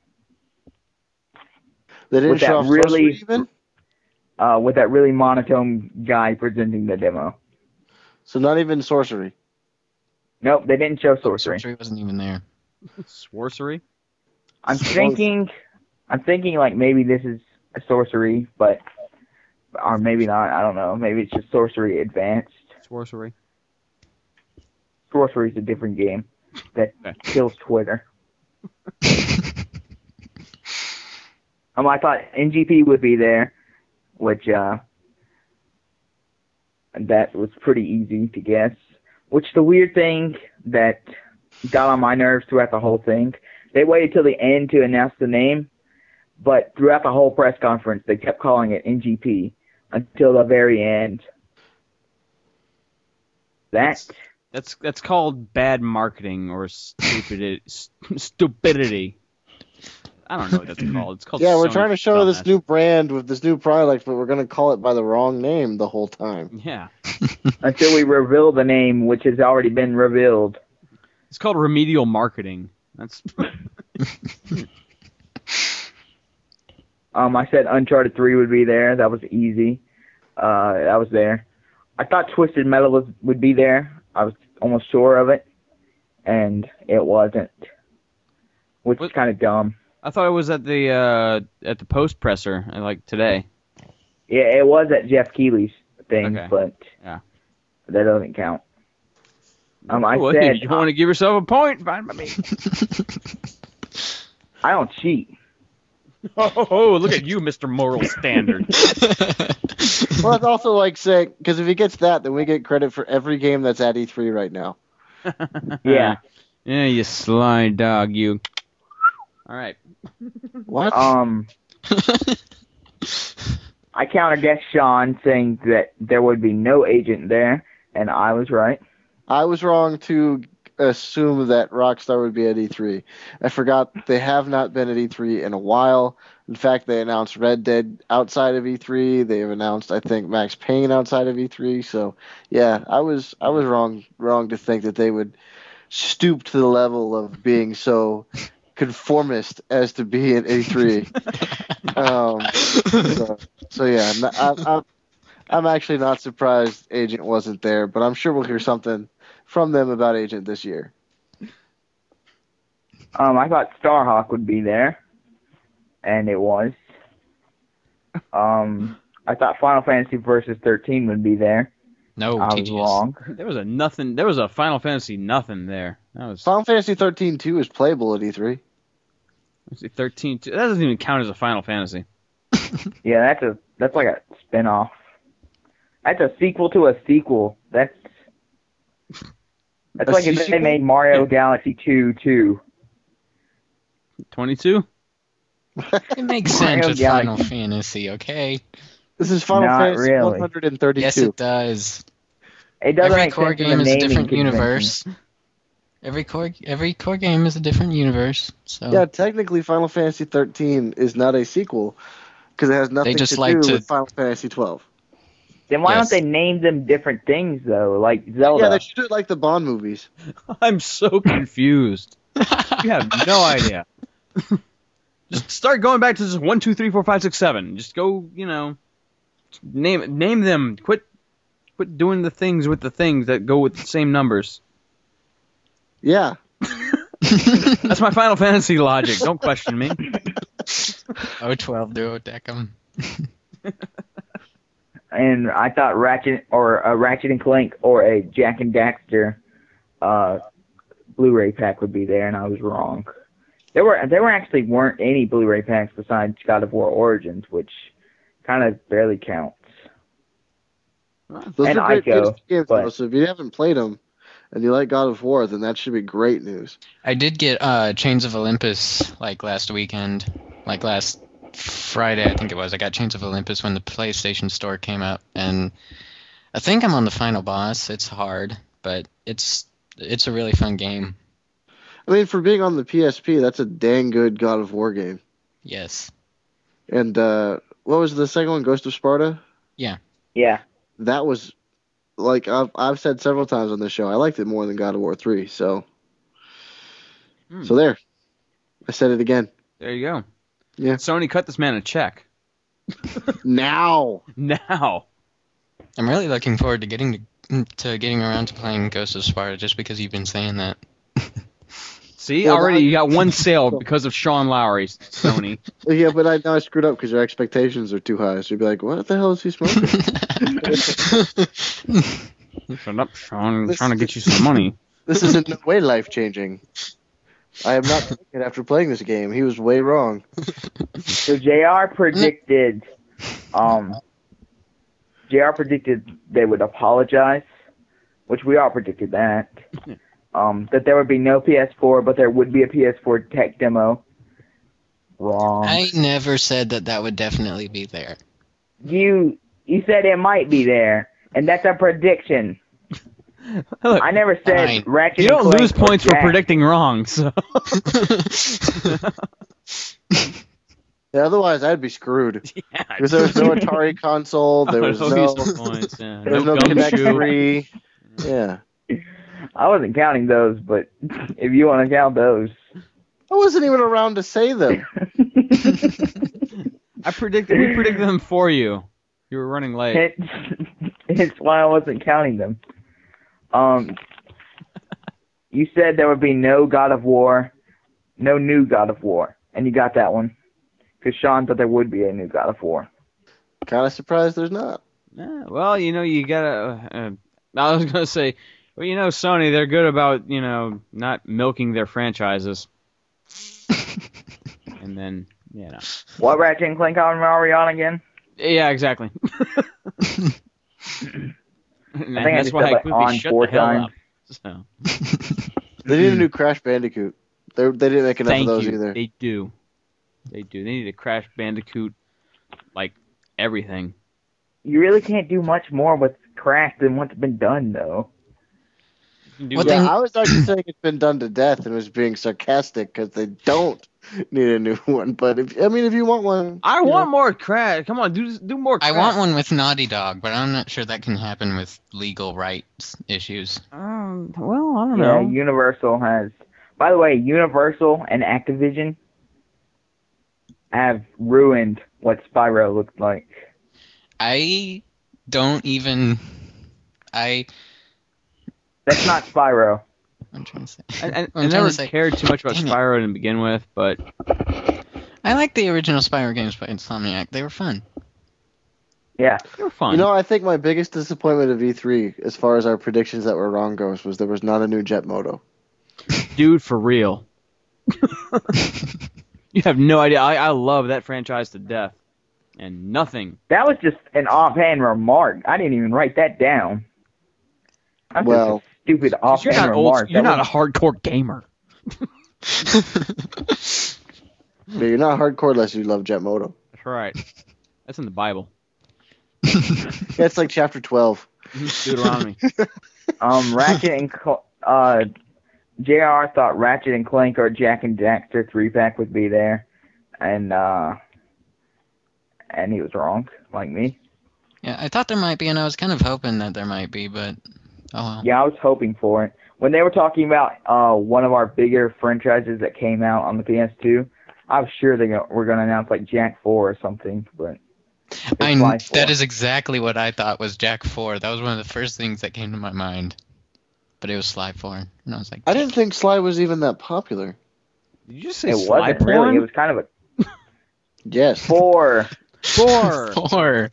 They didn't With that show off really- sorcery even? Uh, with that really monotone guy presenting the demo. So not even sorcery. Nope, they didn't show sorcery. Sorcery wasn't even there. Sorcery? I'm thinking, I'm thinking like maybe this is a sorcery, but or maybe not. I don't know. Maybe it's just sorcery advanced. Sorcery. Sorcery is a different game that Okay. kills Twitter. Um, I thought N G P would be there, which uh, that was pretty easy to guess. Which the weird thing that got on my nerves throughout the whole thing, they waited till the end to announce the name, but throughout the whole press conference, they kept calling it N G P until the very end. That That's that's called bad marketing or stupidity. stupidity. I don't know what that's called. It's called. Yeah, we're Sony trying to show this dumbass. new brand with this new product, but we're going to call it by the wrong name the whole time. Yeah, until we reveal the name, which has already been revealed. it's called remedial marketing. That's Um, I said Uncharted three would be there. That was easy. Uh, that was there. I thought Twisted Metal was, would be there. I was almost sure of it, and it wasn't, which What- is kind of dumb. I thought it was at the uh, at the post presser uh, like today. Yeah, it was at Jeff Keighley's thing, Okay. but Yeah. that doesn't count. Um, I Well, said if you want to give yourself a point, fine by me. I don't cheat. Oh, look at you, Mister Moral Standard. Well, it's also like saying, because if he gets that, then we get credit for every game that's at E three right now. Yeah. Yeah, you sly dog, you. All right. What? Um, I counter guessed Sean saying that there would be no agent there, and I was right. I was wrong to assume that Rockstar would be at E three. I forgot they have not been at E three in a while. In fact, they announced Red Dead outside of E three. They have announced, I think, Max Payne outside of E three. So, yeah, I was I was wrong wrong to think that they would stoop to the level of being so conformist as to be at E three. um, so, so, yeah, n- I, I'm I'm actually not surprised Agent wasn't there, but I'm sure we'll hear something from them about Agent this year. Um, I thought Starhawk would be there, and it was. Um, I thought Final Fantasy Versus thirteen would be there. No, I T was G S. wrong. There was a nothing. There was a Final Fantasy nothing there. That was Final Fantasy thirteen two is playable at E three. let's see, thirteen. That doesn't even count as a Final Fantasy. Yeah, that's a that's like a spin-off. That's a sequel to a sequel. That's that's A like if they sequel? made Mario Galaxy two too. twenty-two. It makes Mario sense with Galaxy. Final Fantasy, okay? This is Final Not Fantasy really. one thirty-two. Yes, it does. It doesn't Every make core sense in game the is a naming different convention. universe. Every core every core game is a different universe. So Yeah, technically Final Fantasy thirteen is not a sequel because it has nothing just to like do to- with Final Fantasy twelve. Then why Yes. don't they name them different things though, like Zelda? Yeah, they should do it like the Bond movies. I'm so confused. You have no idea. Just start going back to just one, two, three, four, five, six, seven. Just go, you know, name name them. Quit, quit doing the things with the things that go with the same numbers. Yeah. That's my Final Fantasy logic. Don't question me. oh twelve Duodecim. And I thought Ratchet or a Ratchet and Clank or a Jack and Daxter uh, Blu-ray pack would be there, and I was wrong. There were there were actually weren't any Blu-ray packs besides God of War Origins, which kind of barely counts. Those And are great Ico, P S P games, but- though, so if you haven't played them and you like God of War, then that should be great news. I did get uh Chains of Olympus like last weekend, like last Friday, I think it was, I got Chains of Olympus when the PlayStation Store came out, and I think I'm on the final boss. It's hard, but it's it's a really fun game. I mean, for being on the P S P, that's a dang good God of War game. Yes. And uh, what was the second one? Ghost of Sparta? Yeah. That was, like, I've, I've said several times on this show, I liked it more than God of War three, so... Hmm. So there. I said it again. There you go. Yeah. Sony, cut this man a check. Now! Now. I'm really looking forward to getting to, to getting around to playing Ghost of Sparta just because you've been saying that. See, Yeah, already that- you got one sale because of Sean Lowry, Sony. Yeah, but I know I screwed up because your expectations are too high. So you'd be like, what the hell is he smoking? Shut up, Sean. I'm This trying to is- get you some money. This is in no way life-changing. I am not thinking after playing this game. He was way wrong. So J R predicted, um, J R predicted they would apologize, which we all predicted that. Um, that there would be no P S four, but there would be a P S four tech demo. Wrong. I never said that that would definitely be there. You you said it might be there, and that's a prediction. Look, I never said Fine. Ratchet. you and don't Clank lose or points for Jack. predicting wrong, so. Yeah, otherwise, I'd be screwed. Yeah, Because there was no Atari console. There was no no, useful points, yeah. there was no no Connect gumshoe. three. Yeah. I wasn't counting those, but if you want to count those. I wasn't even around to say them. I predicted. We predicted them for you. You were running late. Hence, hence why I wasn't counting them. Um, you said there would be no God of War, no new God of War, and you got that one. Because Sean thought there would be a new God of War. Kind of surprised there's not. Yeah, well, you know, you gotta. Uh, I was gonna say, well, you know, Sony, they're good about, you know, not milking their franchises. And then, you know. What Ratchet and Clank are we on again? Yeah, exactly. And I think I that's just why said, I like, quickly on shut four the hell times. up. So, They need a new Crash Bandicoot. They they didn't make enough thank of those you. either. They do. They do. They need a Crash Bandicoot, like everything. You really can't do much more with Crash than what's been done, though. You can do What Yeah, they- I was actually saying it's been done to death and was being sarcastic because they don't need a new one. But if I mean, if you want one, I you want know. more Crash. Come on, do do more. I Crash. want one with Naughty Dog, but I'm not sure that can happen with legal rights issues. Um, well, I don't Yeah, know. Universal has. By the way, Universal and Activision have ruined what Spyro looked like. I don't even. I. That's not Spyro. I'm trying to say. I, I, I'm I trying never to say. cared too much about Dang it. Spyro to begin with, but I like the original Spyro games by Insomniac. They were fun. Yeah. they were fun. You know, I think my biggest disappointment of E three, as far as our predictions that were wrong goes, was there was not a new Jet Moto. Dude, for real. You have no idea. I, I love that franchise to death. And nothing. That was just an offhand remark. I didn't even write that down. That's Well, just a stupid 'Cause you're offhand not old. remark. You're That not a was- hardcore gamer. Yeah, you're not hardcore unless you love Jet Moto. That's right. That's in the Bible. Yeah, it's like chapter twelve. Deuteronomy. Um, Ratchet and Cl- uh, J R thought Ratchet and Clank or Jack and Daxter three pack would be there, and uh, and he was wrong, like me. Yeah, I thought there might be, and I was kind of hoping that there might be, but oh well. Yeah, I was hoping for it. When they were talking about uh one of our bigger franchises that came out on the P S two, I was sure they go- were going to announce like Jack four or something, but it's I, Sly four. that is exactly what I thought was Jack four. That was one of the first things that came to my mind. But it was Sly four. And I was like, I didn't think Sly was even that popular. Did you just say It Sly wasn't porn? really. It was kind of a Yes. four. Four. four.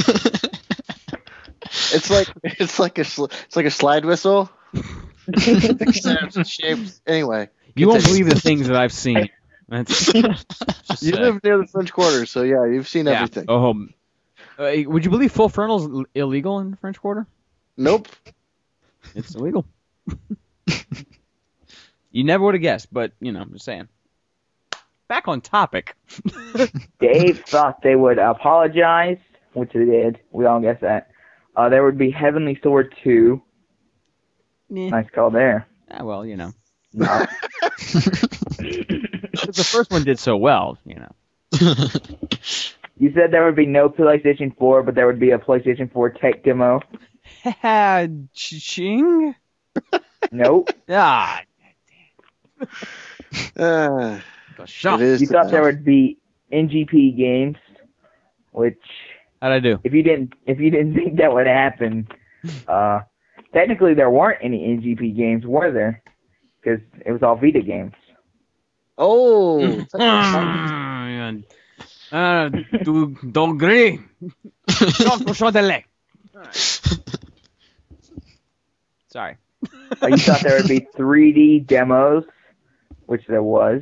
It's like it's like a sl- it's like a slide whistle. Except shaped. Anyway, You won't continue. believe the things that I've seen. That's just You say. live near the French Quarter, so yeah, you've seen Yeah. everything. Oh, um, uh, would you believe full frontal's l- illegal in the French Quarter? Nope. It's illegal. You never would have guessed, but you know, I'm just saying. back on topic. Dave thought they would apologize, which they did. We all guessed that. Uh, there would be Heavenly Sword two. Yeah. Nice call there. Ah, well, you know. No. The first one did so well, you know. You said there would be no PlayStation four, but there would be a PlayStation four tech demo. Ching? Nope. Ah, Uh, shot. it is You the thought there best. would be N G P games, which How'd I do? if you didn't if you didn't think that would happen, uh, technically there weren't any N G P games, were there? Because it was all Vita games. Oh, Uh, du degré. Sorry. Uh, you thought there would be three D demos, which there was.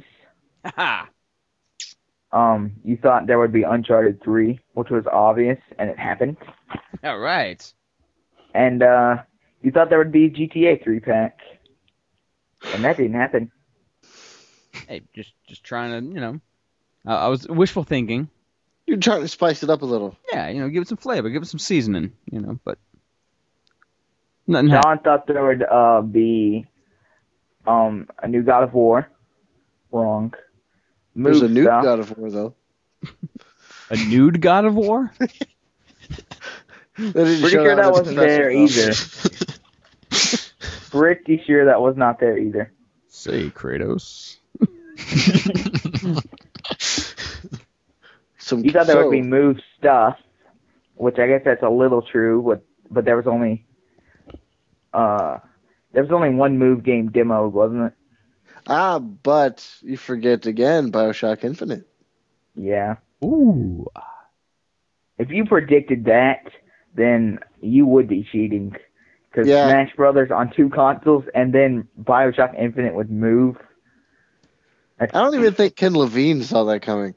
Um, you thought there would be Uncharted three, which was obvious, and it happened. All right. And uh, you thought there would be G T A three pack, and that didn't happen. Hey, just just trying to, you know, uh, I was wishful thinking. You're trying to spice it up a little. Yeah, you know, give it some flavor, give it some seasoning, you know, but nothing happened. John thought there would uh, be um, a new God of War. Wrong. There's a Move new stuff. God of War, though. A nude God of War? They didn't Pretty show sure that on the wasn't there special, either. Pretty sure that was not there either. Say, Kratos. Some, You thought there so, would be move stuff, which I guess that's a little true, but but there was only uh there was only one move game demo, wasn't it? Ah, but you forget again, Bioshock Infinite. Yeah. Ooh. If you predicted that, then you would be cheating. Because Yeah. Smash Brothers on two consoles and then Bioshock Infinite would move. I don't even think Ken Levine saw that coming.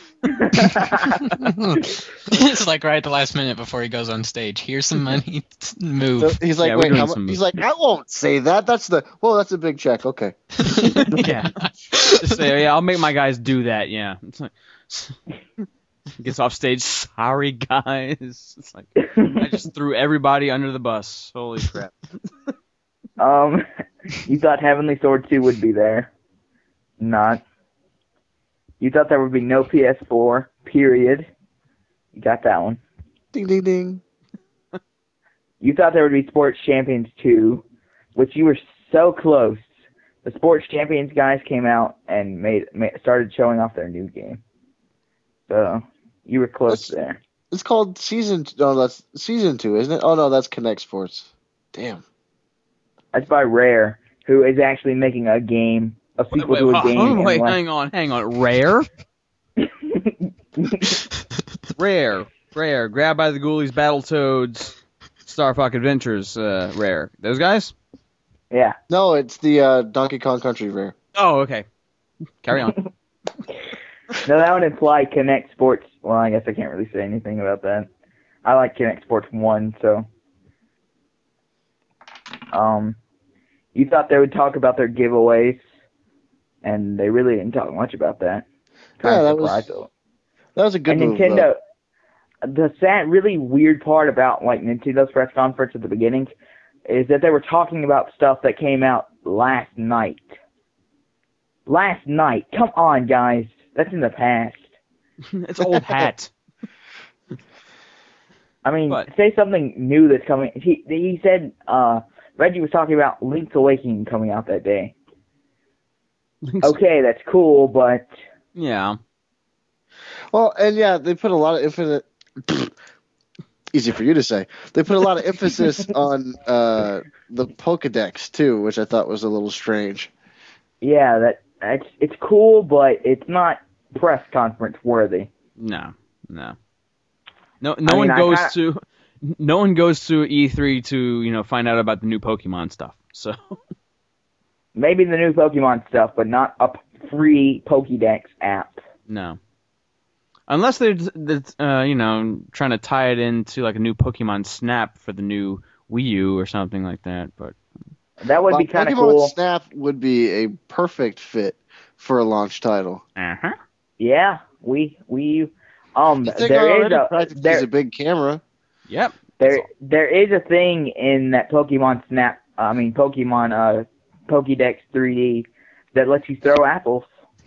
It's like right at the last minute before he goes on stage. Here's some money. Move. So he's like, Yeah, we're wait, doing how some much? He's moves. like, I won't say that. That's the, whoa, that's a big check. Okay. Yeah. Just say, yeah, I'll make my guys do that, yeah. It's like, gets off stage, sorry guys. It's like, I just threw everybody under the bus. Holy crap. Um, you thought Heavenly Sword two would be there. Not. You thought there would be no P S four, period. You got that one. Ding, ding, ding. You thought there would be Sports Champions two, which you were so close. The Sports Champions guys came out and made, made started showing off their new game. So, you were close That's- there. It's called season. No, that's season two, isn't it? Oh no, that's Connect Sports. Damn. That's by Rare, who is actually making a game, a Wait, sequel wait, to a wait, game. in wait, less- hang on, hang on. Rare? Rare. Rare. Grab by the Ghoulies, Battletoads, Star Fox Adventures, uh, Rare. Those guys? Yeah. No, it's the uh, Donkey Kong Country Rare. Oh, okay. Carry on. No, that would imply Connect Sports. Well, I guess I can't really say anything about that. I like Connect Sports one, so. Um, you thought they would talk about their giveaways, and they really didn't talk much about that. Kind Yeah, of that was- surprised, though. That was a good And move. Nintendo, though. the sad, really weird part about like Nintendo's press conference at the beginning is that they were talking about stuff that came out last night. Last night, come on, guys, that's in the past. It's old hat. I mean, What? say something new that's coming. He he said uh, Reggie was talking about Link's Awakening coming out that day. Okay, that's cool, but Yeah. Well, and yeah, they put a lot of emphasis. Easy for you to say. They put a lot of emphasis on uh, the Pokedex too, which I thought was a little strange. yeah, that it's it's cool, but it's not press conference worthy. No. No. No. No I one mean, I goes ha- to. No one goes to E three to you know find out about the new Pokemon stuff. So Maybe the new Pokemon stuff, but not a p- free Pokédex app. no. Unless they're, they're uh, you know, trying to tie it into like a new Pokemon Snap for the new Wii U or something like that. But That would Well, be kind of Pokemon cool. Snap would be a perfect fit for a launch title. Uh-huh. Yeah, we we um The thing there is already a practically there is a big camera. Yep. there there is a thing in that Pokemon Snap. I mean Pokemon uh Pokédex three D that lets you throw apples.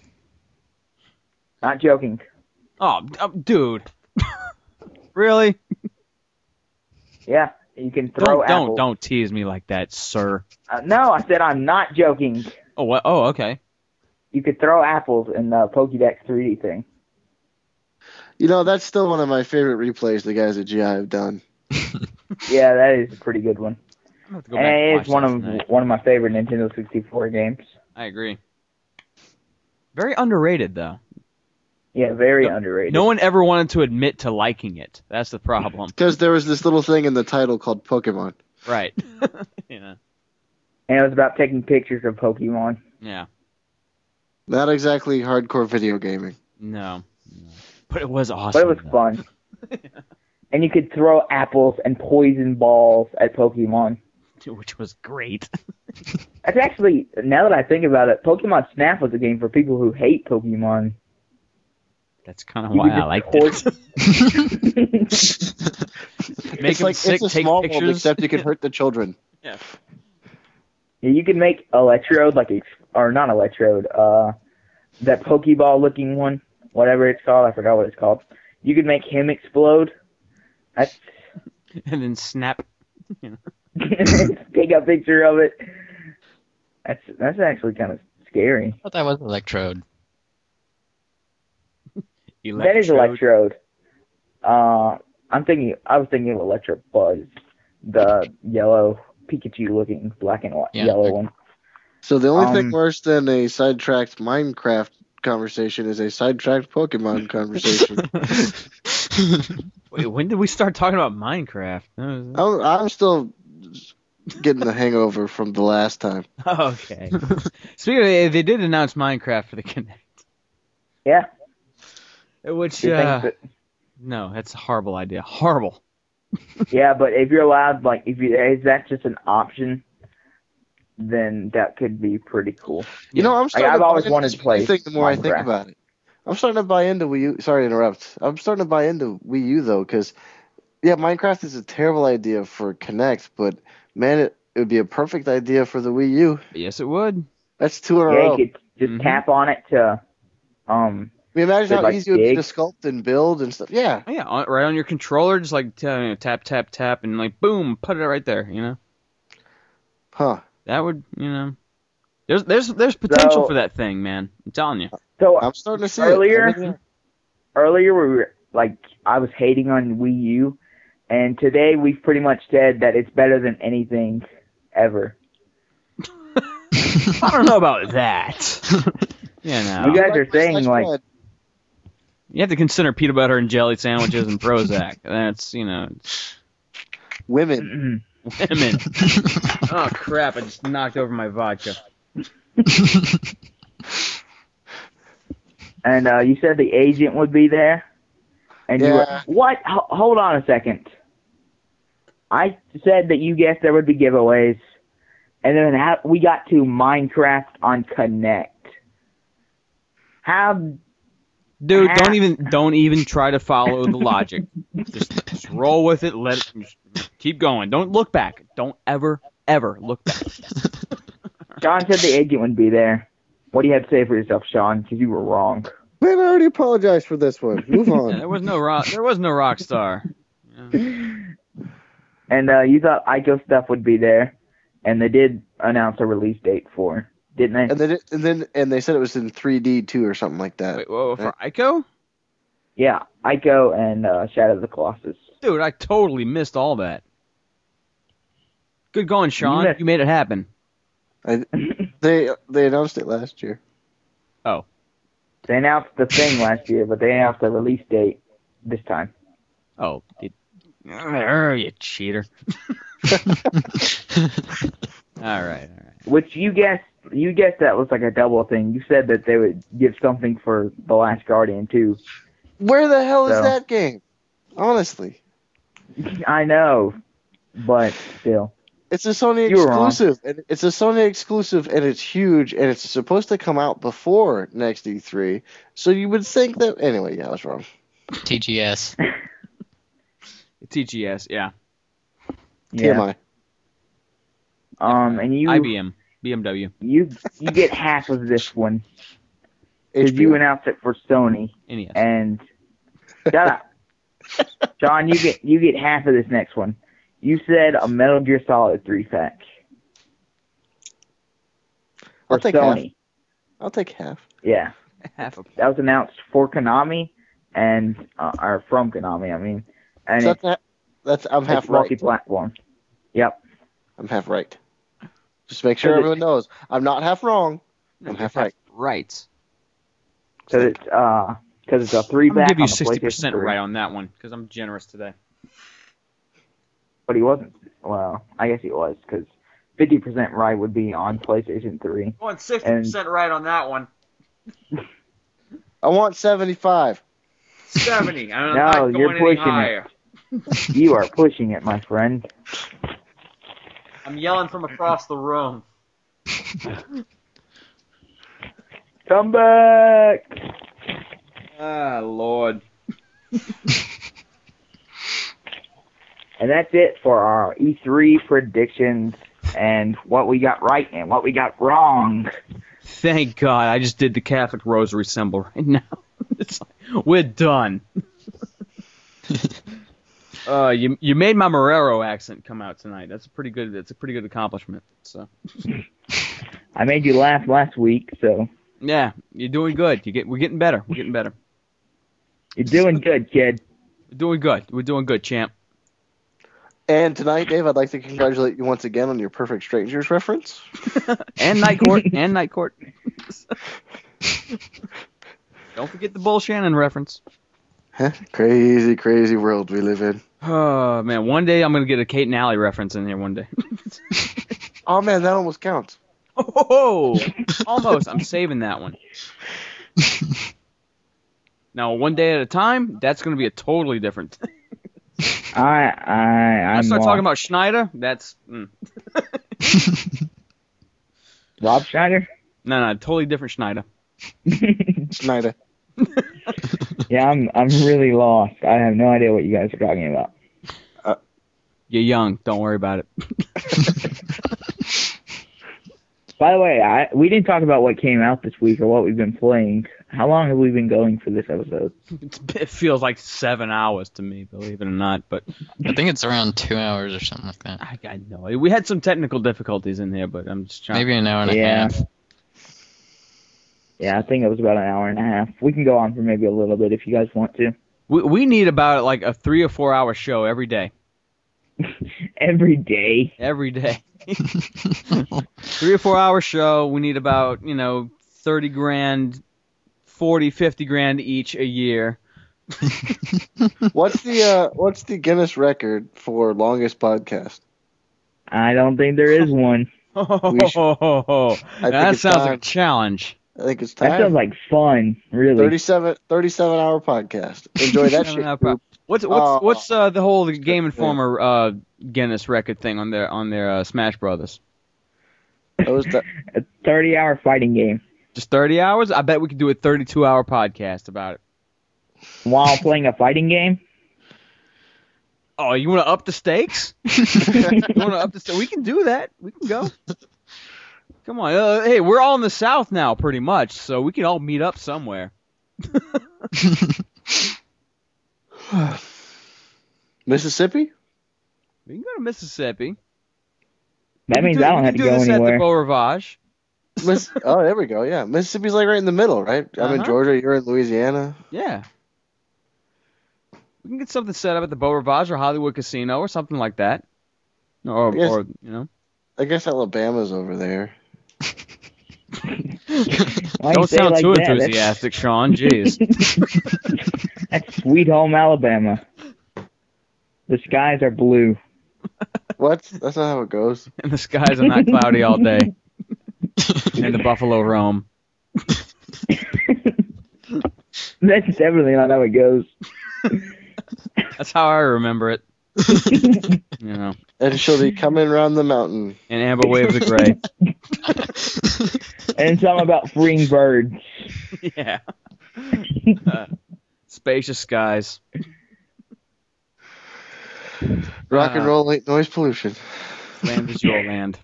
Not joking. Oh, uh, dude. Really? Yeah, you can throw Don't don't apples. don't tease me like that, sir. Uh, no, I said I'm not joking. Oh what? Oh, okay. You could throw apples in the Pokédex three D thing. You know, that's still one of my favorite replays the guys at G I have done. Yeah, that is a pretty good one. I'm gonna have to go And back and it watch is one that of tonight. one of my favorite Nintendo sixty-four games. I agree. Very underrated though. Yeah, very No- underrated. No one ever wanted to admit to liking it. That's the problem. Because there was this little thing in the title called Pokemon. Right. Yeah. And it was about taking pictures of Pokemon. Yeah. Not exactly hardcore video gaming. No. no. But it was awesome. But it was though. fun. And you could throw apples and poison balls at Pokemon. Which was great. That's actually, now that I think about it, Pokemon Snap was a game for people who hate Pokemon. That's kind of You why could I just liked poison- it. Make it's them like sick, it's a take small world, pictures. except you can hurt the children. Yeah. Yeah, you could make Electrode, like, ex- or not Electrode, uh, that Pokeball looking one, whatever it's called, I forgot what it's called. You could make him explode. That's, And then snap. You know. take a picture of it. That's, that's actually kind of scary. I thought that was Electrode. That is Electrode. Uh, I'm thinking, I was thinking of Electrobuzz, the yellow Pikachu looking black and white, Yeah. yellow one. So the only Um, thing worse than a sidetracked Minecraft conversation is a sidetracked Pokemon conversation. Wait, when did we start talking about Minecraft? That was- I'm, I'm still getting the hangover from the last time. Okay. Speaking of, they did announce Minecraft for the Kinect. Yeah. Which, You think uh, that- no, that's a horrible idea. Horrible. yeah, but if you're allowed, like, if you, is that just an option, then that could be pretty cool. You know, I'm starting I've to buy always into wanted this to play Wii U thing the more I think Minecraft. about it. I'm starting to buy into Wii U. Sorry to interrupt. I'm starting to buy into Wii U, though, because, yeah, Minecraft is a terrible idea for Kinect, but, man, it, it would be a perfect idea for the Wii U. Yes, it would. That's two in a Yeah, row. you could just Mhm. tap on it to, um, I mean, imagine They'd, how like, easy it would be dig. to sculpt and build and stuff. Yeah. Yeah, on, right on your controller, just like t- you know, tap, tap, tap, and like boom, put it right there. You know, Huh. that would, you know, there's there's there's potential So- for that thing, man. I'm telling you. so I'm starting to see Earlier- it. Everything- earlier we were, like, I was hating on Wii U, and today we've pretty much said that it's better than anything ever. I don't know about that. Yeah, no. You guys Like are saying, sliced like, bread. You have to consider peanut butter and jelly sandwiches and Prozac. That's, you know, Women. women. Oh crap! I just knocked over my vodka. and uh, you said the agent would be there, and you were, Yeah. what? H- hold on a second. I said that you guessed there would be giveaways, and then how, we got to Minecraft on Connect. How? Dude, Ah. don't even don't even try to follow the logic. Just, just roll with it. Let it just keep going. Don't look back. Don't ever ever look back. Sean said the agent would be there. What do you have to say for yourself, Sean? Because you were wrong. Man, I already apologized for this one. Move Yeah, on. there was no rock. There was no rock star. And uh, you thought Ico stuff would be there, and they did announce a release date for, didn't they? And then, it, and then, and they said it was in three D too, or something like that. Wait, whoa, for Ico? Yeah, Ico and uh, Shadow of the Colossus. Dude, I totally missed all that. Good going, Sean. missed- You made it happen. I, they they announced it last year. Oh, They announced the thing last year, but they announced the release date this time. oh, it, oh, you cheater. all right, all right. Which you guessed, you guessed that was like a double thing. You said that they would give something for The Last Guardian too. Where the hell is So- that game? Honestly, I know, but still. It's a Sony You were wrong. exclusive. and It's a Sony exclusive, and it's huge, and it's supposed to come out before next E three. So you would think that. Anyway, yeah, I was wrong. T G S. T G S, yeah. T M I. Um, and you I B M, B M W, you you get half of this one because H B O. you announced it for Sony. N E S. And shut up, John. You get you get half of this next one. You said a Metal Gear Solid three pack I'll for take half. Sony. I'll take half. Yeah, Half a that was announced for Konami and uh, or from Konami. I mean, and So it's, that's, that's I'm half it's right. multi-platform. Yep. I'm half right. Just make sure Cause it- everyone knows I'm not half wrong. I'm half right. Right. Because it's uh because it's a three I'm gonna pack. give you on the sixty PlayStation percent three. right on that one because I'm generous today. But he wasn't. Well, I guess he was because fifty percent right would be on PlayStation three. Going sixty percent right on that one. I want seventy-five. seventy. I'm No, not you're going any pushing it. higher. You are pushing it, my friend. I'm yelling from across the room. Come back. Ah, Lord. And that's it for our E three predictions and what we got right and what we got wrong. Thank God, I just did the Catholic Rosary symbol right now. It's like, we're done. uh, you you made my Marrero accent come out tonight. That's a pretty good. That's a pretty good accomplishment. So. I made you laugh last week, so Yeah, you're doing good. You get we're getting better. We're getting better. you're doing good, kid. We're doing good. We're doing good, champ. And tonight, Dave, I'd like to congratulate you once again on your Perfect Strangers reference. And Night Court. and Night Court. Don't forget the Bull Shannon reference. Huh? Crazy, crazy world we live in. Oh man, one day I'm gonna get a Kate and Alley reference in here. One day. Oh man, that almost counts. Oh, almost. I'm saving that one. Now, one day at a time. That's gonna be a totally different thing. I I I'm I start lost. talking about Schneider. That's mm. Rob Schneider. no, no, totally different Schneider. Schneider. Yeah, I'm I'm really lost. I have no idea what you guys are talking about. You're young. Don't worry about it. By the way, I we didn't talk about what came out this week or what we've been playing. How long have we been going for this episode? It's, it feels like seven hours to me, believe it or not. But I think it's around two hours or something like that. I, I know we had some technical difficulties in there, but I'm just trying. Maybe an hour and a Yeah. half. Yeah, I think it was about an hour and a half. We can go on for maybe a little bit if you guys want to. We we need about like a three or four hour show every day. Every day. Every day. Three or four hour show. We need about, you know, thirty grand, forty, fifty grand each a year. What's the uh, what's the Guinness record for longest podcast? I don't think there is one. Oh, think that it's sounds like time. a challenge. I think it's That sounds time. like fun, really. thirty-seven, thirty-seven hour podcast. Enjoy that shit. No group. problem. What's what's Oh. what's uh, the whole Game Informer uh, Guinness record thing on their on their uh, Smash Brothers? That was the, A thirty-hour fighting game Just thirty hours? I bet we could do a thirty-two hour podcast about it. while playing a fighting game. Oh, you want to up the stakes? You want to up the stakes? We can do that. We can go. Come on. Uh, hey, we're all in the South now, pretty much, so we can all meet up somewhere. Mississippi? We can go to Mississippi. That We means can do, I don't we have can to do go this anywhere. at the Beau Rivage. Miss- oh, there we go. Yeah, Mississippi's like right in the middle, right? I'm in Uh-huh. Georgia. You're in Louisiana. Yeah. We can get something set up at the Beau Rivage or Hollywood Casino or something like that. Or, Yes. or you know. I guess Alabama's over there. Why you Don't say it sound like too that? enthusiastic, Sean. Jeez. That's, that's Sweet Home Alabama. The skies are blue. What? That's not how it goes. And the skies are not cloudy all day. And the buffalo roam. That's definitely not how it goes. That's how I remember it. You know. And she'll be coming around the mountain. And amber waves of gray. And something about freeing birds. Yeah. Uh, spacious skies. Rock and Uh, roll ain't noise pollution. Land is your land.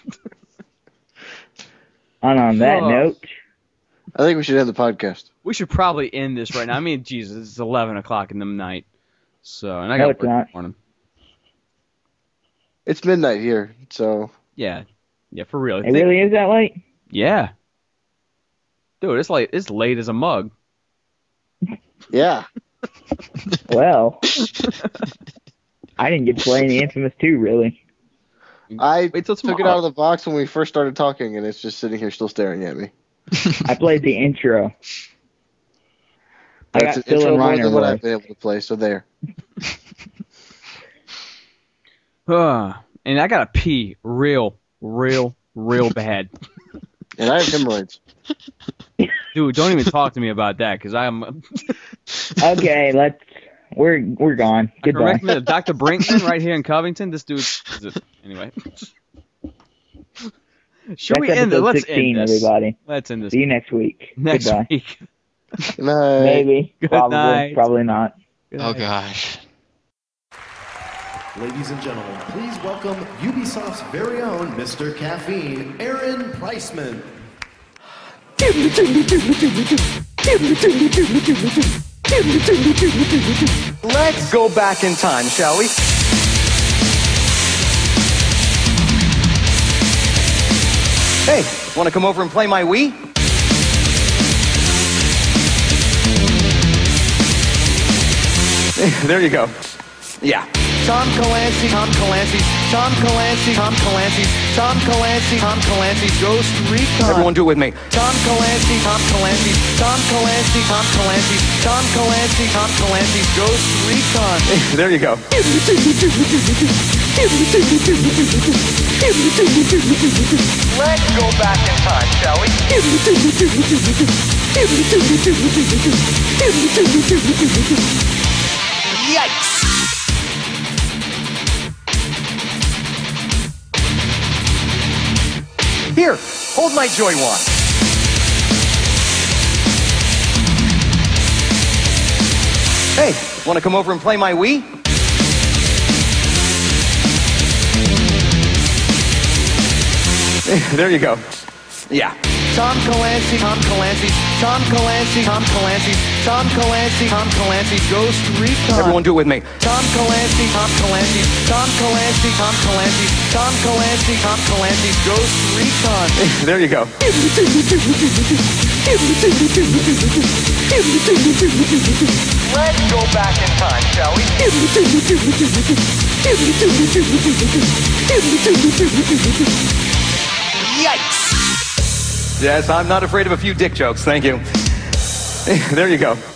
And on that Oh. note, I think we should end the podcast. We should probably end this right now. I mean, Jesus, it's eleven o'clock in the night. So, and I No, got it's work in not. the morning. It's midnight here, so Yeah. Yeah, for real. it really is that late? Yeah. Dude, it's like it's late as a mug. yeah. Well, I didn't get to play any Infamous two, really. I Wait till took it tomorrow. out of the box when we first started talking, and it's just sitting here still staring at me. I played the intro. I That's got an Phil intro and more Reiner than what voice. I've been able to play, so there. Uh, and I gotta pee real, real, real bad. And I have hemorrhoids. Dude, don't even talk to me about that, because I'm... Okay, let's. We're we're gone. I can Goodbye. recommend Doctor Brinkman right here in Covington. This dude... Is it, anyway. Should That's we end it? episode Let's sixteen, end this. everybody. Let's end this. See you next week. Next Goodbye. week. Good night. Maybe. Good probably. night. Probably not. Good Oh night. gosh. Ladies and gentlemen, please welcome Ubisoft's very own Mister Caffeine, Aaron Preisman. Let's go back in time, shall we? Hey, want to come over and play my Wii? There you go. Yeah. Tom Clancy, Tom Clancy, Tom Clancy, Tom Clancy, Tom Clancy, Tom Clancy, Ghost Recon. Everyone do it with me. Tom Clancy, Tom Clancy, Tom Clancy, Tom Clancy, Tom Clancy, Tom Clancy, Ghost Recon. There you go. Let's go back in time, shall we? Yikes! Here, hold my Joy Wand. Hey, want to come over and play my Wii? There you go. Yeah. Tom Clancy, Tom Clancy, Tom Clancy, Tom Clancy, Tom Clancy, Tom Clancy, Ghost Recon. Everyone do it with me. Tom Clancy, Tom Clancy, Tom Clancy, Tom Clancy, Tom Clancy, Tom Clancy, Ghost Recon. There you go. Let's go back in time, shall we? Yikes! Yes, I'm not afraid of a few dick jokes, thank you. There you go.